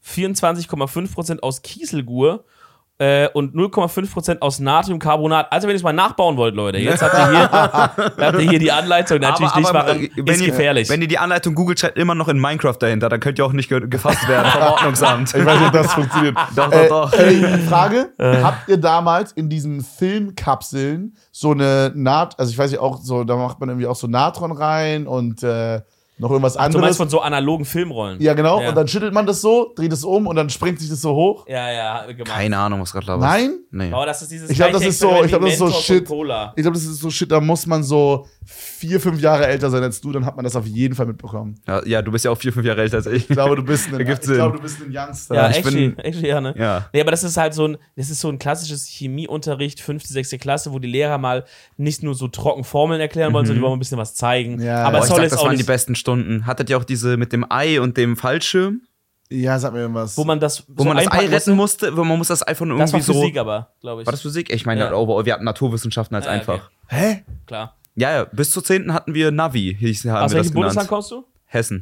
24,5% aus Kieselgur und 0,5% aus Natriumcarbonat. Also wenn ihr es mal nachbauen wollt, Leute, jetzt habt ihr hier die Anleitung. Natürlich nicht machen, ist gefährlich. Wenn ihr die Anleitung googelt, steht immer noch in Minecraft dahinter. Dann könnt ihr auch nicht gefasst werden vom Ordnungsamt. Ich weiß nicht, ob das funktioniert. Doch. Frage: Habt ihr damals in diesen Filmkapseln so eine also ich weiß nicht, auch so, da macht man irgendwie auch so Natron rein und noch irgendwas Du anderes. meinst von so analogen Filmrollen? Ja, genau. Ja. Und dann schüttelt man das so, dreht es um und dann springt sich das so hoch. Ja, gemacht. Keine Ahnung, was gerade laberst. Nein? Nee. Aber das ist dieses Ich glaube, das gleiche ist so, ich glaube, das ist so Experiment wie Shit. Mentos und Cola. Ich glaube, das ist so Shit, da muss man so 4, 5 Jahre älter sein als du, dann hat man das auf jeden Fall mitbekommen. Ja, du bist ja auch 4, 5 Jahre älter als ich. Ich glaube, du bist ein, Ergibt Sinn. Youngster. Ja, ich actually, bin- ja, ne? Ja. Nee, aber das ist halt so ein klassisches Chemieunterricht, 5., 6. Klasse, wo die Lehrer mal nicht nur so trocken Formeln erklären wollen, sondern die wollen ein bisschen was zeigen. Ja, aber ja. es Ich soll sag, jetzt das auch waren die nicht, besten Stunden. Hattet ihr auch diese mit dem Ei und dem Fallschirm? Ja, sag mir irgendwas. wo man das Wo man das Ei einpacken retten musste? Wo man muss das Ei von Das irgendwie war so... Physik aber, glaube ich. War das Physik? Ich meine, Ja. overall, wir hatten Naturwissenschaften als Ah, okay. einfach. Hä? Klar. Ja, bis zur 10. hatten wir Navi, haben Aus wir welchem das Bundesland genannt. kommst du? Hessen.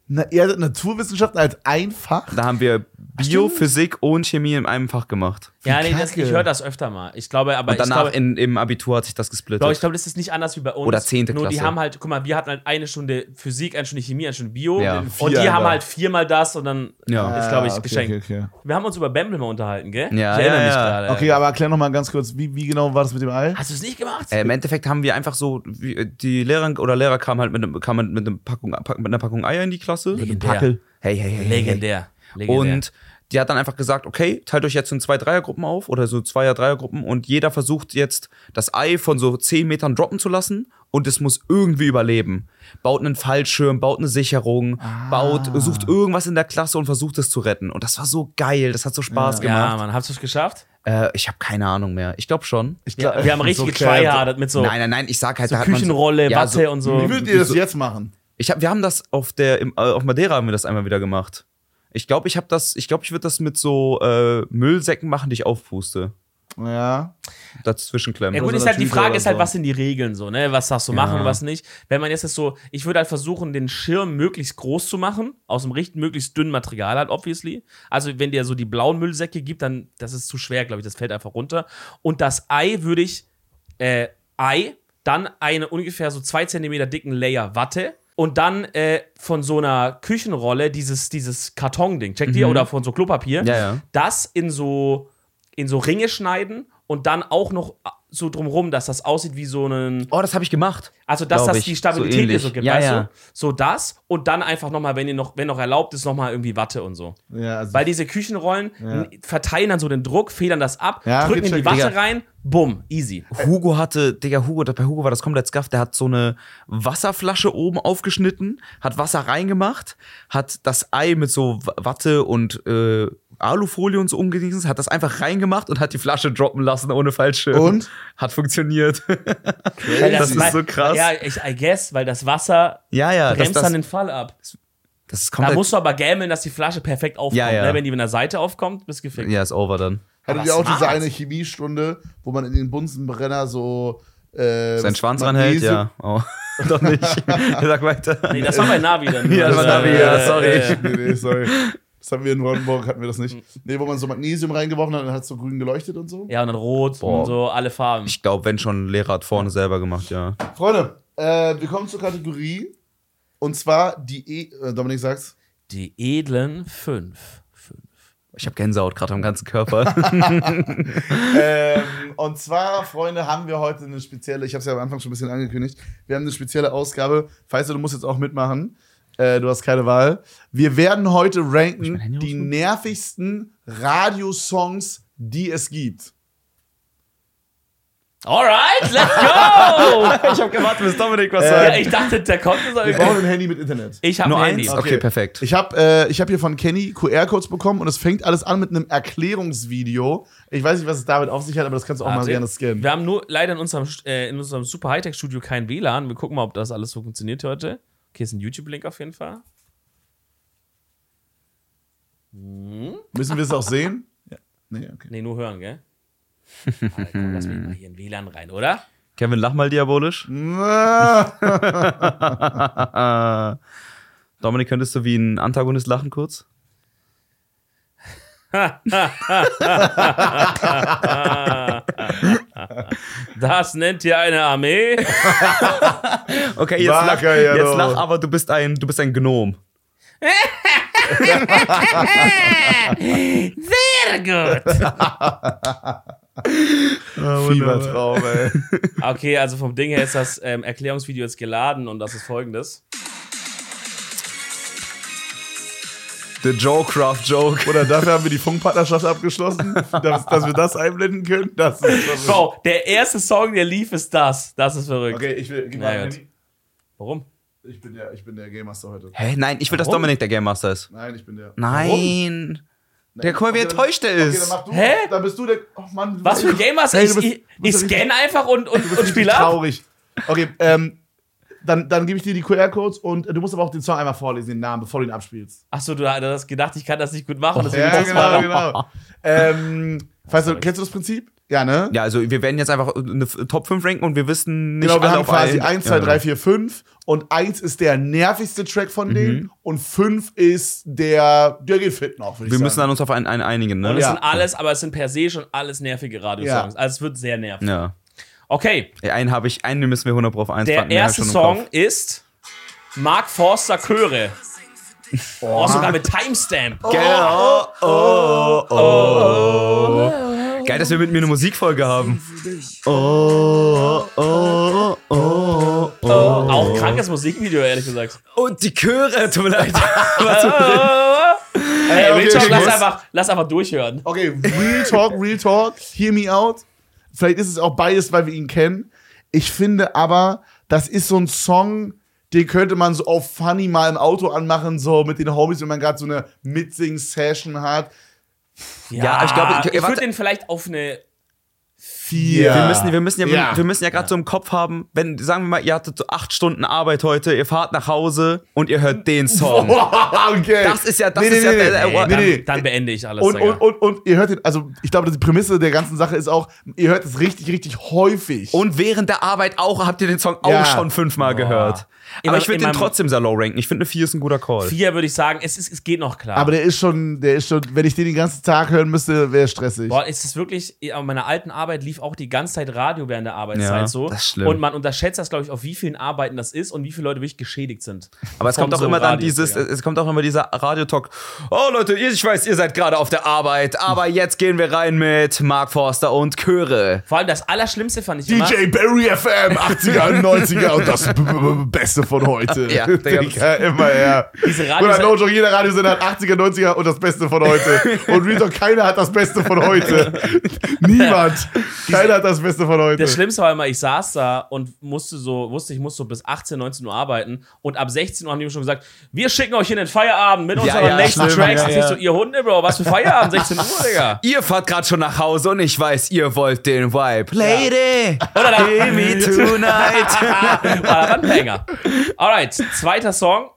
Ihr hattet Naturwissenschaften als ein Fach? Da haben wir Bio, Physik und Chemie in einem Fach gemacht. Ja, nee, ich höre das öfter mal. Ich glaube, aber und danach im Abitur hat sich das gesplittet. Ich glaube, das ist nicht anders wie bei uns. Oder 10. Klasse. Nur die haben halt, guck mal, wir hatten halt eine Stunde Physik, eine Stunde Chemie, eine Stunde Bio. Ja. Und die haben halt 4-mal das und dann ist, glaube ich, geschenkt. Okay. Wir haben uns über Bamble mal unterhalten, gell? Ja, ich erinnere mich gerade. Okay, aber erklär noch mal ganz kurz, wie genau war das mit dem Ei? Hast du es nicht gemacht? Im Endeffekt haben wir einfach so, die Lehrer kamen halt mit einer Packung Eier in die Klasse. Legendär. Hey. Legendär. Und die hat dann einfach gesagt, okay, teilt euch jetzt in 2 Dreiergruppen auf oder so 2er Dreiergruppen und jeder versucht jetzt das Ei von so 10 Metern droppen zu lassen und es muss irgendwie überleben. Baut einen Fallschirm, baut eine Sicherung, sucht irgendwas in der Klasse und versucht es zu retten. Und das war so geil, das hat so Spaß gemacht. Ja, Mann, hast du es geschafft? Ich habe keine Ahnung mehr. Ich glaube schon. Wir haben richtig getryhardet mit so Nein, ich sag halt, so da hat Küchenrolle, man Watte und so. Wie würdet ihr das jetzt machen? Wir haben das auf Madeira haben wir das einmal wieder gemacht. Ich glaube, ich würde das mit so Müllsäcken machen, die ich aufpuste. Ja. Dazwischen klemmen. Ja gut, Also ist halt die Tüte Frage oder ist halt, so. was sind die Regeln so, ne? Was darfst du machen und was nicht? Wenn man jetzt so, ich würde halt versuchen, den Schirm möglichst groß zu machen, aus dem möglichst dünnen Material halt, obviously. Also wenn dir so die blauen Müllsäcke gibt, dann, das ist zu schwer, glaube ich, das fällt einfach runter. Und das Ei würde ich, dann eine ungefähr so 2 Zentimeter dicken Layer Watte und dann von so einer Küchenrolle dieses Kartonding, checkt ihr? Oder von so Klopapier. Ja. Das in so Ringe schneiden und dann auch noch so drumrum, dass das aussieht wie so ein... Oh, das habe ich gemacht. Also, dass das die Stabilität dir so gibt, weißt ja. du? So das und dann einfach nochmal, wenn noch erlaubt ist, nochmal irgendwie Watte und so. Ja, also Weil diese Küchenrollen verteilen dann so den Druck, federn das ab, Ja, drücken in die check, Watte Digga. rein, bumm, easy. Bei Hugo war das komplett scuff. Der hat so eine Wasserflasche oben aufgeschnitten, hat Wasser reingemacht, hat das Ei mit so Watte und Alufolie und so umgedingst, hat das einfach reingemacht und hat die Flasche droppen lassen ohne Fallschirm. Und? Hat funktioniert. Weil Das ist so krass. Ja, I guess, weil das Wasser Ja, bremst dann den Fall ab. das ist Da komplett. musst du aber gammeln, dass die Flasche perfekt aufkommt. Ja. Ne? Wenn die von der Seite aufkommt, bist du gefickt. Ja, ist over dann. Hattet Aber ihr auch smart. diese eine Chemiestunde, wo man in den Bunsenbrenner so Seinen Schwanz ranhält, ja. Oh. Doch nicht. Sag weiter. Nee, das war bei Navi dann. Ja, das war Navi, ja, sorry. Nee, sorry. Das haben wir in Rotenburg, hatten wir das nicht. Nee, wo man so Magnesium reingeworfen hat und dann hat es so grün geleuchtet und so. Ja, und dann rot und so, alle Farben. Ich glaube, wenn schon, Lehrer hat vorne selber gemacht, ja. Freunde, wir kommen zur Kategorie. Und zwar Dominik sagt's. Die edlen 5. Ich habe Gänsehaut gerade am ganzen Körper. Und zwar, Freunde, haben wir heute eine spezielle, ich habe es ja am Anfang schon ein bisschen angekündigt, wir haben eine spezielle Ausgabe. Falls du musst jetzt auch mitmachen. Du hast keine Wahl. Wir werden heute ranken die nervigsten Radiosongs, die es gibt. Alright, let's go! Ich habe gewartet, bis Dominik was Ja, ich dachte, der kommt so. Wir brauchen ein Handy mit Internet. Ich habe Nur ein Handy. eins? Okay, perfekt. Ich habe hier von Kenny QR-Codes bekommen und es fängt alles an mit einem Erklärungsvideo. Ich weiß nicht, was es damit auf sich hat, aber das kannst du auch mal gerne scannen. Wir haben nur leider in unserem super Hightech-Studio kein WLAN. Wir gucken mal, ob das alles so funktioniert heute. Okay, ist ein YouTube-Link auf jeden Fall. Müssen wir es auch sehen? Ja. Nee, okay. Nee, nur hören, gell? Alter, komm, lass mich mal hier in WLAN rein, oder? Kevin, lach mal diabolisch. Dominik, könntest du wie ein Antagonist lachen kurz? Das nennt ihr eine Armee? Okay, jetzt lach, aber du bist ein Gnom. Sehr gut. Fiebertraum, ey. Okay, also vom Ding her ist das Erklärungsvideo jetzt geladen und das ist folgendes. The Joe-Craft Joke. Oder dafür haben wir die Funkpartnerschaft abgeschlossen, dass wir das einblenden können. Das ist Bro, der erste Song, der lief, ist das. Das ist verrückt. Okay, gib mal Na ein gut. Handy. Warum? Ich bin der Game Master heute. Hä? Nein, ich will, dass Warum? Dominik der Game Master ist. Nein, ich bin der. Nein. Der guck mal, wie enttäuscht er Okay, dann ist. mach du. Hä? Dann bist du der. Oh Mann. Was für ein Game hast du? Hey, du Ich bist scanne einfach und richtig spiele ab. traurig. Okay, dann gebe ich dir die QR-Codes und du musst aber auch den Song einmal vorlesen, den Namen, bevor du ihn abspielst. Achso, du hast gedacht, ich kann das nicht gut machen. Deswegen Ja, das mal. genau. Kennst du das Prinzip? Ja, ne? Ja, also wir werden jetzt einfach eine Top 5 ranken und wir wissen nicht Genau, wir alle haben auf quasi einen. 1, 2, 3, 4, 5 und 1 ist der nervigste Track von denen und 5 ist der geht fit noch, würde ich Wir sagen. müssen dann uns auf einen einigen, ne? Und es Ja. sind alles, aber es sind per se schon alles nervige Radiosongs. Ja. Also es wird sehr nervig. Ja. Okay, Einen müssen wir 100 pro auf 1 der packen. den hab ich erste schon im Song Kopf. ist Mark Forster Chöre. Oh, sogar mit Timestamp. Geil, dass wir mit mir eine Musikfolge haben. Auch krankes Musikvideo, ehrlich gesagt. Und die Chöre, tut mir leid. Hey, okay, Richard, ich lass einfach durchhören. Okay, Real Talk, hear me out. Vielleicht ist es auch biased, weil wir ihn kennen. Ich finde aber, das ist so ein Song, den könnte man so auf Funny mal im Auto anmachen, so mit den Homies, wenn man gerade so eine Mitsing-Session hat. Ja, ich glaube, ich warte. würde den vielleicht auf eine 4. Wir müssen ja gerade so im Kopf haben, wenn, sagen wir mal, ihr hattet so 8 Stunden Arbeit heute, ihr fahrt nach Hause und ihr hört den Song. Okay. Das ist ja, Dann beende ich alles. Und ihr hört den, also ich glaube, die Prämisse der ganzen Sache ist auch, ihr hört es richtig, richtig häufig. Und während der Arbeit auch habt ihr den Song Ja. auch schon 5-mal gehört. Aber ich würde den trotzdem sehr low ranken. Ich finde, eine 4 ist ein guter Call. 4 würde ich sagen, es geht noch klar. Aber der ist schon, wenn ich den ganzen Tag hören müsste, wäre stressig. Boah, ist es wirklich, an meiner alten Arbeit lief auch die ganze Zeit Radio während der Arbeitszeit Ja, so. das ist schlimm. Und man unterschätzt das, glaube ich, auf wie vielen Arbeiten das ist und wie viele Leute wirklich geschädigt sind. Aber es kommt auch immer dann es kommt auch immer dieser Radiotalk. Oh Leute, ich weiß, ihr seid gerade auf der Arbeit, aber jetzt gehen wir rein mit Mark Forster und Chöre. Vor allem das Allerschlimmste fand ich immer. DJ Barry FM, 80er, 90er und das Beste von heute. Ja, Digga, immer, ja. Diese Oder Radios, no joke, jeder Radiosender hat 80er, 90er und das Beste von heute. Und Real Talk, keiner hat das Beste von heute. Niemand. Keiner hat das Beste von heute. das Schlimmste war immer, ich saß da und ich musste so bis 18, 19 Uhr arbeiten und ab 16 Uhr haben die mir schon gesagt, wir schicken euch in den Feierabend mit unseren nächsten schlimm, Tracks. ja, Und ja. ich so, ihr Hunde, Bro, was für Feierabend, 16 Uhr, Digga. Ihr fahrt gerade schon nach Hause und ich weiß, ihr wollt den Vibe. Lady, Oder da, hear me tonight. war ein Banger. Alright, zweiter Song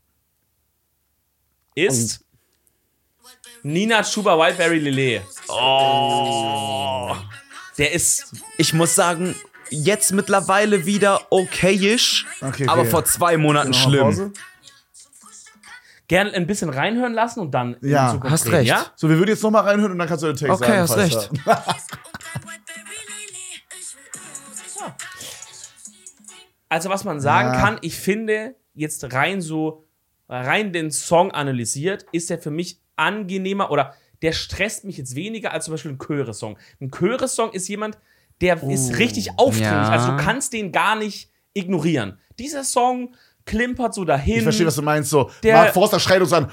ist Nina Chuba Wildberry Lillet. Oh. Der ist. Ich muss sagen, jetzt mittlerweile wieder okayisch, Okay, aber vor 2 Monaten Noch mal schlimm. Pause? Gerne ein bisschen reinhören lassen und dann Ja, in Zukunft hast reden, recht. Ja? So, wir würden jetzt nochmal reinhören und dann kannst du den Text Okay, sagen. hast falls recht. da- Also, was man sagen Ja. kann, ich finde, jetzt rein den Song analysiert, ist der für mich angenehmer oder der stresst mich jetzt weniger als zum Beispiel ein Chöre-Song. Ein Chöre-Song ist jemand, der ist richtig aufdringlich. Ja. Also, du kannst den gar nicht ignorieren. Dieser Song klimpert so dahin. Ich verstehe, was du meinst. So, Der- Mark Forster schreit uns an.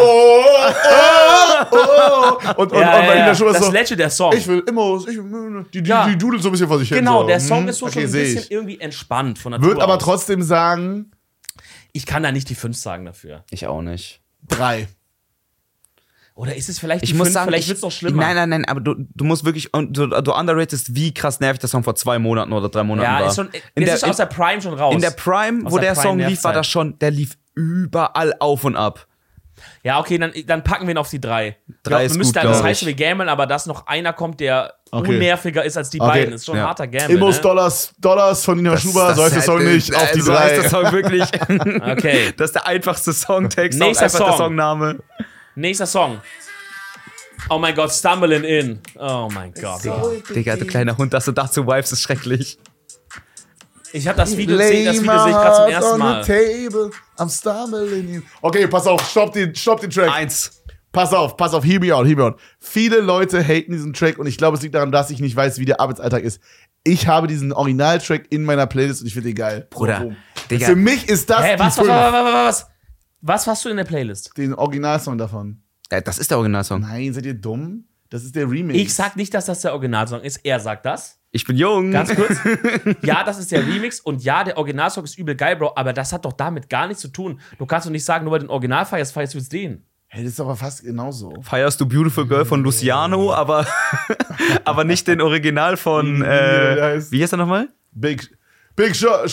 Und bei ihm der Schuh ist das so, Legend der Song. ich will immer, die dudelt so ein bisschen vor sich hin. Genau, so. der Song ist so Okay, schon ein seh bisschen ich. irgendwie entspannt von Natur Wird aber aus. trotzdem sagen, Ich kann da nicht die 5 sagen dafür. Ich auch nicht. 3. Oder ist es vielleicht die Ich muss 5? sagen, Vielleicht wird es noch schlimmer. Nein, aber du musst wirklich, du underratest, wie krass nervig der Song vor 2 Monaten oder 3 Monaten Ja, war. ist schon, ist aus der Prime schon raus. In der Prime, Aus wo der der Song Prime lief, war Nervzeit. das schon, der lief überall auf und ab. Ja, okay, dann packen wir ihn auf die 3. 3 ist gut, Das glaub heißt, ich. wir gammeln, aber dass noch einer kommt, der Okay. unnerviger ist als die Okay. beiden. Ist schon ein Ja. harter Gamble. Immos Ne? Dollars von Nina Schuber, so heißt der Song nicht, auf die So heißt der 3. Song wirklich. Okay. Das ist der einfachste Songtext, auch Nächster einfach der Song. Songname. Nächster Song. Oh mein Gott, Stumbling In. Oh mein Gott. Digga, du kleiner Hund, dass du dazu vibes, ist schrecklich. Ich habe das Video sehe ich gerade zum ersten Mal. Table, I'm stumbling in. Okay, pass auf, stopp den Track. 1. Pass auf, hear me out. Viele Leute haten diesen Track und ich glaube, es liegt daran, dass ich nicht weiß, wie der Arbeitsalltag ist. Ich habe diesen Originaltrack in meiner Playlist und ich finde den geil. Bruder, Warum? Digga. Für mich ist das Hä, die was 5. was hast du in der Playlist? Den Originalsong davon. Das ist der Originalsong. Nein, seid ihr dumm? Das ist der Remix. Ich sag nicht, dass das der Originalsong ist. Er sagt das. Ich bin jung. Ganz kurz. Ja, das ist der Remix und ja, der Originalsong ist übel geil, Bro, aber das hat doch damit gar nichts zu tun. Du kannst doch nicht sagen, nur weil du den Original feierst du jetzt den. Hey, das ist aber fast genauso. Feierst du Beautiful Girl von Luciano, aber nicht den Original von, wie heißt er nochmal? Big Shot,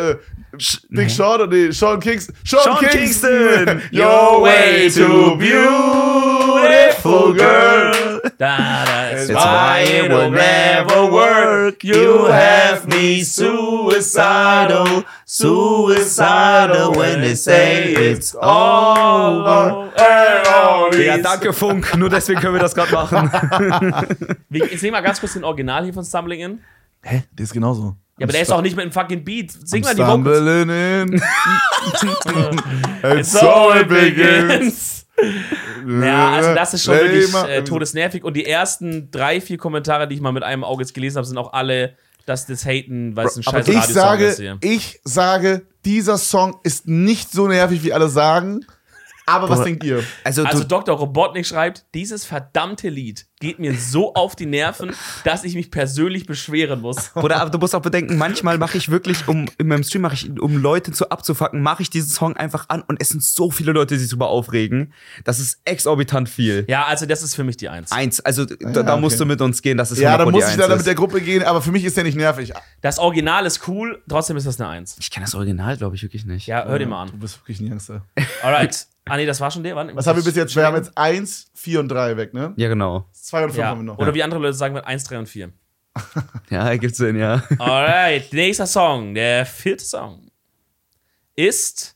nee, Sean Kingston. Sean Kingston! You're way too beautiful, girl. Da, It's why it will never work. You have me suicidal, suicidal when they say it's all over. Ja, danke Funk, nur deswegen können wir das gerade machen. Ich sing mal ganz kurz den Original hier von Stumbling In. Hä? Der ist genauso. Ja, aber der ist auch nicht mit einem fucking Beat. Sing mal die Vocals. Stumbling in. And so it begins. Ja, also das ist schon wirklich todesnervig. Und die ersten 3-4 Kommentare, die ich mal mit einem Auge jetzt gelesen habe, sind auch alle, dass das Haten, weil es ein scheiß Radiosong ist hier. Ich sage, dieser Song ist nicht so nervig, wie alle sagen. Aber was denkt ihr? Also Dr. Robotnik schreibt, dieses verdammte Lied geht mir so auf die Nerven, dass ich mich persönlich beschweren muss. Oder aber du musst auch bedenken, manchmal mache ich wirklich, in meinem Stream um Leute abzufucken, mache ich diesen Song einfach an und es sind so viele Leute, die sich darüber aufregen. Das ist exorbitant viel. Ja, also das ist für mich die 1. Also da musst du mit uns gehen, das ist ja, da muss die ich leider mit der Gruppe gehen, aber für mich ist der nicht nervig. Das Original ist cool, trotzdem ist das eine 1. Ich kenne das Original, glaube ich, wirklich nicht. Ja, hör dir mal an. Du bist wirklich ein Youngster. Alright. Ah, nee, das war schon der. Was haben wir bis jetzt? Wir haben jetzt 1, 4 und 3 weg, ne? Ja, genau. 2 und 5 haben wir noch. Oder wie andere Leute sagen, 1, 3 und 4. Ja, ergibt Sinn, ja. Alright, nächster Song. Der 4. Song ist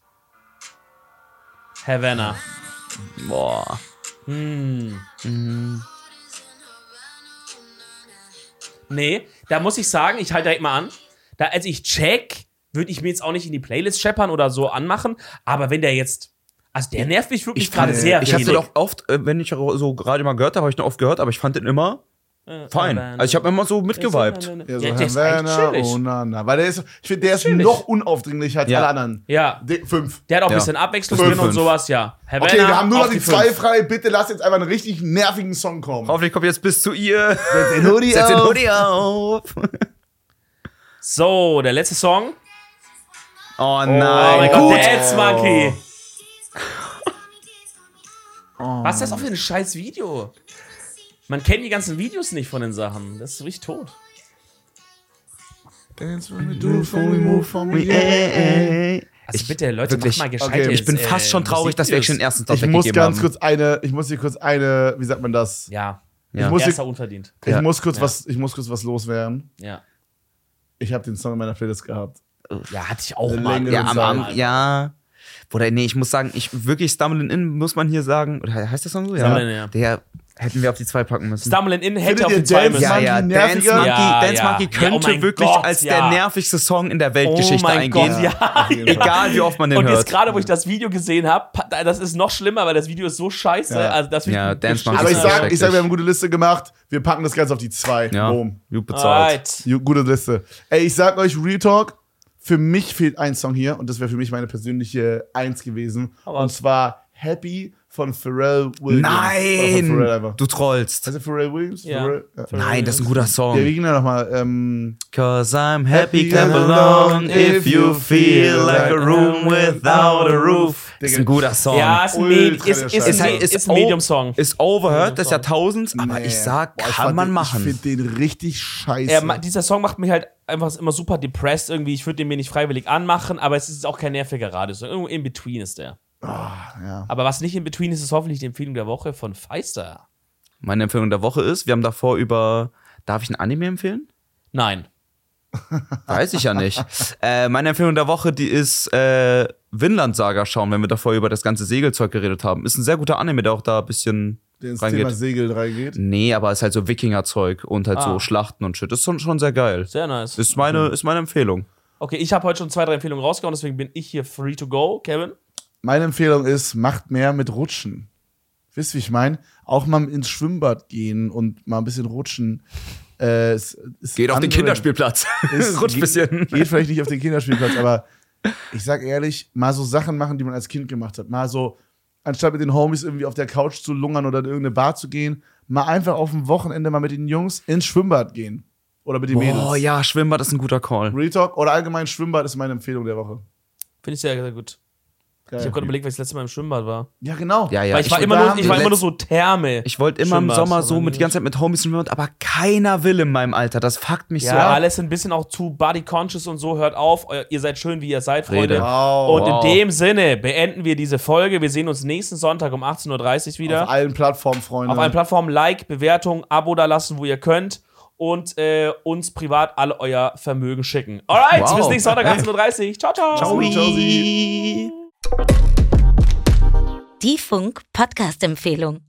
Havana. Boah. Nee, da muss ich sagen, ich halte direkt mal an. Als ich check, würde ich mir jetzt auch nicht in die Playlist scheppern oder so anmachen. Aber wenn der jetzt. Also der nervt mich wirklich gerade sehr. Ich habe den auch oft, wenn ich so gerade mal gehört habe, habe ich den oft gehört, aber ich fand den immer fein. Also ich habe immer so mitgeweibt. Ja, so der ist eigentlich oh, na. Weil ich finde, der ist noch unaufdringlicher als alle anderen. Ja. 5. Der hat auch ein bisschen Abwechslung drin und sowas, ja. Havana, okay, wir haben nur noch die 2 frei. Bitte lass jetzt einfach einen richtig nervigen Song kommen. Hoffentlich kommt jetzt bis zu ihr. Setz den Hoodie auf. So, der letzte Song. Oh nein. Oh mein Gott, Dance Monkey. Was ist das auch für ein scheiß Video? Man kennt die ganzen Videos nicht von den Sachen. Das ist richtig tot. Dance when we do, when we move, when we yeah. Also bitte, Leute, mach mal gescheit. Okay. Ich bin fast schon traurig, dass wir schon den ersten Stop weggegeben haben. Ich muss hier kurz eine, wie sagt man das? Ja. Erster unverdient. Ich muss kurz was loswerden. Ja. Ich habe den Song in meiner Playlist gehabt. Ja, hatte ich auch mal. Ja, Oder nee, ich muss sagen, wirklich Stumbling In, muss man hier sagen. Oder heißt der Song so? Stumbling In, ja. Der hätten wir auf die 2 packen müssen. Stumbling In hätte auf die 2 müssen. Ja, Dance Monkey könnte wirklich als der nervigste Song in der Weltgeschichte eingehen. Egal wie oft man den hört. Und jetzt gerade, wo ich das Video gesehen habe, das ist noch schlimmer, weil das Video ist so scheiße. Ja. Also das Dance Monkey. Aber ich sag, wir haben eine gute Liste gemacht. Wir packen das Ganze auf die 2. Ja, Boom. gut bezahlt. Gute Liste. Ey, ich sag euch, Real Talk, für mich fehlt ein Song hier und das wäre für mich meine persönliche 1 gewesen. Und zwar Happy von Pharrell Williams. Nein! Von Pharrell du trollst. Heißt der Pharrell Williams? Ja. Nein, das ist ein guter Song. Ja, wie ging der nochmal? Cause I'm happy, clap along if you feel like a room without a roof. Das ist ein guter Song. Ja, ist ein Medium-Song. Ist overheard des Jahrtausends, aber ich sag, kann man machen. Ich finde den richtig scheiße. Dieser Song macht mich halt einfach immer super depressed irgendwie. Ich würde den mir nicht freiwillig anmachen, aber es ist auch kein nerviger Radiosong. Irgendwo in between ist der. Oh, ja. Aber was nicht in between ist, ist hoffentlich die Empfehlung der Woche von Feister. Meine Empfehlung der Woche ist, wir haben davor darf ich ein Anime empfehlen? Nein. Weiß ich ja nicht. Meine Empfehlung der Woche, die ist Vinland Saga schauen, wenn wir davor über das ganze Segelzeug geredet haben. Ist ein sehr guter Anime, der auch da ein bisschen der ins Thema Segel reingeht. Nee, aber es ist halt so Wikinger-Zeug und halt so Schlachten und Shit. Das ist schon sehr geil. Sehr nice. Ist meine Empfehlung. Okay, ich habe heute schon 2, 3 Empfehlungen rausgehauen, deswegen bin ich hier free to go. Kevin? Meine Empfehlung ist, macht mehr mit Rutschen. Wisst ihr, wie ich meine? Auch mal ins Schwimmbad gehen und mal ein bisschen rutschen. Geht auf den Kinderspielplatz. Rutscht ein bisschen. Geht vielleicht nicht auf den Kinderspielplatz, aber ich sag ehrlich, mal so Sachen machen, die man als Kind gemacht hat. Mal so, anstatt mit den Homies irgendwie auf der Couch zu lungern oder in irgendeine Bar zu gehen, mal einfach auf dem Wochenende mal mit den Jungs ins Schwimmbad gehen. Oder mit den Mädels. Oh ja, Schwimmbad ist ein guter Call. Real Talk oder allgemein Schwimmbad ist meine Empfehlung der Woche. Finde ich sehr, sehr gut. Ich habe gerade überlegt, weil ich das letzte Mal im Schwimmbad war. Ja, genau. Ja. Weil ich war immer nur so Therme. Ich wollte immer im Sommer so die ganze Zeit mit Homies schwimmen, aber keiner will in meinem Alter. Das fuckt mich so ab. Ja, alles ein bisschen auch zu body-conscious und so. Hört auf, ihr seid schön, wie ihr seid, Freunde. Wow. Und in dem Sinne beenden wir diese Folge. Wir sehen uns nächsten Sonntag um 18.30 Uhr wieder. Auf allen Plattformen, Freunde. Auf allen Plattformen. Like, Bewertung, Abo da lassen, wo ihr könnt. Und uns privat alle euer Vermögen schicken. Alright, bis nächsten Sonntag 18.30 Uhr. Ciao, ciao. Ciao. Die Funk-Podcast-Empfehlung.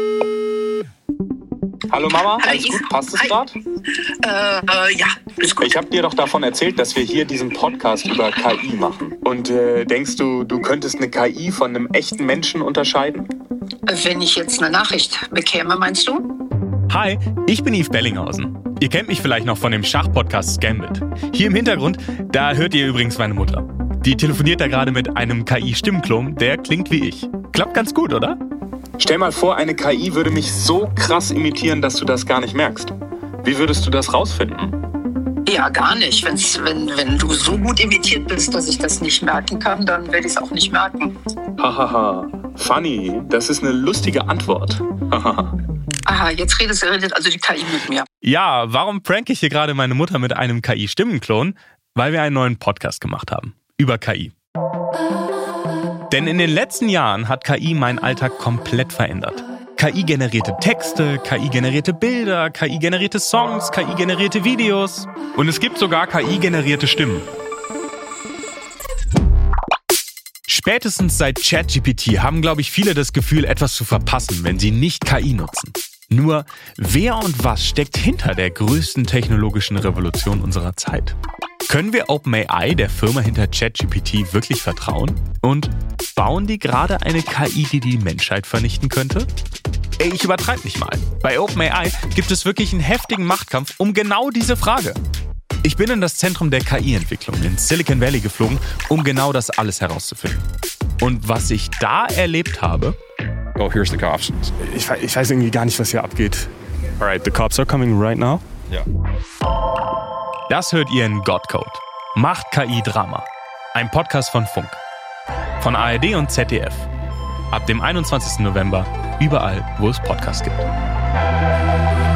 Hallo Mama, alles gut? Passt es gerade? Ja, ist gut. Ich habe dir doch davon erzählt, dass wir hier diesen Podcast über KI machen. Und denkst du, du könntest eine KI von einem echten Menschen unterscheiden? Wenn ich jetzt eine Nachricht bekäme, meinst du? Hi, ich bin Yves Bellinghausen. Ihr kennt mich vielleicht noch von dem Schachpodcast Gambit. Hier im Hintergrund, da hört ihr übrigens meine Mutter. Die telefoniert da gerade mit einem KI-Stimmklon, der klingt wie ich. Klappt ganz gut, oder? Stell mal vor, eine KI würde mich so krass imitieren, dass du das gar nicht merkst. Wie würdest du das rausfinden? Ja, gar nicht. Wenn du so gut imitiert bist, dass ich das nicht merken kann, dann werde ich es auch nicht merken. Hahaha, funny, das ist eine lustige Antwort. Hahaha. Aha, jetzt redet also die KI mit mir. Ja, warum prank ich hier gerade meine Mutter mit einem KI-Stimmenklon? Weil wir einen neuen Podcast gemacht haben. Über KI. Denn in den letzten Jahren hat KI meinen Alltag komplett verändert. KI-generierte Texte, KI-generierte Bilder, KI-generierte Songs, KI-generierte Videos. Und es gibt sogar KI-generierte Stimmen. Spätestens seit ChatGPT haben, glaube ich, viele das Gefühl, etwas zu verpassen, wenn sie nicht KI nutzen. Nur, wer und was steckt hinter der größten technologischen Revolution unserer Zeit? Können wir OpenAI, der Firma hinter ChatGPT, wirklich vertrauen? Und bauen die gerade eine KI, die die Menschheit vernichten könnte? Ey, ich übertreibe nicht mal. Bei OpenAI gibt es wirklich einen heftigen Machtkampf um genau diese Frage. Ich bin in das Zentrum der KI-Entwicklung in Silicon Valley geflogen, um genau das alles herauszufinden. Und was ich da erlebt habe... Oh, here's the cops. Ich weiß irgendwie gar nicht, was hier abgeht. Alright, the cops are coming right now. Ja. Das hört ihr in Godcode. Macht KI-Drama. Ein Podcast von Funk. Von ARD und ZDF. Ab dem 21. November überall, wo es Podcasts gibt.